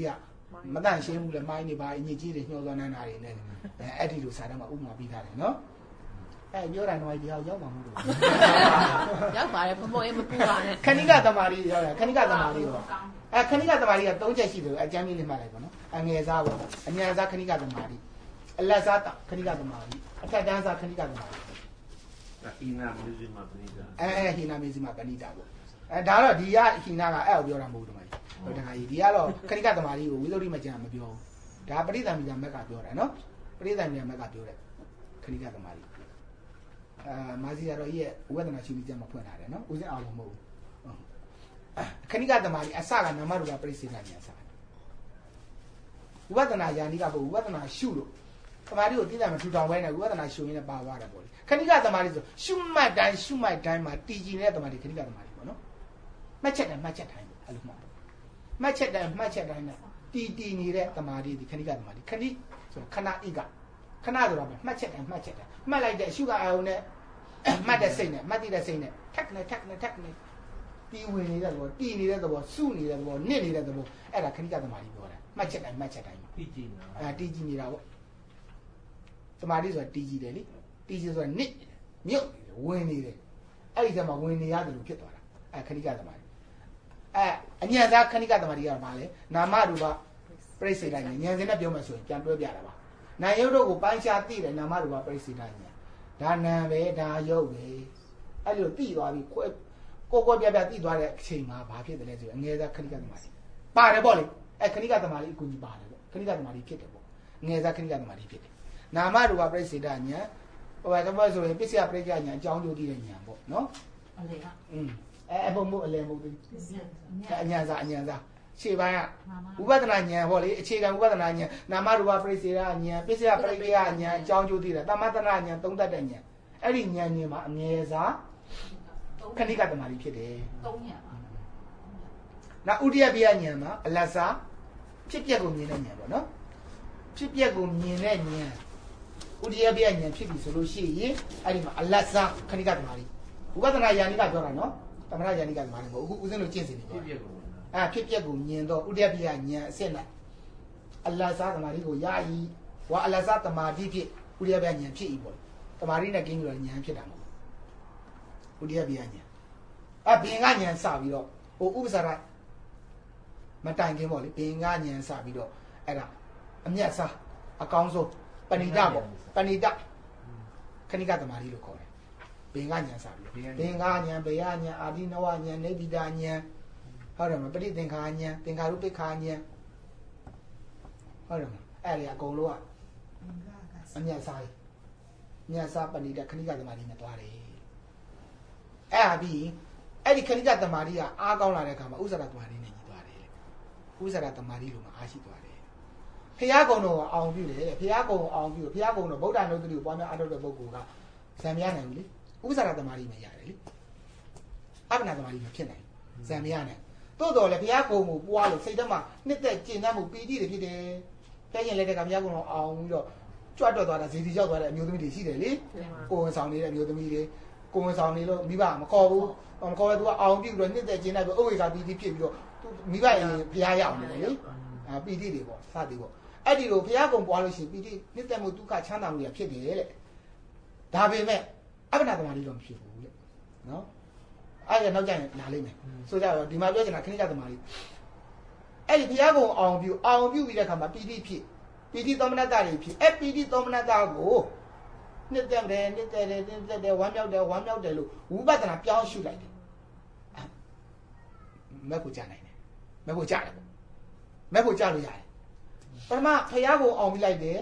S1: မတန်ရှင်းဘူးလေမိုင်းနေပါအညစ်အကြေးတွေညှောသွားနေတာတွေနဲ့အဲ့ဒီလိုစာတမ်းမှာဥပမာပေးထားတယ်နော်ပြောတာတော့ဒီအောင်ရောက်မှာမဟုတ်ဘူး
S2: ရောက်ပါတယ်ဘုံဘုံအေးမပူပါနဲ့
S1: ခဏိကသမารီရောက်တာခဏိကသမารီပေါ့ခဏိကသမารီက3ချက်ရှိတယ်အကျမ်းလေးလေးမှတ်လိုက်ပါနော်အငယ်စားပေါ့အညာစားခဏိကသမารီအလက်စားခဏိကသမารီအထက်တန်းစားခဏိကသမารီ
S3: ဟီနာမီဇီမာပဏိတာ
S1: ဟီနာမီဇီမာပဏိတာပေါ့ဒါတော့ဒီကဟီနာကအဲ့ကိုပြောတာမဟုတ်ဘူးတခါကြီးဒီကတော့ခဏိကသမารီကိုဝိသုဒ္ဓိမကျန်မပြောဘူးဒါပရိသမီဇာမက်ကပြောတာနော်ပရိသမီဇာမက်ကပြောတယ်ခဏိကသမารီမာစီကတော့ရဲ့ဝေဒနာရှိပြီးကြမှာဖွင့်ထားတယ်နော်ဦးစင်းအောင်လို့မဟုတ်ဘူးခဏိကသမารီအစကနာမရူပပရိစေနာညာစဝေဒနာယာနိကဘုဝေဒနာရှုလို့သမารီကိုတိကျမထူထောင်ပဲနဲ့ဝေဒနာရှုရင်းနဲ့ပါသွားတယ်ပေါ့လေခဏိကသမารီဆိုရှုမှတ်တိုင်းမှာတည်ကြည်နေတဲ့သမารီခဏိကသမารီပေါ့နော်မှတ်ချက်တိုင်းအဲ့လိုမှမှတ်ချက်တိုင်းနဲ့တည်နေတဲ့သမารီဒီခဏိကသမารီခဏိဆိုခဏဣကခဏဆိုတော့မှတ်ချက်တိုင်းမှတ်လိုက်တဲ့အရှုကအာယုံနဲ့မှတ်တဲ့စိတ်နဲ့မှတ်တည်တဲ့စိတ်နဲ့ထက်နေတီးဝင်နေတဲ့သဘောတီးနေတဲ့သဘောစုနေတဲ့သဘောနစ်နေတဲ့သဘောအဲ့ဒါခဏိကသမารီပြောတာမှတ်ချက်တိုင်း
S4: တီးကြည့်နေတာ
S1: တီးကြည့်နေတာပေါ့သမารီဆိုတာတီးကြည့်တယ်လေတီးကြည့်ဆိုတာနစ်မြုပ်ဝင်နေတယ်အဲ့ဒီကျမှဝင်နေရတယ်လို့ဖြစ်သွားတာအဲ့ခဏိကသမารီအဉာဏ်သားခဏိကသမารီကဘာလဲနာမရူပပရိစေတဉာဏ်ဉာဏ်စင်းနဲ့ပြောမှဆိုရင်ပြန်တွဲပြတာပါနာယုတ်တို့ကိုပိုင်းခြားသိတယ်နာမရူပပရိစေတဉာဏ်ဒါနာပဲဒါယုတ်ပဲအဲ့လိုသိသွားပြီကိုပြသိသွားတဲ့အချိန်မှာဘာဖြစ်တယ်လဲဆိုရင်အငယ်စားခဏိကသမารီပါတယ်ပေါ့လေခဏိကသမารီအကူကြီးပါတယ်ပေါ့ခဏိကသမารီဖြစ်တယ်ပေါ့ငယ်စားခဏိကသမารီဖြစ်တယ်နာမရူပပရိစေတဉာဏ်တော့ဆိုရင်ပစ္စယပရိက္ခဉာဏ်အကြောင်းကျိုးသိတဲ့ဉာဏ်ပေါ့နော်
S5: အလေက
S1: ဘုံမို့အလယ်မို့သိအဉာဏ်စားခြေပိုင်းကဥပဒနာဉာဏ်ပေါ့လေအခြေခံဥပဒနာဉာဏ်နာမရူပပရိစေတဉာဏ်ပစ္စယပရိက္ခဉာဏ်အကြောင်းကျိုးသိတဲ့သမထနာဉာဏ်သုံးတတ်တဲ့ဉာဏ်အဲ့ဒီဉာဏ်တွေမှာအငယ်စားခဏိကသမารီဖြစ်တယ်
S5: 3ဉာဏ်ပါ
S1: နောက်ဥဒိယပိယဉာဏ်မှာအလတ်စားဖြစ်ပျက်ကိုမြင်တဲ့ဉာဏ်ပေါ့နော်ဖြစ်ပျက်ကိုမြင်တဲ့ဉာဏ်ဥဒိယပိယဉာဏ်ဖြစ်ပြီဆိုလို့ရှိရင်အဲ့ဒီမှာအလတ်စားခဏိကသမารီဥပဒနာယာနိကပြောတာနော်သမထယာနိကသမารီမဟုတ်အခုဦးဇင်းတို့ကျင့်စဉ်နေပါဖြစ်ပျက်ကိုမြင်တော့ဥဒိယပိယဉာဏ်အစစ်နဲ့အလတ်စားသမารီကိုယာယီဝါအလတ်စားသမာဓိဖြစ်ဥဒိယပိယဉာဏ်ဖြစ်ဤပေါ့သမာဓိနဲ့ကင်းပြီးတော့ဉာဏ်ဖြစ်တာမဟုတ်ဥဒိယပိယဉာဏ်ဘင်ကဉာဏ်စပြီးတော့ဥပ္ပစာရမတိုင်ခင်ပေါ့လေဘင်ကဉာဏ်စပြီးတော့အဲ့ဒါအမြတ်စားအကောင်းဆုံးပဏိတပေါ့ပဏိတခဏိကသမารီလို့ခေါ်တယ်ဘင်ကဉာဏ်စပြီးဘင်ကဉာဏ်ဘေယဉာဏ်အာဒီနဝဉာဏ်နေတိတာဉာဏ်ဟုတ်တယ်မပဋိသင်္ခါဉာဏ်သင်္ခါရုပ္ပခါဉာဏ်ဟုတ်တယ်မအဲ့ဒီအကုန်လုံးကအမြတ်စားဉာဏ်စားပဏိတခဏိကသမารီနဲ့တွားတယ်အဲ့ဒါပြီးအဲ့ဒီခဏိကသမารီကအားကောင်းလာတဲ့အခါမှာဥစ္စာရသမารီနဲ့ညီသွားတယ်ဥစ္စာရသမารီလိုမှအားရှိသွားတယ်ဖျားကုံတော်အောင်ပြုတယ်ဖျားကုံအောင်ပြုဖျားကုံတော်ဗုဒ္ဓနုတ္တိကိုပွားများအားထုတ်တဲ့ပုဂ္ဂိုလ်ကဇံမရနိုင်ဘူးလေဥစ္စာရသမารီမရတယ်လေအပ္ပနာသမารီမဖြစ်နိုင်ဇံမရနိုင်တိုးတော်လည်းဖျားကုံကိုပွားလို့စိတ်ထဲမှာနှစ်သက်ကျင့်တတ်မှုပီတိတွေဖြစ်တယ်ဖျားရင်လည်းတကဖျားကုံတော်အောင်ပြီးတော့ကြွတ်တော့သွားတာဇေဒီရောက်သွားတဲ့အမျိုးသမီးတွေရှိတယ်လေကိုယ်ဝန်ဆောင်နေတဲ့အမျိုးသမီးတွေကိုယ်ဝန်ဆောင်နေလို့မိဘမခေါ်ဘူးမခေါ်လဲသူကအောင်ပြုပြီးတော့နှစ်သက်ကျင့်တတ်ပြီးဥဝေကပီတိဖြစ်ပြီးတော့သူမိဘရင်ဖျားရောက်နေတယ်လေပီတိတွေပေါ့စသည်ပေါ့အဲ့ဒီလိုဖျားကုံပွားလို့ရှိရင်ပီတိနှစ်သက်မှုဒုက္ခချမ်းသာမှုတွေဖြစ်တယ်တဲ့ဒါပေမဲ့အပ္ပနာသမารီတော့မဖြစ်ဘူးလေနော်အဲ့ဒါနောက်ကျရင်လာလိမ့်မယ်ဆိုကြတော့ဒီမှာပြောချင်တာခဏိကသမารီအဲ့ဒီဖျားကုံအောင်ပြုပြီးတဲ့အခါမှာပီတိဖြစ်ပီတိသောမနတ္တတွေဖြစ်အဲ့ပီတိသောမနတ္တကိုနှစ်သက်တယ်ဝမ်းမြောက်တယ်လို့ဝိပဿနာပြောင်းရှုလိုက်တယ်မဲ့ဖို့ကြနိုင်တယ်မဲ့ဖို့ကြတယ်ပေါ့မဲ့ဖို့ကြလို့ရတယ်ပထမဖျားကုံအောင်ပြီးလိုက်တယ်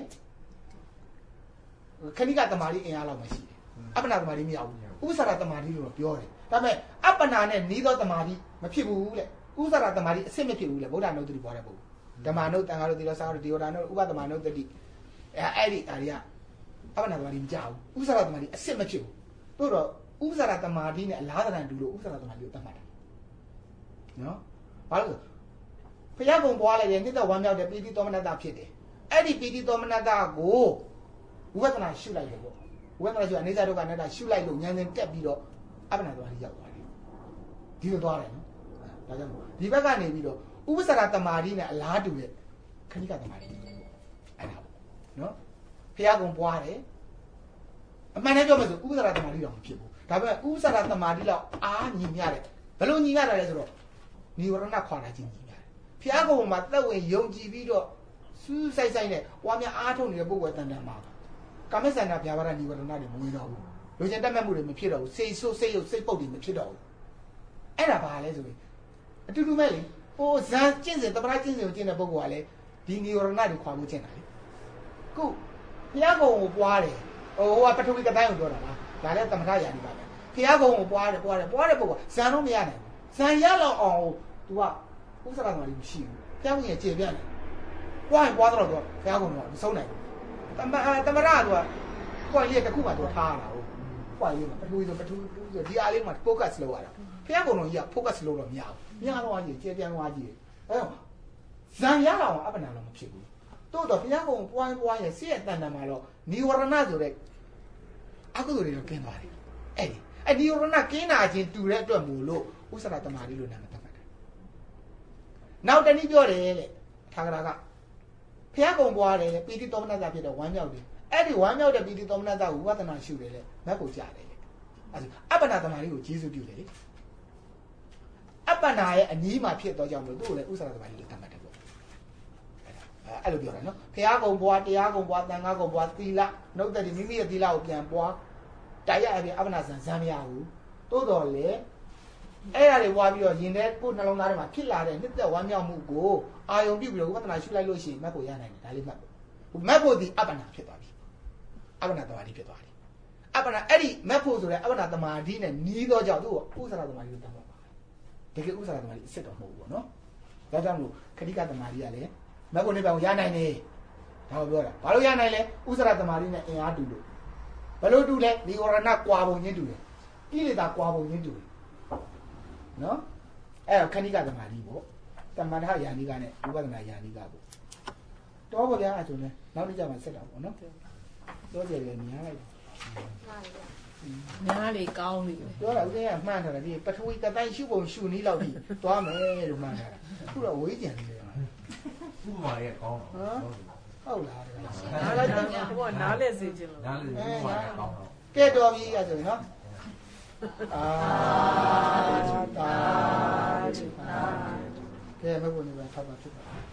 S1: ခဏိကသမารီအင်အားလောက်မှရှိတယ်အပ္ပနာသမารီမရဘူးဥစ္စာရသမารီလို့ပြောတယ်ဒါပေမဲ့အပ္ပနာနဲ့နီးသောသမารီမဖြစ်ဘူးလေဥစ္စာရသမารီအစစ်မဖြစ်ဘူးလေဗုဒ္ဓနုတ္တိပေါ်တဲ့ပုဂ္ဂိုလ်ဓမ္မနုတ္တန်ဃာတို့သီလစာတို့ဒီဝဒနုဥပသမနုတ္တိအဲ့ဒီအရာအပ္ပနာသမารီမကြောက်ဘူးဥစ္စာရသမารီအစစ်မဖြစ်ဘူးတို့တော့ဥစ္စာရသမารီနဲ့အလားတန်တူလို့ဥစ္စာရသမารီကိုတတ်မှတ်တယ်နော်ဘာလို့ဖျားကုံပွားလိုက်တယ်နှစ်သက်ဝမ်းမြောက်တယ်ပီတိသောမနတ္တဖြစ်တယ်အဲ့ဒီပီတိသောမနတ္တကိုဝိပဿနာရှုလိုက်တယ်ပေါ့ဝိပဿနာရှုအနေစာဒုက္ခအနတ္တရှုလိုက်လို့ဉာဏ်နဲ့တက်ပြီးတော့အပ္ပနာသမารီရောက်သွားတယ်ဒီလိုသွားတယ်နော်ဒါကြောင့်ဒီဘက်ကနေပြီးတော့ဥပ္ပစာရသမารီနဲ့အလားတူတဲ့ခဏိကသမารီအဲ့ဒါပေါ့နော်ဖះကုံပွားတယ်အမှန်တမ်းပြောမယ်ဆိုဥပ္ပစာသမารီတော့မဖြစ်ဘူးဒါပေမဲ့ဥပ္ပစာသမารီလောက်အားညီမြတယ်ဘယ်လိုညီမြတာလဲဆိုတော့နိဝရဏခွာလာခြင်းညီမြတယ်ဖះကုံမှာသက်ဝင်ယုံကြည်ပြီးတော့စူးဆိုင်ဆိုင်နဲ့ဝါများအားထုတ်နေတဲ့ပုဂ္ဂိုလ်တန်တန်မှာကာမစန္ဒဗျာပါဒနိဝရဏတွေမဝင်တော့ဘူးလူချင်းတက်မဲ့မှုတွေမဖြစ်တော့ဘူးစိတ်ဆိုးစိတ်ရုပ်စိတ်ပုတ်တွေမဖြစ်တော့ဘူးအဲ့ဒါဘာလဲဆိုရင်အတူတူမဲ့လေဟိုဇန်ကျင့်စဉ်တပရကျင့်စဉ်ကိုကျင့်တဲ့ပုဂ္ဂိုလ်ကလည်းဒီနိဝရဏတွေခွာဖို့ကျင့်တာလေခုဘုရားကုံကိုပွားတယ်ဟိုကပထဝီကတိုင်းကိုပြောတာလားဒါလည်းသမထယာနိပါပဲဘုရားကုံကိုပွားတယ်ပွားတဲ့ပုဂ္ဂိုလ်ဇန်တော့မရနိုင်ဘူးဇန်ရလောက်အောင် तू ကဥစ္စာသမารီမရှိဘူးဘုရားကုံရဲ့ကျေပြတ်တယ်ပွားရင်ပွားတော့ तू ဘုရားကုံတော့မဆုံးနိုင်ဘူးသမရ तू ကပွားရတစ်ခုမှ तू ထားရတာဟုတ်ပွားရပထဝီဆိုဒီအားလေးမှာ focus လုပ်ရတာဘုရားကုံတော်ကြီးက focus လုပ်တော့မရဘူးများတော့ကြီးကျေပြတ်သွားကြီးအဲ့တော့ဇံရတော့အပ္ပနာတော့မဖြစ်ဘူးတိုးတော့ဘုရားကုံပွားရဲ့စိတ်ရဲ့တန်တန်မှာတော့နိဝရဏဆိုတဲ့အကုသိုလ်တွေတော့ကျင်းသွားတယ်အဲ့နိဝရဏကျင်းတာချင်းတူတဲ့အတွက်မို့လို့ဥစ္စာသမารီလို့နာမည်သတ်မှတ်တယ်နောက်တနည်းပြောတယ်တဲ့ထာဂရကဘုရားကုံပွားတယ်ပီတိသောမနတဖြစ်တော့ဝမ်းမြောက်တယ်အဲ့ဒီဝမ်းမြောက်တဲ့ပီတိသောမနတကိုဝါသနာရှုတယ်လေမက်ကိုကြားတယ်လေအဲ့ဒါအပ္ပနာသမารီကိုကျေးဇူးပြုတယ်လေအပ္ပနာရဲ့အနည်းမှာဖြစ်တော့ကြောင့်လို့သူ့ကိုလည်းဥစ္စာသမารီလို့သတ်မှတ်တယ်ပေါ့အဲ့လိုပြောတာနော်ဘုရားကုံပွားတရားကုံပွားသံဃာကုံပွားသီလနှုတ်တဲ့မိမိရဲ့သီလကိုပြန်ပွားတရားအပြင်အပ္ပနာဇံမရဘူးတိုးတော်လေအဲ့ဒါတွေပွားပြီးတော့ယင်တဲ့ကိုယ်နှလုံးသားထဲမှာဖြစ်လာတဲ့နှစ်သက်ဝမ်းမြောက်မှုကိုအာယုံပြုပြီးတော့ဝိပဿနာရှုလိုက်လို့ရှိရင်မက်ကိုရနိုင်တယ်ဒါလေးမှတ်ဖို့မက်ဖို့ဒီအပ္ပနာဖြစ်သွားပြီအပ္ပနာသမာဓိဖြစ်သွားတယ်အပ္ပနာအဲ့ဒီမက်ဖို့ဆိုတဲ့အပ္ပနာသမာဓိနဲ့နီးတော့ကြောင့်သူ့ကိုဥစ္စာသမာဓိလို့တတ်ပါပါတကယ်ဥစ္စာသမာဓိအစ်စ်တော့မဟုတ်ဘူးပေါ့နော်ဒါကြောင့်မို့ခဋိကသမာဓိကလည်းမက်ဖို့နေပေအောင်ရနိုင်တယ်ဒါကိုပြောတာဘာလို့ရနိုင်လဲဥစ္စာသမာဓိနဲ့အင်အားတူလို့ဘယ်လိုတူလဲဒီဝရဏကွာပုံချင်းတူတယ်ကိလေသာကွာပုံချင်းတူတယ်နော်အဲ့ခဏိကသမာဓိပေါ့တမထယာနိကနဲ့ဝိပဿနာယာနိကပေါ့တော့ဗောဗျာအဲ့ဆိုလဲနောက်တစ်ကြမှာဆက်တာပေါ့နော်တော့ကြတယ်များလိုက်
S6: များလေကောင်းပြီ
S1: ပြောတာဦးသိန်းကမှန်းထားတယ်ဒီပထဝီကတိုင်းရှုပုံရှုနည်းလောက်ပြီးသွားမယ်လို့မှန်းထားတာအခုတော့ဝေးကြံနေတယ်
S4: ဥပမာရဲ့ကောင်းတော့
S1: ဟုတ်လား
S6: နားလိုက်တော့ဟိုကနားလဲစေခြင်းလို့
S4: နားလေဥပမာရဲ့ကောင်းတော့
S1: ကဲတော်ပြီအဲ့ဆိုရင်နော်အာတာကဲမဘုန်းကြီးကဖတ်ပါဖြစ်ပါ